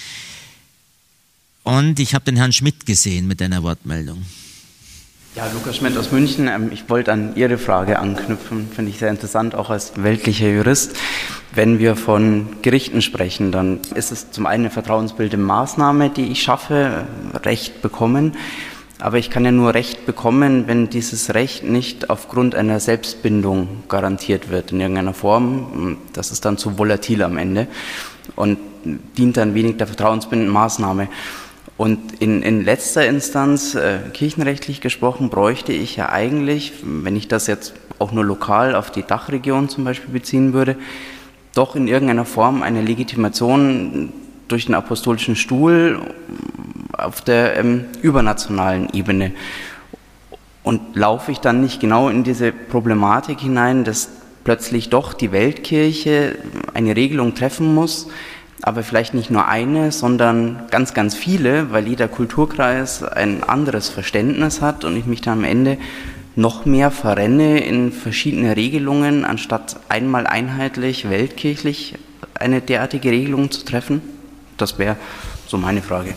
Und ich habe den Herrn Schmidt gesehen mit einer Wortmeldung. Ja, Lukas Schmidt aus München. Ich wollte an Ihre Frage anknüpfen, finde ich sehr interessant, auch als weltlicher Jurist. Wenn wir von Gerichten sprechen, dann ist es zum einen eine vertrauensbildende Maßnahme, die ich schaffe, Recht bekommen. Aber ich kann ja nur Recht bekommen, wenn dieses Recht nicht aufgrund einer Selbstbindung garantiert wird in irgendeiner Form. Das ist dann zu volatil am Ende und dient dann wenig der vertrauensbindenden Maßnahme. Und in letzter Instanz, kirchenrechtlich gesprochen, bräuchte ich ja eigentlich, wenn ich das jetzt auch nur lokal auf die Dachregion zum Beispiel beziehen würde, doch in irgendeiner Form eine Legitimation durch den apostolischen Stuhl auf der übernationalen Ebene. Und laufe ich dann nicht genau in diese Problematik hinein, dass plötzlich doch die Weltkirche eine Regelung treffen muss, aber vielleicht nicht nur eine, sondern ganz, ganz viele, weil jeder Kulturkreis ein anderes Verständnis hat und ich mich dann am Ende noch mehr verrenne in verschiedene Regelungen, anstatt einmal einheitlich, weltkirchlich eine derartige Regelung zu treffen? Das wäre so meine Frage.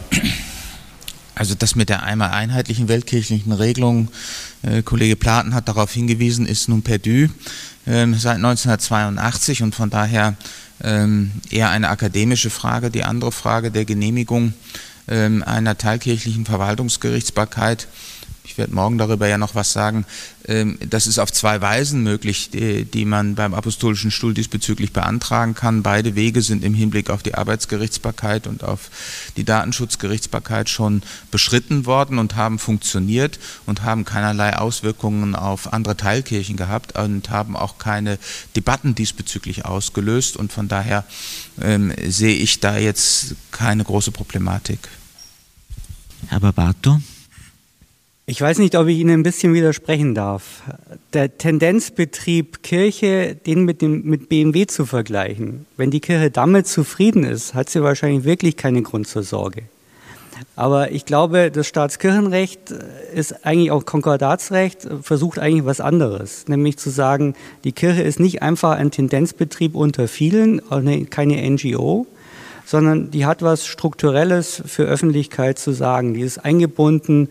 Also das mit der einmal einheitlichen weltkirchlichen Regelung, Kollege Platen hat darauf hingewiesen, ist nun perdu seit 1982 und von daher eher eine akademische Frage. Die andere Frage der Genehmigung einer teilkirchlichen Verwaltungsgerichtsbarkeit, ich werde morgen darüber ja noch was sagen, das ist auf zwei Weisen möglich, die man beim Apostolischen Stuhl diesbezüglich beantragen kann. Beide Wege sind im Hinblick auf die Arbeitsgerichtsbarkeit und auf die Datenschutzgerichtsbarkeit schon beschritten worden und haben funktioniert und haben keinerlei Auswirkungen auf andere Teilkirchen gehabt und haben auch keine Debatten diesbezüglich ausgelöst und von daher sehe ich da jetzt keine große Problematik. Herr Barbato? Ich weiß nicht, ob ich Ihnen ein bisschen widersprechen darf. Der Tendenzbetrieb Kirche, den mit BMW zu vergleichen, wenn die Kirche damit zufrieden ist, hat sie wahrscheinlich wirklich keinen Grund zur Sorge. Aber ich glaube, das Staatskirchenrecht ist eigentlich auch Konkordatsrecht, versucht eigentlich was anderes, nämlich zu sagen, die Kirche ist nicht einfach ein Tendenzbetrieb unter vielen, keine NGO, sondern die hat was Strukturelles für Öffentlichkeit zu sagen. Die ist eingebunden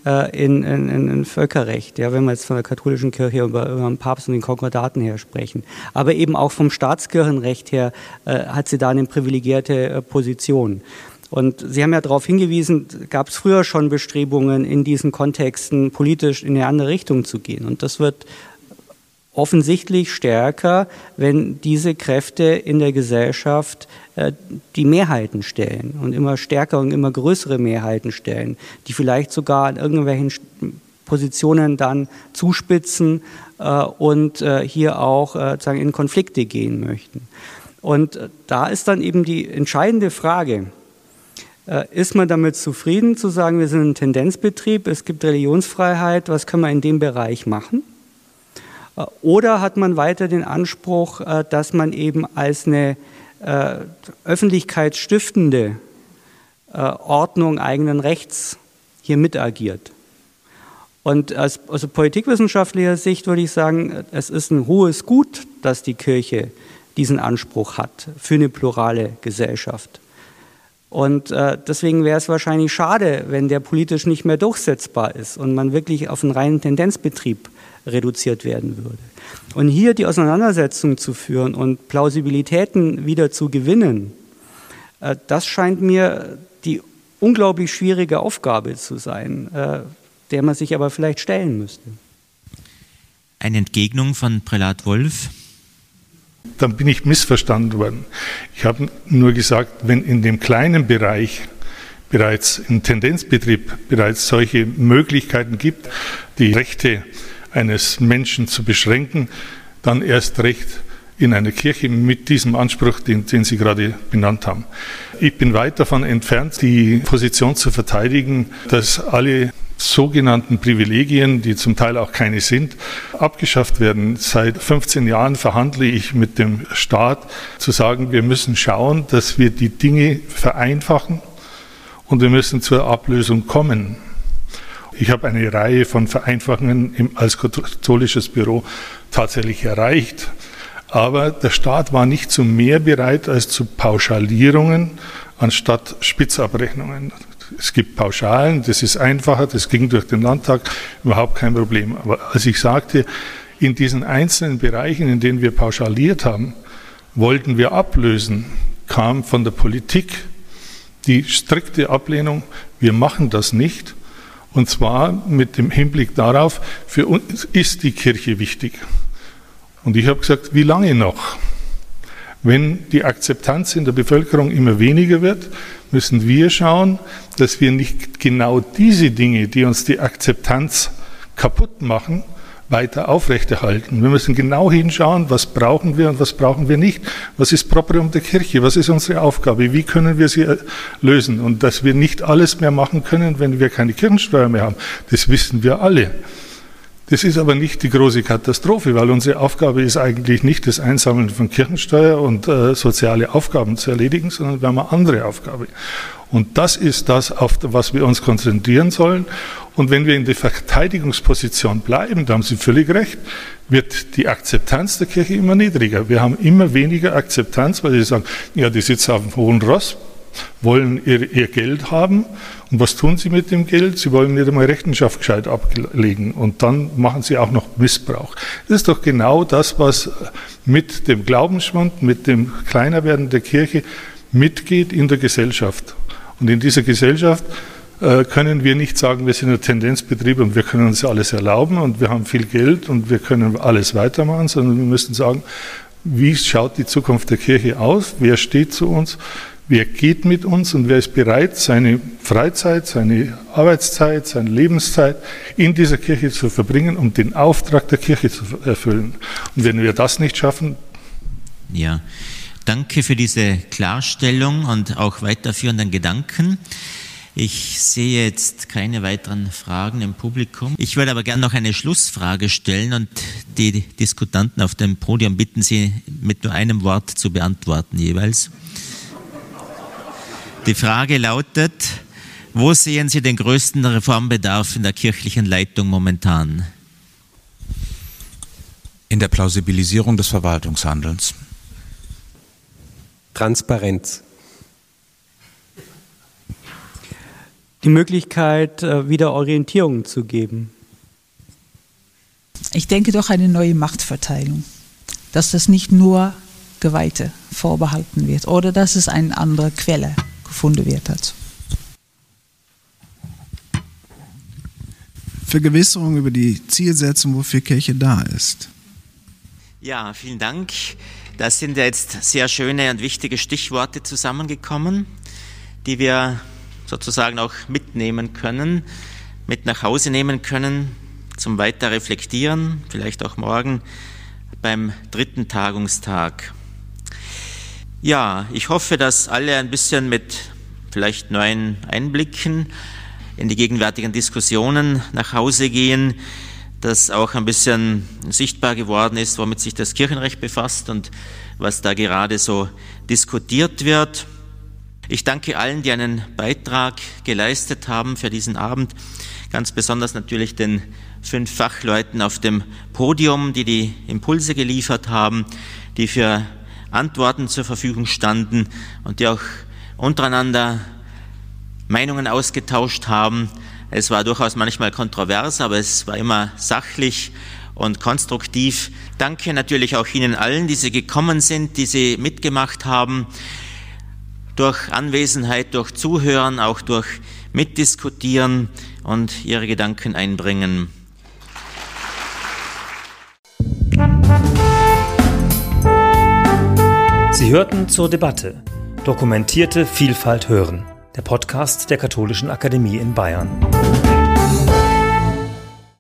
in Völkerrecht, ja, wenn wir jetzt von der katholischen Kirche über den Papst und den Konkordaten her sprechen. Aber eben auch vom Staatskirchenrecht her hat sie da eine privilegierte Position. Und Sie haben ja darauf hingewiesen, gab es früher schon Bestrebungen, in diesen Kontexten politisch in eine andere Richtung zu gehen. Und das wird offensichtlich stärker, wenn diese Kräfte in der Gesellschaft die Mehrheiten stellen und immer stärker und immer größere Mehrheiten stellen, die vielleicht sogar an irgendwelchen Positionen dann zuspitzen und hier auch sozusagen in Konflikte gehen möchten. Und da ist dann eben die entscheidende Frage, ist man damit zufrieden zu sagen, wir sind ein Tendenzbetrieb, es gibt Religionsfreiheit, was können wir in dem Bereich machen? Oder hat man weiter den Anspruch, dass man eben als eine öffentlichkeitsstiftende Ordnung eigenen Rechts hier mitagiert? Und aus politikwissenschaftlicher Sicht würde ich sagen, es ist ein hohes Gut, dass die Kirche diesen Anspruch hat für eine plurale Gesellschaft. Und deswegen wäre es wahrscheinlich schade, wenn der politisch nicht mehr durchsetzbar ist und man wirklich auf einen reinen Tendenzbetrieb reduziert werden würde. Und hier die Auseinandersetzung zu führen und Plausibilitäten wieder zu gewinnen, das scheint mir die unglaublich schwierige Aufgabe zu sein, der man sich aber vielleicht stellen müsste. Eine Entgegnung von Prälat Wolf. Dann bin ich missverstanden worden. Ich habe nur gesagt, wenn in dem kleinen Bereich bereits im Tendenzbetrieb bereits solche Möglichkeiten gibt, die Rechte eines Menschen zu beschränken, dann erst recht in einer Kirche mit diesem Anspruch, den Sie gerade benannt haben. Ich bin weit davon entfernt, die Position zu verteidigen, dass alle sogenannten Privilegien, die zum Teil auch keine sind, abgeschafft werden. Seit 15 Jahren verhandle ich mit dem Staat, zu sagen, wir müssen schauen, dass wir die Dinge vereinfachen und wir müssen zur Ablösung kommen. Ich habe eine Reihe von Vereinfachungen als katholisches Büro tatsächlich erreicht. Aber der Staat war nicht zu mehr bereit als zu Pauschalierungen anstatt Spitzabrechnungen. Es gibt Pauschalen, das ist einfacher, das ging durch den Landtag, überhaupt kein Problem. Aber als ich sagte, in diesen einzelnen Bereichen, in denen wir pauschaliert haben, wollten wir ablösen, kam von der Politik die strikte Ablehnung, wir machen das nicht. Und zwar mit dem Hinblick darauf, für uns ist die Kirche wichtig. Und ich habe gesagt, wie lange noch? Wenn die Akzeptanz in der Bevölkerung immer weniger wird, müssen wir schauen, dass wir nicht genau diese Dinge, die uns die Akzeptanz kaputt machen, weiter aufrechterhalten. Wir müssen genau hinschauen, was brauchen wir und was brauchen wir nicht. Was ist Proprium der Kirche? Was ist unsere Aufgabe? Wie können wir sie lösen? Und dass wir nicht alles mehr machen können, wenn wir keine Kirchensteuer mehr haben, das wissen wir alle. Das ist aber nicht die große Katastrophe, weil unsere Aufgabe ist eigentlich nicht das Einsammeln von Kirchensteuer und soziale Aufgaben zu erledigen, sondern wir haben eine andere Aufgabe. Und das ist das, auf was wir uns konzentrieren sollen. Und wenn wir in der Verteidigungsposition bleiben, da haben Sie völlig recht, wird die Akzeptanz der Kirche immer niedriger. Wir haben immer weniger Akzeptanz, weil sie sagen, ja, die sitzen auf dem hohen Ross, wollen ihr Geld haben. Und was tun sie mit dem Geld? Sie wollen nicht einmal Rechenschaft gescheit ablegen. Und dann machen sie auch noch Missbrauch. Das ist doch genau das, was mit dem Glaubensschwund, mit dem Kleinerwerden der Kirche mitgeht in der Gesellschaft. Und in dieser Gesellschaft können wir nicht sagen, wir sind ein Tendenzbetrieb und wir können uns alles erlauben und wir haben viel Geld und wir können alles weitermachen, sondern wir müssen sagen, wie schaut die Zukunft der Kirche aus? Wer steht zu uns? Wer geht mit uns und wer ist bereit, seine Freizeit, seine Arbeitszeit, seine Lebenszeit in dieser Kirche zu verbringen, um den Auftrag der Kirche zu erfüllen? Und wenn wir das nicht schaffen... Ja, danke für diese Klarstellung und auch weiterführenden Gedanken. Ich sehe jetzt keine weiteren Fragen im Publikum. Ich würde aber gerne noch eine Schlussfrage stellen und die Diskutanten auf dem Podium bitten, sie mit nur einem Wort zu beantworten jeweils. Die Frage lautet, wo sehen Sie den größten Reformbedarf in der kirchlichen Leitung momentan? In der Plausibilisierung des Verwaltungshandelns. Transparenz. die Möglichkeit, wieder Orientierung zu geben? Ich denke doch eine neue Machtverteilung, dass das nicht nur Geweihte vorbehalten wird oder dass es eine andere Quelle gefunden wird dazu. Vergewisserung über die Zielsetzung, wofür Kirche da ist. Ja, vielen Dank. Da sind ja jetzt sehr schöne und wichtige Stichworte zusammengekommen, die wir sozusagen auch mitnehmen können, mit nach Hause nehmen können, zum weiter Reflektieren, vielleicht auch morgen beim 3. Tagungstag. Ja, ich hoffe, dass alle ein bisschen mit vielleicht neuen Einblicken in die gegenwärtigen Diskussionen nach Hause gehen, dass auch ein bisschen sichtbar geworden ist, womit sich das Kirchenrecht befasst und was da gerade so diskutiert wird. Ich danke allen, die einen Beitrag geleistet haben für diesen Abend, ganz besonders natürlich den 5 Fachleuten auf dem Podium, die die Impulse geliefert haben, die für Antworten zur Verfügung standen und die auch untereinander Meinungen ausgetauscht haben. Es war durchaus manchmal kontrovers, aber es war immer sachlich und konstruktiv. Danke natürlich auch Ihnen allen, die Sie gekommen sind, die Sie mitgemacht haben, durch Anwesenheit, durch Zuhören, auch durch Mitdiskutieren und Ihre Gedanken einbringen. Sie hörten zur Debatte Dokumentierte Vielfalt hören, der Podcast der Katholischen Akademie in Bayern.